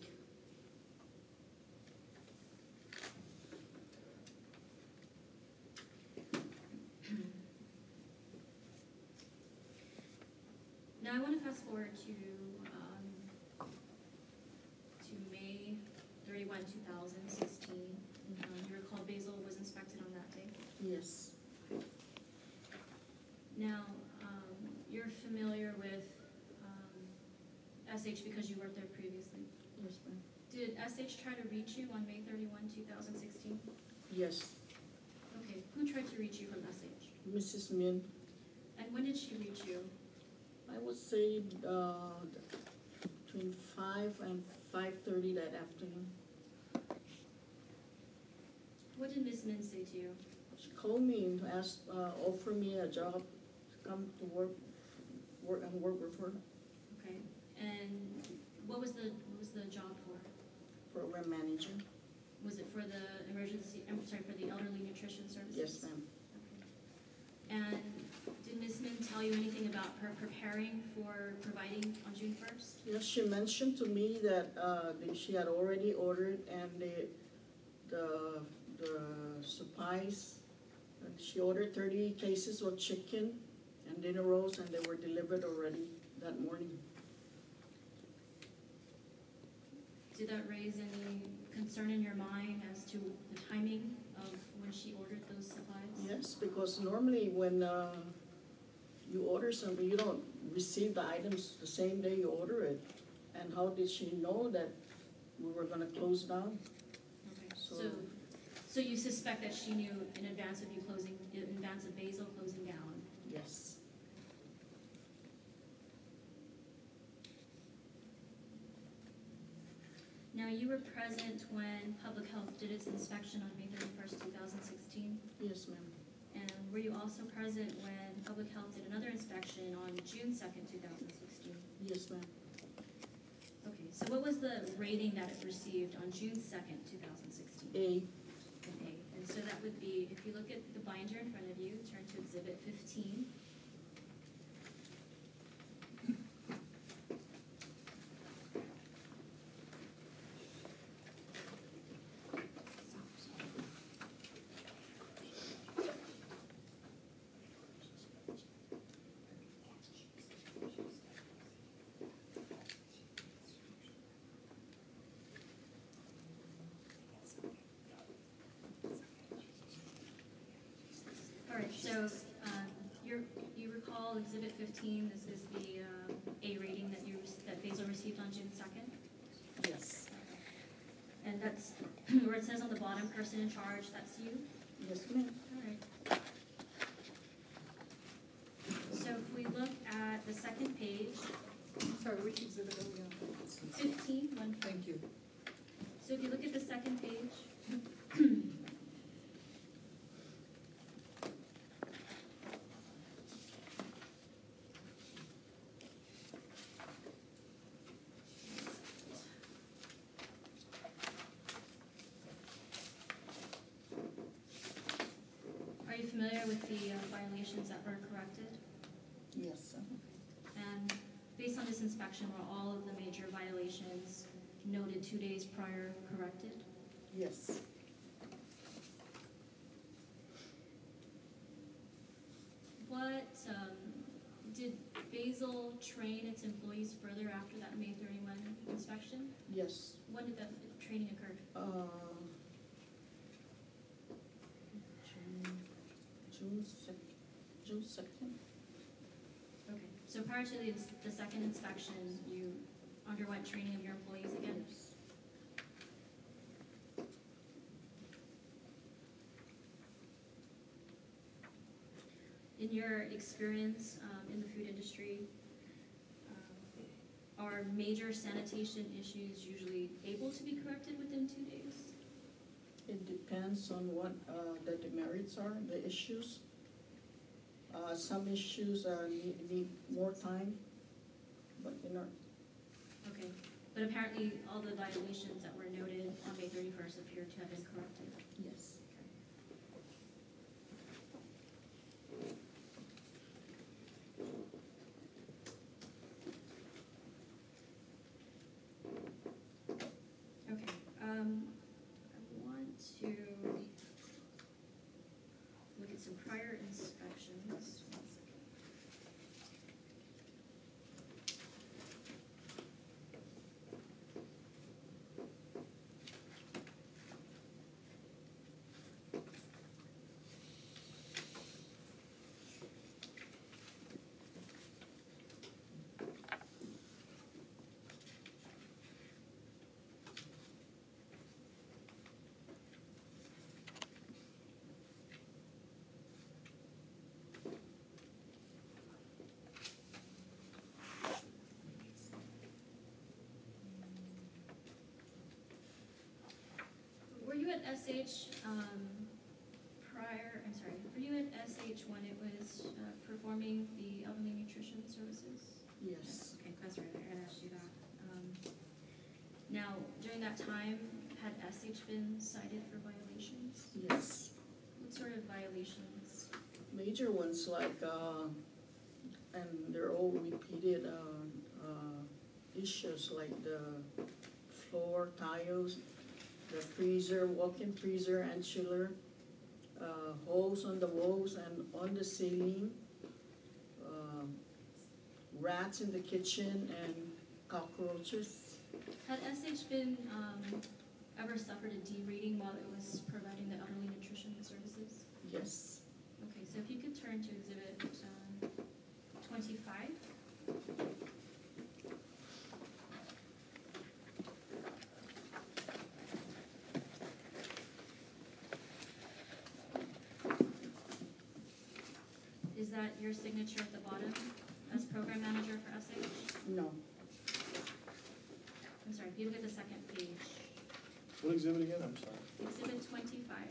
Now I want to fast forward to um, to May thirty-first, two thousand sixteen. Um, you recall Basil was inspected on that day. Yes. Now um, you're familiar with um, S H because you worked there previously. Yes, ma'am. Did S H try to reach you on May thirty-first, two thousand sixteen? Yes. Okay, who tried to reach you from S H? Missus Min, And when did she reach you? I would say uh, between five and five thirty that afternoon. What did Miss Min say to you? She called me and asked, uh, offered me a job to come to work, work and work with her, Okay, and what was the, what was the job for? program manager. Was it for the emergency, I'm sorry, for the elderly nutrition services? Yes, ma'am. Okay. And did Miss Min tell you anything about her preparing for providing on June first? Yes, she mentioned to me that uh, that she had already ordered and the, the, the supplies, and she ordered thirty cases of chicken and dinner rolls and they were delivered already that morning. Did that raise any concern in your mind as to the timing of when she ordered those supplies? Yes, because normally when uh, you order something, you don't receive the items the same day you order it. And how did she know that we were gonna close down? Okay, So- so, so you suspect that she knew in advance of you closing, in advance of Basil closing down? Yes. Now, you were present when Public Health did its inspection on May thirty-first, two thousand sixteen? Yes, ma'am. And were you also present when Public Health did another inspection on June second, two thousand sixteen? Yes, ma'am. Okay, so what was the rating that it received on June second, two thousand sixteen? A. An A. And so that would be, if you look at the binder in front of you, turn to exhibit fifteen. All right, so, um, you're, you recall exhibit fifteen, this is the, um, A rating that you, that Basil received on June second? Yes, And that's, where it says on the bottom, person in charge, that's you? yes, ma'am. All right. So if we look at the second page, Sorry, which exhibit are we on? fifteen, one, Thank you. so if you look at the second page, are you familiar with the uh, violations that were corrected? Yes, uh, And based on this inspection, were all of the major violations noted two days prior corrected? yes. What, um, did Basil train its employees further after that May thirty-one inspection? Yes, When did that training occur? uh, June, June sec, June second, Okay, so prior to the, the second inspection, you underwent training of your employees again? yes. In your experience, um, in the food industry, um, are major sanitation issues usually able to be corrected within two days? It depends on what, uh, the demerits are, the issues. Uh, some issues, uh, need, need more time, but, you know, Okay, but apparently all the violations that were noted on May thirty-first appear to have been corrected. yes. Okay, um, I want to look at some prior inspections. One second. Were you at S H, um, prior, I'm sorry, were you at S H when it was, uh, performing the elderly nutrition services? Yes, Okay, that's right, I had asked you that. Um, now, during that time, had S H been cited for violations? yes. What sort of violations? Major ones like, uh, and they're all repeated, uh, uh, issues like the floor tiles, the freezer, walk-in freezer and chiller, uh, holes on the walls and on the ceiling, uh, rats in the kitchen and cockroaches. Had S H been, um, ever suffered a D rating while it was providing the elderly nutrition services? Yes, Okay, so if you could turn to exhibit, um, twenty-five. Is that your signature at the bottom as program manager for S H? no, I'm sorry, if you look at the second page, What exhibit again? I'm sorry. exhibit twenty-five.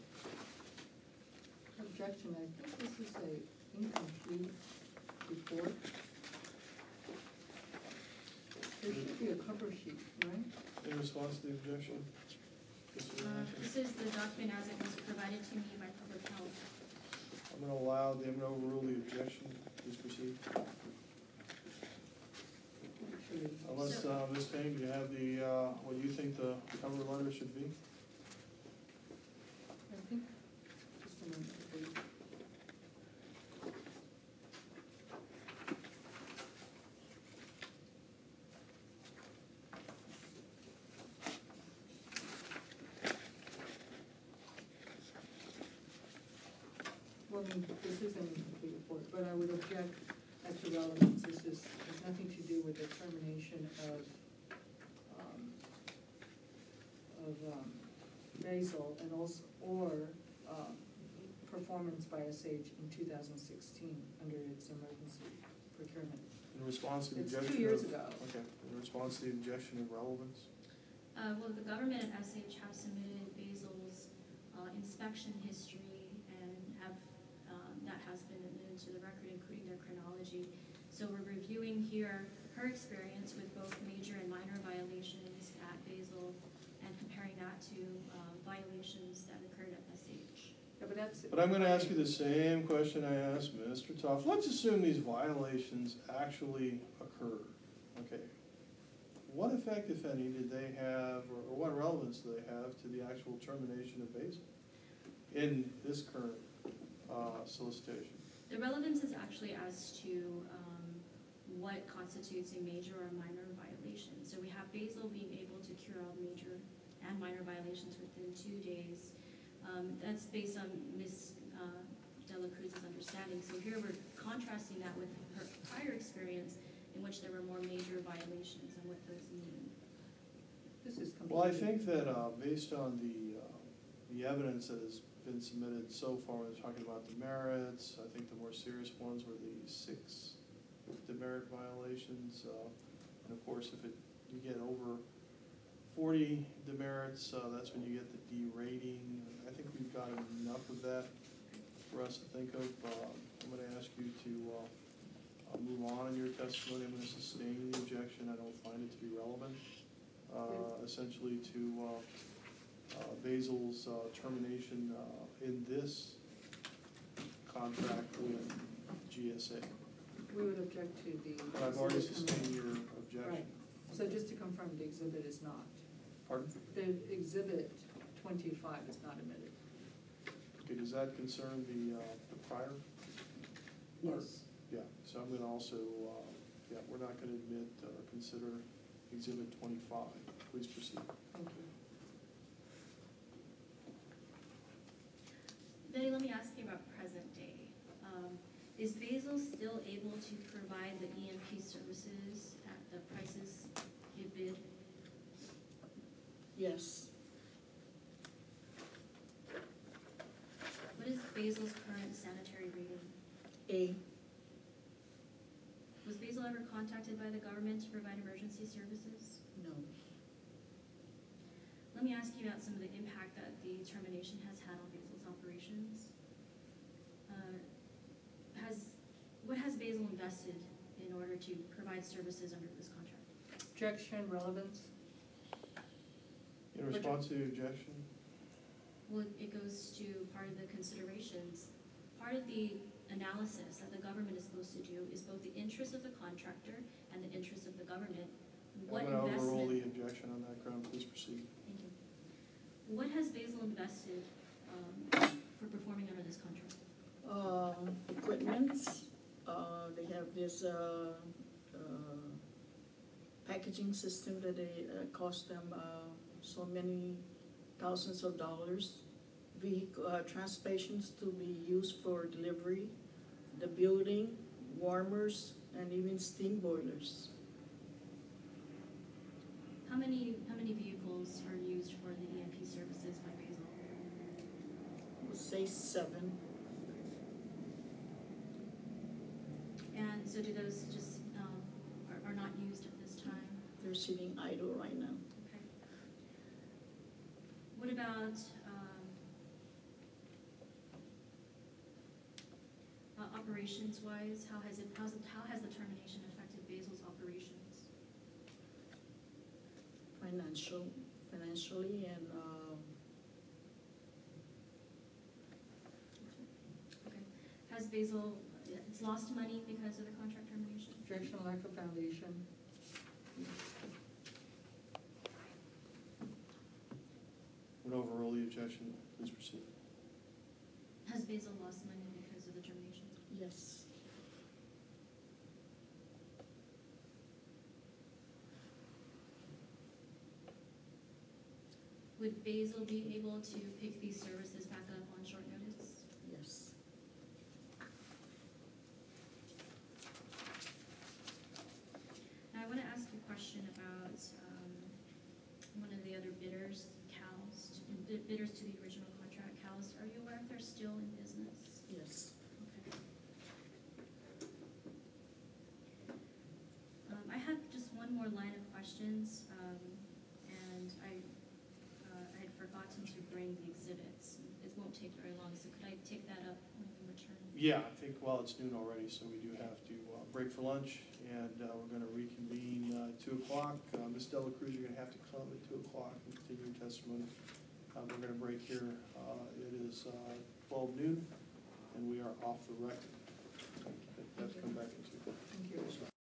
Objection, I think this is a incomplete report. There should be a cover sheet, right? In response to the objection? Mister Uh, Rankin? this is the document as it was provided to me by public health. I'm gonna allow, the- I'm gonna overrule the objection. Please proceed. Actually, Unless, So- uh, Miz Payne, do you have the, uh, what you think the cover letter should be? I think, just a minute, please. Well, mean, this isn't a complete report, but I would object as to relevance. This is, has nothing to do with the termination of, um, of, um, Basil and also, or, um, performance by S H in two thousand sixteen under its emergency procurement. In response to the It's objection two years of- ago. Okay, in response to the objection of relevance? Uh, well, the government and S H have submitted Basil's, uh, inspection history and have, um, that has been admitted to the record, including their chronology. So we're reviewing here her experience with both major and minor violations at Basil and comparing that to, uh, violations that occurred at S H. Yeah, but that's. But I'm gonna ask you the same question I asked Mister Toff. Let's assume these violations actually occurred, okay? What effect, if any, did they have, or or what relevance do they have to the actual termination of Basil in this current uh, solicitation? The relevance is actually as to, um, what constitutes a major or minor violation. So we have Basil being able to cure all major and minor violations within two days. Um, that's based on Miz uh, Dela Cruz's understanding. So here we're contrasting that with her prior experience in which there were more major violations and what those mean. This is completely. Well, I think that uh, based on the, uh, the evidence that has been submitted so far, we're talking about demerits. I think the more serious ones were the six demerit violations. uh, And of course, if it, you get over forty demerits, uh, that's when you get the D rating. I think we've got enough of that for us to think of. Uh, I'm gonna ask you to uh, uh, move on in your testimony. I'm gonna sustain the objection. I don't find it to be relevant. Uh, essentially to uh, uh, Basil's uh, termination uh, in this contract with G S A. We would object to the. But I've already exhibit sustained coming- your objection. Right. So just to confirm, the exhibit is not. Pardon? The exhibit twenty-five is not admitted. Okay, does that concern the, uh, the prior? Yes. Yeah, so I'm gonna also, uh, yeah, we're not gonna admit or consider exhibit twenty-five. Please proceed. Thank you. Betty, let me ask you about present day. Um, is Basil still able to provide the E M P services at the prices you bid? Yes. What is Basil's current sanitary rating? A. Was Basil ever contacted by the government to provide emergency services? No. Let me ask you about some of the impact that the termination has had on Basil's operations. Uh, Has, what has Basil invested in order to provide services under this contract? Objection, relevance. In response to the objection? Well, it goes to part of the considerations. Part of the analysis that the government is supposed to do is both the interest of the contractor and the interest of the government. What I'm gonna overrule the investment? objection on that ground. Please proceed. Thank you. What has Basil invested um, for performing under this contract? Um, equipment, uh, they have this, uh, uh, packaging system that they, uh, cost them, uh, so many thousands of dollars. Vehicle, uh, transportations to be used for delivery, the building, warmers, and even steam boilers. How many, how many vehicles are used for the E M P services by Basil? I would say seven. And so do those just, um, are, are not used at this time? They're sitting idle right now. Okay. What about, um, uh, operations-wise, how has it, how's it, how has the termination affected Basil's operations? Financial, financially, and, um, Okay. Has Basil, it's lost money because of the contract termination? Objection, lack of foundation. I'm gonna overrule the objection. Please proceed. Has Basil lost money because of the termination? yes. Would Basil be able to pick these services back up on short notice? Yes. to the original contract housed. Are you aware if they're still in business? Yes. Okay. Um, I have just one more line of questions, um, and I, uh, I had forgotten to bring the exhibits. It won't take very long, so could I take that up when we return? Yeah, I think, well, it's noon already, so we do have to uh, break for lunch, and uh, we're gonna reconvene uh, at two o'clock. Uh, Miz Dela Cruz, you're gonna have to come at two o'clock and continue your testimony. Uh, We're gonna break here. Uh, It is uh, twelve noon, and we are off the record. Have to come back in two. Thank you.